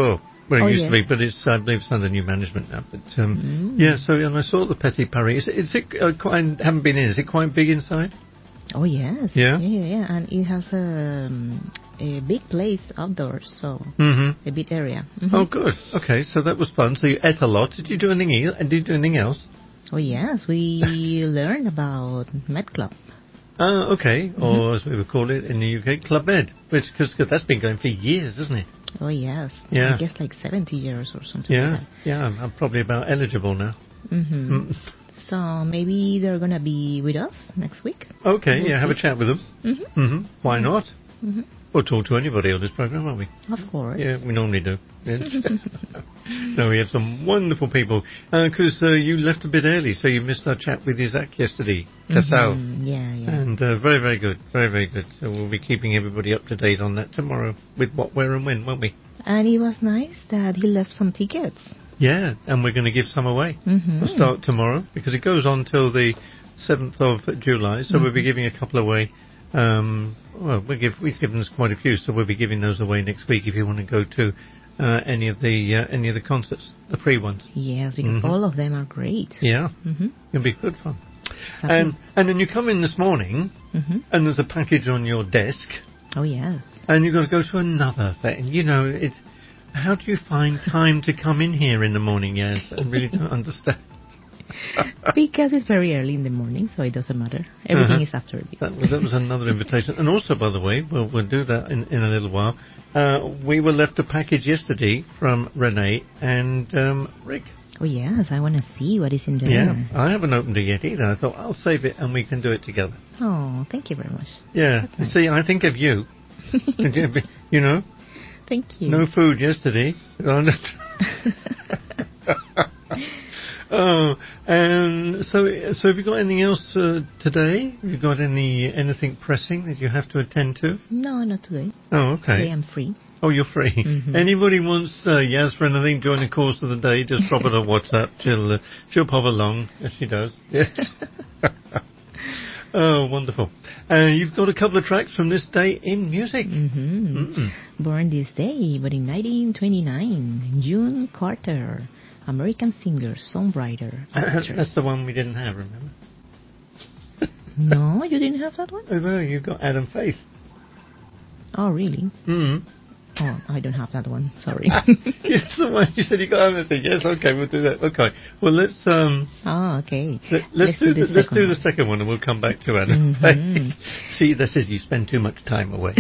where it Oh, used yes. to be, but it's I believe it's under new management now. But um, Mm. yeah, so and I saw the Petit Paris. Is it, is it uh, quite? I haven't been in. Is it quite big inside? Oh yes. Yeah? Yeah, yeah, yeah. And it has a, um, a big place outdoors, so Mm-hmm. a big area. Mhm. Oh, good. Okay, so that was fun. So you ate a lot. Did you do anything? E- did you do anything else? Oh yes, we learned about Med Club. Uh, okay, Mm-hmm. or as we would call it in the U K, Club Med, which because that's been going for years, isn't it? Oh yes. Yeah. I guess like seventy years or something Yeah, like yeah. I'm, I'm probably about eligible now. that. Mm-hmm. Mm. So maybe they're gonna be with us next week. Okay, We'll yeah. Have a see. chat with them. Mm-hmm. Mm-hmm. Why not? Mm-hmm. We'll talk to anybody on this program, won't we? Of course. Yeah, we normally do. Yes. No, we have some wonderful people. Because uh, you left a bit early, so you missed our chat with Isaac yesterday, Casal. Mhm. Yeah, yeah. And uh, very, very good. Very, very good. So we'll be keeping everybody up to date on that tomorrow with what, where and when, won't we? And it was nice that he left some tickets. Yeah, and we're going to give some away. Mm-hmm. We'll start tomorrow because it goes on till the seventh of July, so we'll be giving a couple away. Um, well, we give, we've given us quite a few, so we'll be giving those away next week if you want to go to uh, any of the uh, any of the concerts, the free ones. Yes, because Mhm. all of them are great. Yeah, Mm-hmm. it'll be good fun. Exactly. And and then you come in this morning, Mm-hmm. and there's a package on your desk, Oh yes. and you've got to go to another thing. You know, it. How do you find time to come in here in the morning? Yes, I really don't understand. Because it's very early in the morning, so it doesn't matter. Everything Uh-huh. is after it. That, that was another invitation. And also, by the way, we'll, we'll do that in, in a little while. Uh, we were left a package yesterday from Renee and um, Rick. Oh yes, I want to see what is in there. Yeah, I haven't opened it yet either. I thought I'll save it and we can do it together. Oh, thank you very much. Yeah, That's nice. see, I think of you. You know, Thank you. no food yesterday. Oh, and so so have you got anything else uh, today? Have you got any anything pressing that you have to attend to? No, not today. Oh, okay. Today I'm free. Oh, you're free. Mhm. Anybody wants uh, Yaz for anything during the course of the day, just drop it on WhatsApp. She'll uh, she'll pop along. Yes, she does. Yes. Oh, wonderful. Uh, you've got a couple of tracks from this day in music. Mm-hmm. Mm-mm. Born this day, but in nineteen twenty-nine, June Carter, American singer, songwriter, actress. That's the one we didn't have, remember? No, you didn't have that one? Oh, well, you got Adam Faith. Oh, really? Mm. Oh, I don't have that one. Sorry. Yes, the one you said you got Adam Faith. Yes, okay, we'll do that. Okay. Well, let's um. Oh, okay. Let, let's, do, the, let's do the second one, and we'll come back to Adam Mhm. Faith. See, this is you spend too much time away.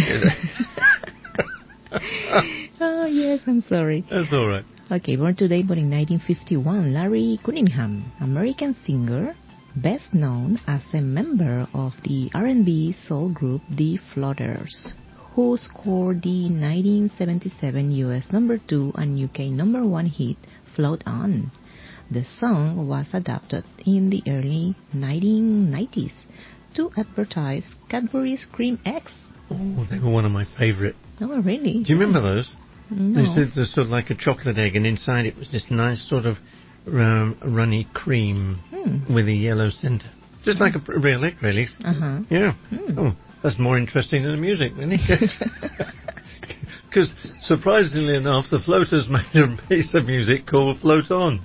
Oh, yes, I'm sorry. That's all right. Okay, born today, but in nineteen fifty-one, Larry Cunningham, American singer, best known as a member of the R and B soul group The Floaters, who scored the nineteen seventy-seven U S number two and U K number one hit, Float On. The song was adapted in the early nineteen nineties to advertise Cadbury's Cream Eggs. Oh, they were one of my favourite. Oh, really? Do you remember those? No. They said they're sort of like a chocolate egg, and inside it was this nice sort of um, runny cream Hmm. with a yellow centre. Just like a pr- real egg, really. Uh-huh. Yeah. Hmm. Oh, that's more interesting than the music, really. Because, surprisingly enough, the Floaters made a piece of music called Float On.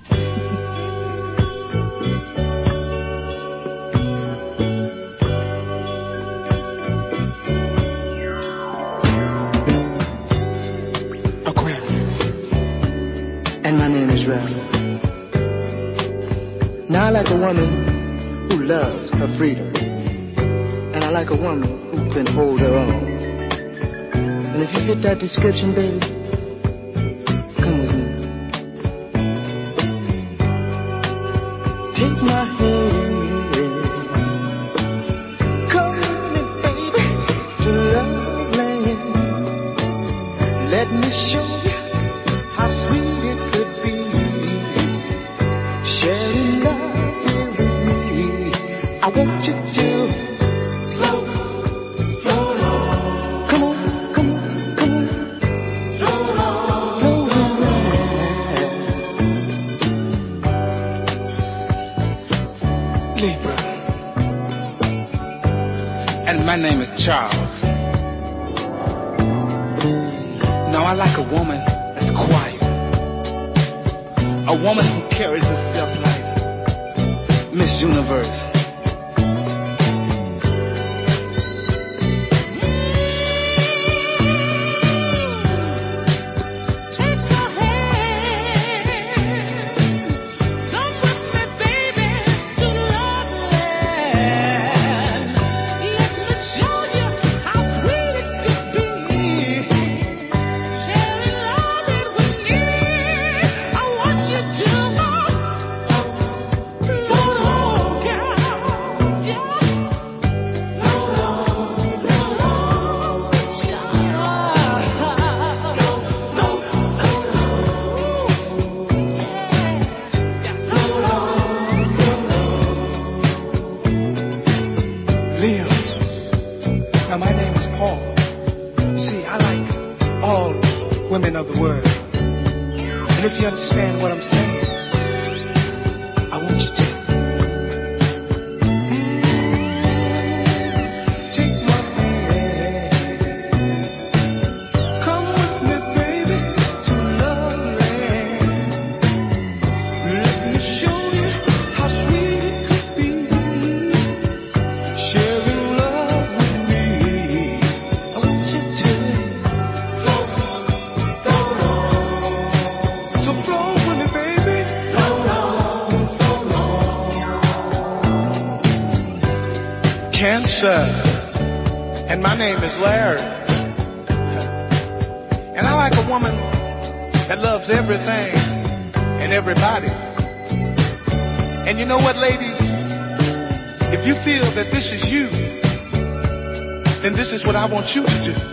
Aquarius, and my name is Ralph. Now I like a woman who loves her freedom, and I like a woman who can hold her own. And if you fit that description, baby, come with me. Take my hand, come with me, baby, to love land. Let me show you how sweet it could be, sharing love here with me. I want you to float, float on. Come on, come on, come on. Float on, float on. Libra. And my name is Charles. Now I like a woman that's quiet, A woman who carries herself like Miss Universe. And my name is Larry. And I like a woman that loves everything and everybody. And you know what, ladies? If you feel that this is you, then this is what I want you to do.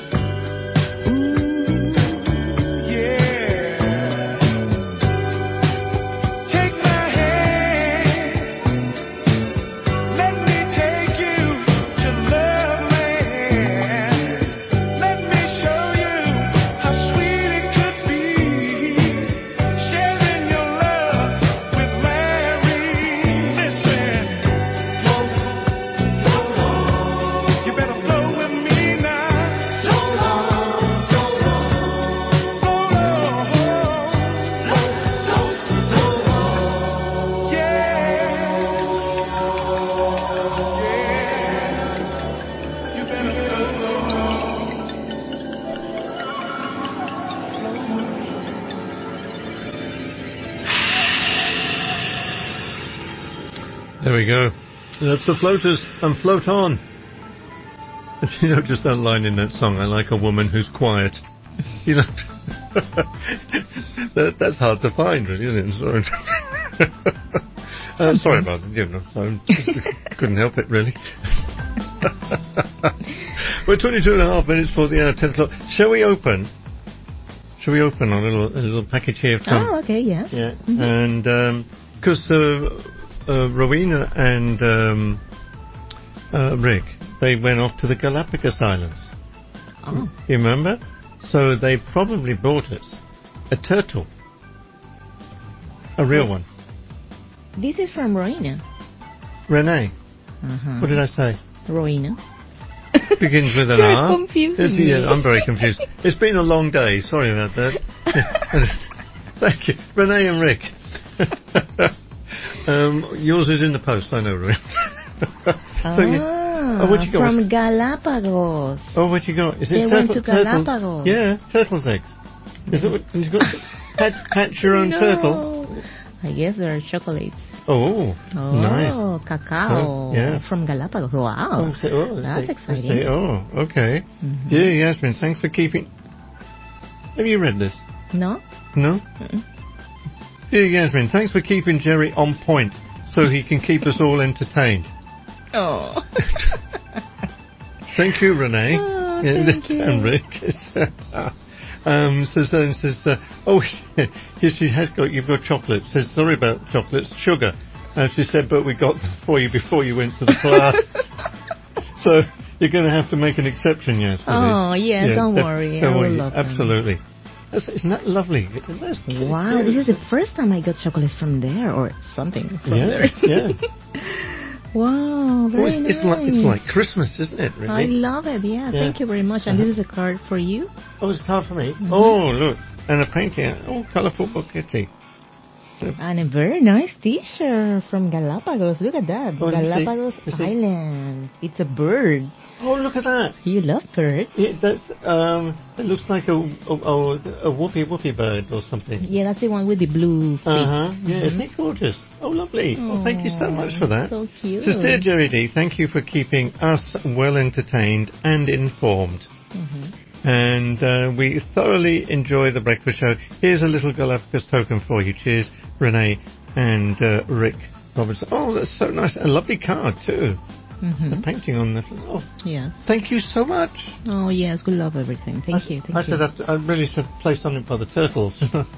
There we go. That's the Floaters and Float On. You know, just that line in that song, I like a woman who's quiet. You know, that, that's hard to find, really, isn't it? Sorry, uh, sorry about it, you know, I couldn't help it, really. We're twenty-two and a half minutes for the hour, ten o'clock. Shall we open? Shall we open on a little, a little package here from... Oh, okay, yeah. Yeah, Mm-hmm. and, because um, uh, uh, Rowena and um, uh, Rick, they went off to the Galapagos Islands. Oh. You remember? So they probably brought us a turtle. A real one. This is from Rowena. Renee. Uh-huh. What did I say? Rowena. Begins with an You're R. confusing It's- me. yeah, I'm very confused. It's been a long day. Sorry about that. Thank you. Renee and Rick. um, yours is in the post, I know, Rick. so, yeah. Oh, what you got? From Galapagos. Oh, what you got? Is it They turtle, went to turtle? Galapagos. Yeah, turtle's eggs. Is it what you got? Hatch, hatch your own No. turtle? I guess there are chocolates. Oh, Oh, nice. cacao. Oh, yeah. From Galapagos. Wow. Oh, say, oh, That's say, exciting. say, oh, okay. Mhm. Yeah, Yasmin, thanks for keeping... Have you read this? No? No? Mm-mm. Dear Yasmin, thanks for keeping Jerry on point so he can keep us all entertained. Oh. Thank you, Renee. Oh, Yeah, thank you. and Rick. um, says, uh, says uh, oh, yes, she has got, you've got chocolate. Says, sorry about chocolates, sugar. And she said, but we got them for you before you went to the class. So you're going to have to make an exception, yes. for Oh, this. yeah, don't def- worry. Don't I will worry. love them. Absolutely. That's, isn't that lovely? That's Wow, this is the first time I got chocolates from there or something from Yeah, there. yeah. Wow, Oh, very it's, it's nice. like it's like Christmas, isn't it? Really? I love it. Yeah, Yeah. thank you very much. And Uh-huh. this is a card for you. Oh, it's a card for me. Mhm. Oh, look, and a painting. Oh, colourful book, Kitty. And a very nice T-shirt from Galapagos. Look at that. Oh, let me see. Galapagos Let me see. Island. It's a bird. Oh, look at that. You love birds. Yeah, that's, um, it looks like a, a, a, a woofy woofy bird or something. Yeah, that's the one with the blue feet. Uh-huh. Yeah, Mhm. isn't it gorgeous? Oh, lovely. Well, thank you so much for that. So cute. Sister Jerry D, thank you for keeping us well entertained and informed. Mhm. And uh, we thoroughly enjoy the breakfast show. Here's a little Galapagos token for you. Cheers, Renee and uh, Rick Robertson. Oh, that's so nice. A lovely card, too. Mhm. The painting on the... Oh, Yes. thank you so much. Oh, yes, we love everything. Thank I, you. Thank I you. should have to, I really should play something by the Turtles.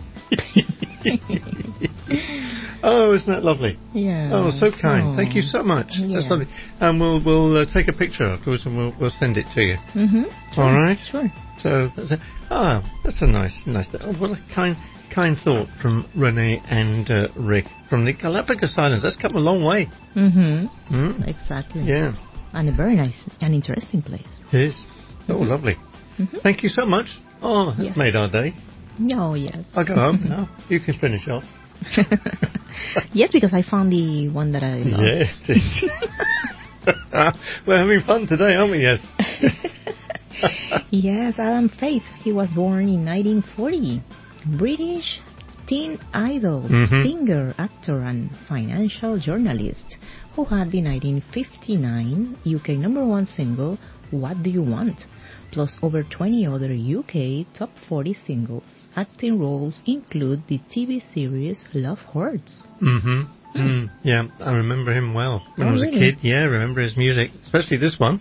Oh, isn't that lovely? Yeah. Oh, so kind. Oh. Thank you so much. Yeah. That's lovely. And we'll we'll uh, take a picture afterwards and we'll we'll send it to you. Mm-hmm. Sure. All right. Sure. So that's a, ah, that's a nice nice. Oh, what a kind kind thought from Renee and uh, Rick from the Galapagos Islands. That's come a long way. Mm-hmm. Mm. Exactly. Yeah. And a very nice and interesting place. It is. Oh, Mhm. lovely. Mhm. Thank you so much. Oh, that Yes. made our day. Oh, yes. I'll go home now. You can finish off. Yes, because I found the one that I lost. Yeah. We're having fun today, aren't we? Yes. Yes, Adam Faith. He was born in nineteen forty. British teen idol, Mhm. singer, actor, and financial journalist who had the nineteen fifty-nine U K number one single, What Do You Want? Plus over twenty other U K top forty singles. Acting roles include the T V series Love Hurts. Mm-hmm. Mm, yeah, I remember him well. When Oh, I was really? a kid, yeah, I remember his music, especially this one.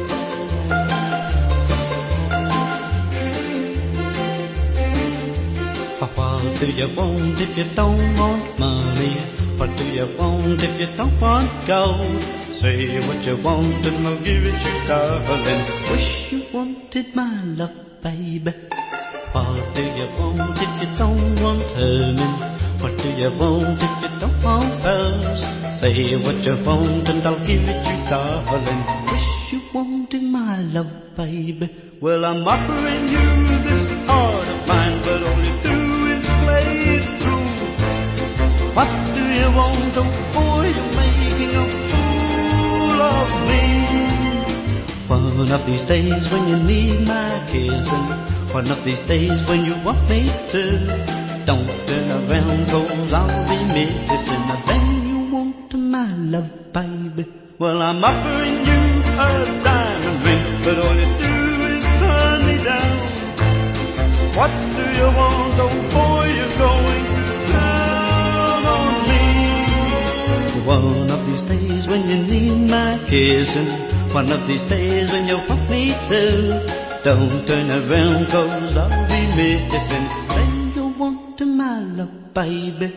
What do you want if you don't want money? What do you want if you don't want gold? Say what you want and I'll give it you, darling. Wish you wanted my love, baby. What do you want if you don't want Herman? What do you want if you don't want pearls? Say what you want and I'll give it you, darling. Wish you wanted my love, baby. Well, I'm offering you this heart of mine, but all you do is play it through. What do you want, oh boy, you're making a fool of me. One of these days when you need my kissing, one of these days when you want me to, don't turn around, cause I'll be missing. Then you want my love, baby. Well, I'm offering you a diamond ring, but all you do is turn me down. What do you want, oh boy, you're going down on me. One of these days when you need my kissing, one of these days when you want me to, don't turn around, cause I'll be missing. Then you want my love, baby.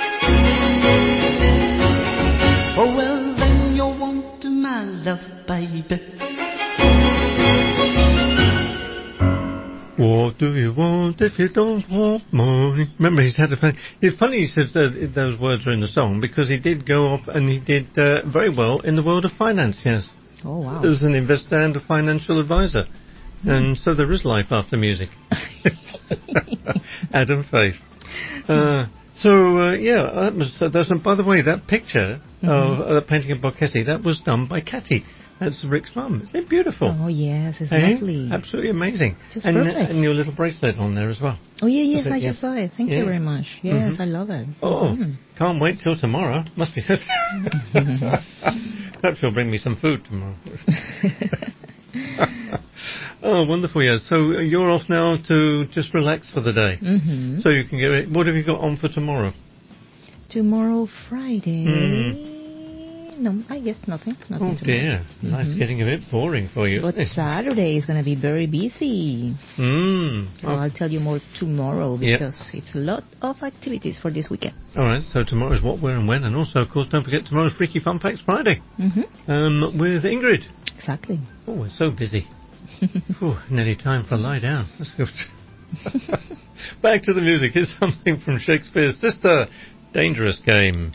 Oh well, then you want my love, baby. What do you want if you don't want money? Remember, he's had a funny... It's funny he said that those words are in the song because he did go off and he did uh, very well in the world of finance, yes. Oh, wow. As an investor and a financial advisor. And so there is life after music. Adam Faith. Uh, so, uh, yeah, that was, uh, that's, and by the way, that picture Mhm. of uh, the painting of Bocchetti, that was done by Catty. That's Rick's mum. Isn't it beautiful? Oh, yes, it's Eh? lovely. Absolutely amazing. Just and, uh, perfect. and your little bracelet on there as well. Oh, yeah, yes, Was it? I Yeah. just saw it. Thank Yeah. you very much. Yes, Mhm. I love it. Oh, Mhm. can't wait till tomorrow. Must be good. Perhaps you'll bring me some food tomorrow. Oh, wonderful, yeah. So uh, you're off now to just relax for the day. Mhm. So you can get it. What have you got on for tomorrow? Tomorrow, Friday. Mm. No, I guess nothing. Nothing Oh, tomorrow. dear. Life's Mhm. getting a bit boring for you. But Saturday is going to be very busy. Mm. So Oh. I'll tell you more tomorrow Yep. because it's a lot of activities for this weekend. All right, so tomorrow's What, Where and When. And also, of course, don't forget tomorrow's Freaky Fun Facts Friday Mm-hmm. um, with Ingrid. Exactly. Oh, we're so busy. Whew, nearly time for a lie down. Let's go. Back to the music. Here's something from Shakespeare's Sister, Dangerous Game.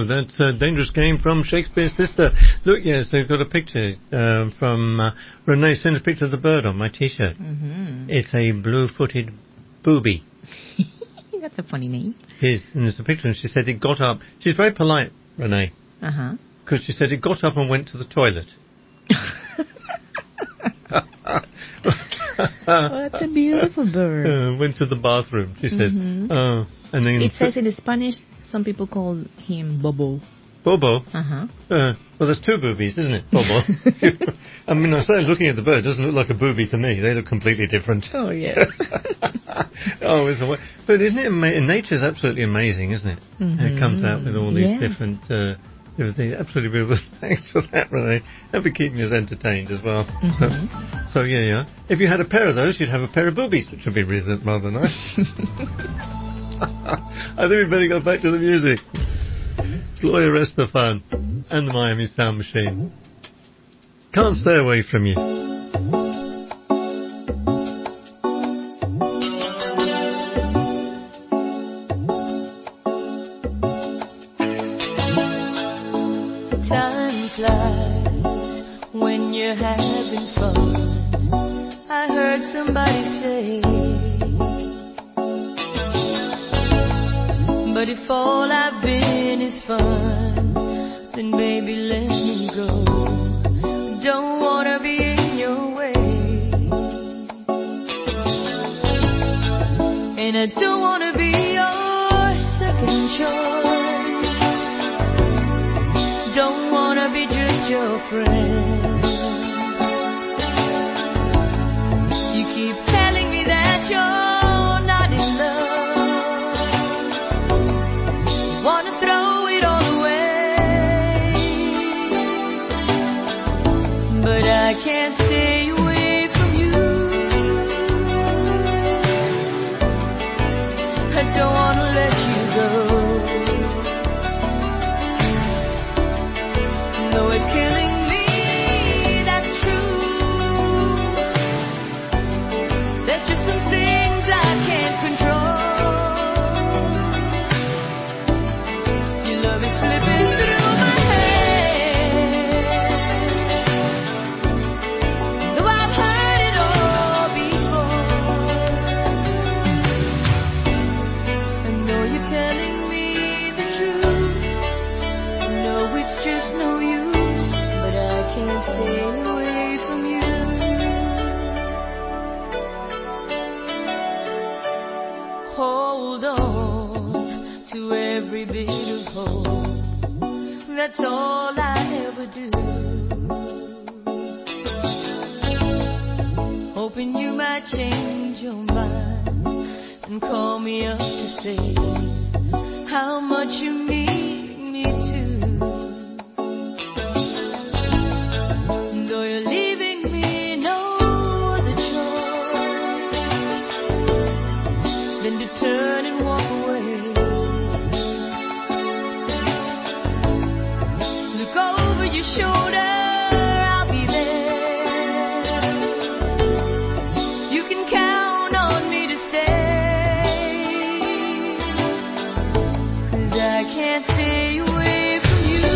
that's a dangerous game from Shakespeare's Sister. Look, yes, they've got a picture uh, from uh, Renee sent a picture of the bird on my T-shirt. Mm-hmm. It's a blue-footed booby. That's a funny name. Yes, and there's a picture, and she said it got up. She's very polite, Renee, Uh-huh. because she said it got up and went to the toilet. Oh, that's a beautiful bird. Uh, went to the bathroom, she says. Mhm. Uh, and then It says in Spanish, some people call him Bobo. Bobo. Uh-huh. Uh, well, there's two boobies, isn't it, Bobo? I mean, I say looking at the bird, it doesn't look like a booby to me. They look completely different. Oh, yes. Oh, it's a way. But isn't it ama- nature's absolutely amazing, isn't it? Mhm. It comes out with all these Yeah. different, uh, different things. Absolutely beautiful. Thanks for that, Renee. And for keeping us entertained as well. Mhm. So, so, yeah, yeah. If you had a pair of those, you'd have a pair of boobies, which would be really, rather nice. I think we better go back to the music. Gloria Estefan and the Miami Sound Machine. Can't stay away from you. Time flies when you're having fun. I heard somebody say, but if all I've been is fun, then baby let me go. Don't wanna be in your way, and I don't wanna be your second choice. Don't wanna be just your friend. You keep telling me that you're not in love. You wanna throw it all away, but I can't stay away from you. I don't wanna let you go. No, it's killing me, that's true. There's just some things I can't control. Your love is slipping through my hands. Though I've heard it all before, I know you're telling me the truth. No, it's just no use, but I can't stay away from you. Hold on to every bit of hope. That's all I ever do. Hoping you might change your mind and call me up to say how much you need me to. Though you're leaving me no other choice than to turn and walk away. Look over your shoulder, I'll be there. You can count on me to stay, 'cause I can't stay away from you.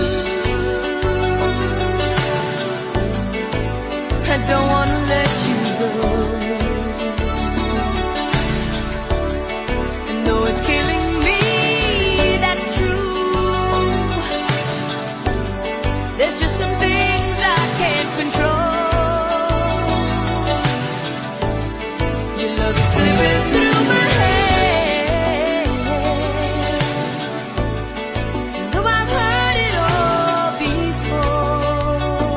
I don't wanna let you go. And though it's killing me, that's true. There's just some things I can't control. Your love is slipping through my hands. Though I've heard it all before,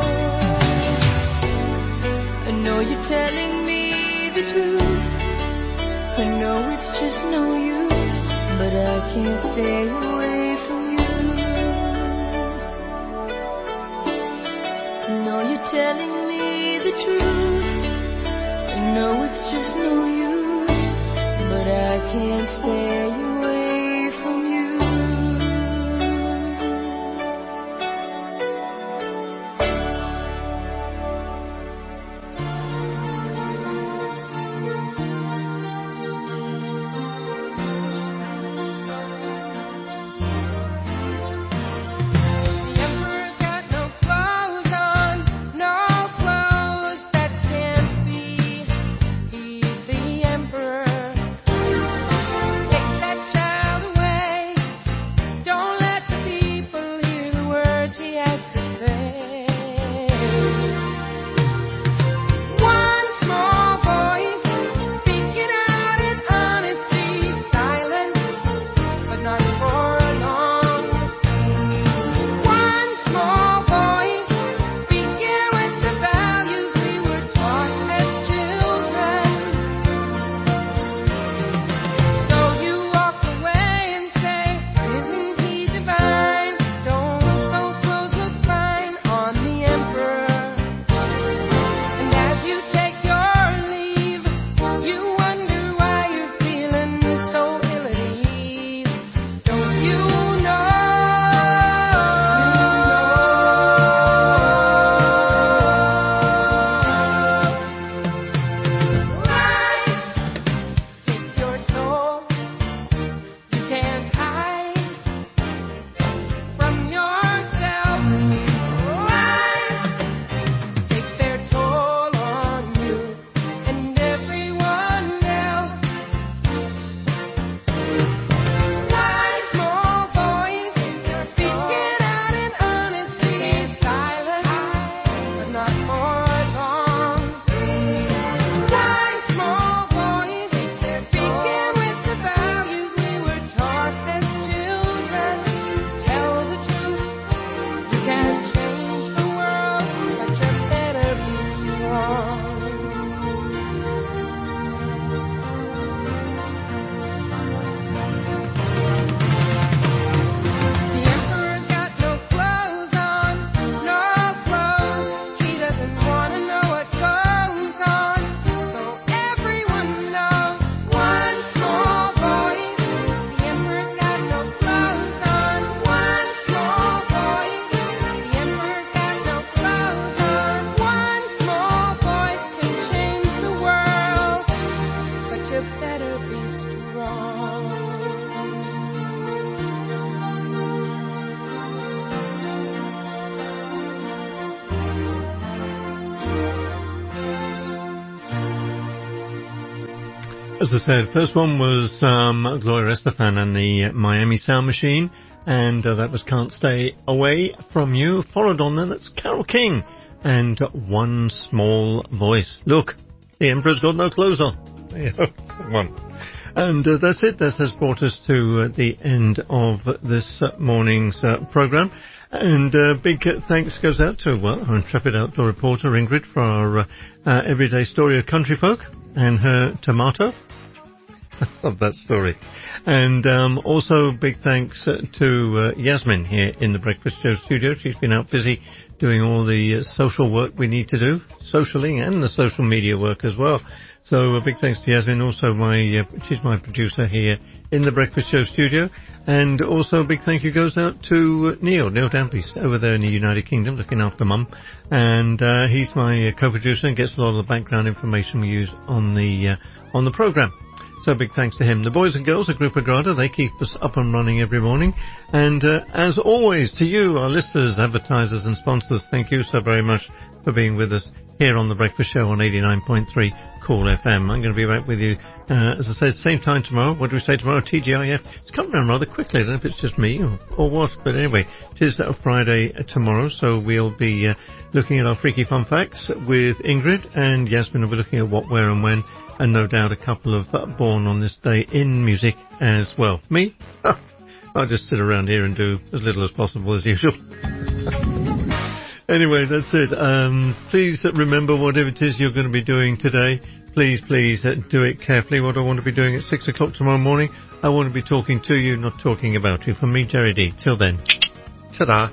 I know you're telling me the truth. I know it's just no use, but I can't stay away from you. I know you're telling me the truth. I know it's just no use, but I can't stay away from you. As I said, first one was um, Gloria Estefan and the Miami Sound Machine, and uh, that was Can't Stay Away From You. Followed on then, that's Carole King and One Small Voice. Look, the Emperor's got no clothes on. There you go, one. And uh, that's it. That has brought us to uh, the end of this uh, morning's uh, programme. And uh, big uh, thanks goes out to, well, our intrepid outdoor reporter Ingrid for our uh, uh, everyday story of country folk and her tomato. I love that story. And um, also big thanks uh, to uh, Yasmin here in the Breakfast Show studio. She's been out busy doing all the uh, social work we need to do, socially, and the social media work as well. So a big thanks to Yasmin. Also, my uh, she's my producer here in the Breakfast Show studio. And also a big thank you goes out to uh, Neil, Neil Danby, over there in the United Kingdom, looking after Mum. And uh, he's my uh, co-producer and gets a lot of the background information we use on the uh, on the programme. So big thanks to him. The boys and girls at Group Agrada, they keep us up and running every morning. And uh, as always, to you, our listeners, advertisers and sponsors, thank you so very much for being with us here on The Breakfast Show on eighty-nine point three Cool F M. I'm going to be back with you, uh, as I said, same time tomorrow. What do we say tomorrow? T G I F. It's coming around rather quickly. I don't know if it's just me or, or what. But anyway, it is a Friday tomorrow, so we'll be uh, looking at our freaky fun facts with Ingrid, and Yasmin will be looking at what, where and when, and no doubt a couple of uh, Born on This Day in music as well. Me? I'll just sit around here and do as little as possible as usual. Anyway, that's it. Um, please remember, whatever it is you're going to be doing today, please, please uh, do it carefully. What I want to be doing at six o'clock tomorrow morning, I want to be talking to you, not talking about you. From me, Jerry D. Till then, ta-da.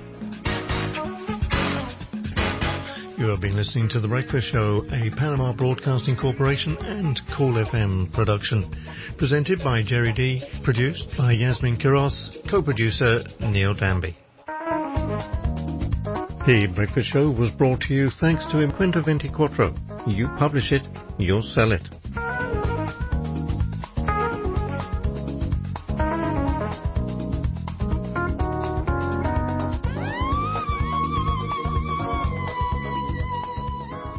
You have been listening to The Breakfast Show, a Panama Broadcasting Corporation and Cool F M production. Presented by Jerry D. Produced by Yasmin Kiros. Co-producer Neil Danby. The Breakfast Show was brought to you thanks to Imquenta Ventiquattro. You publish it, you'll sell it.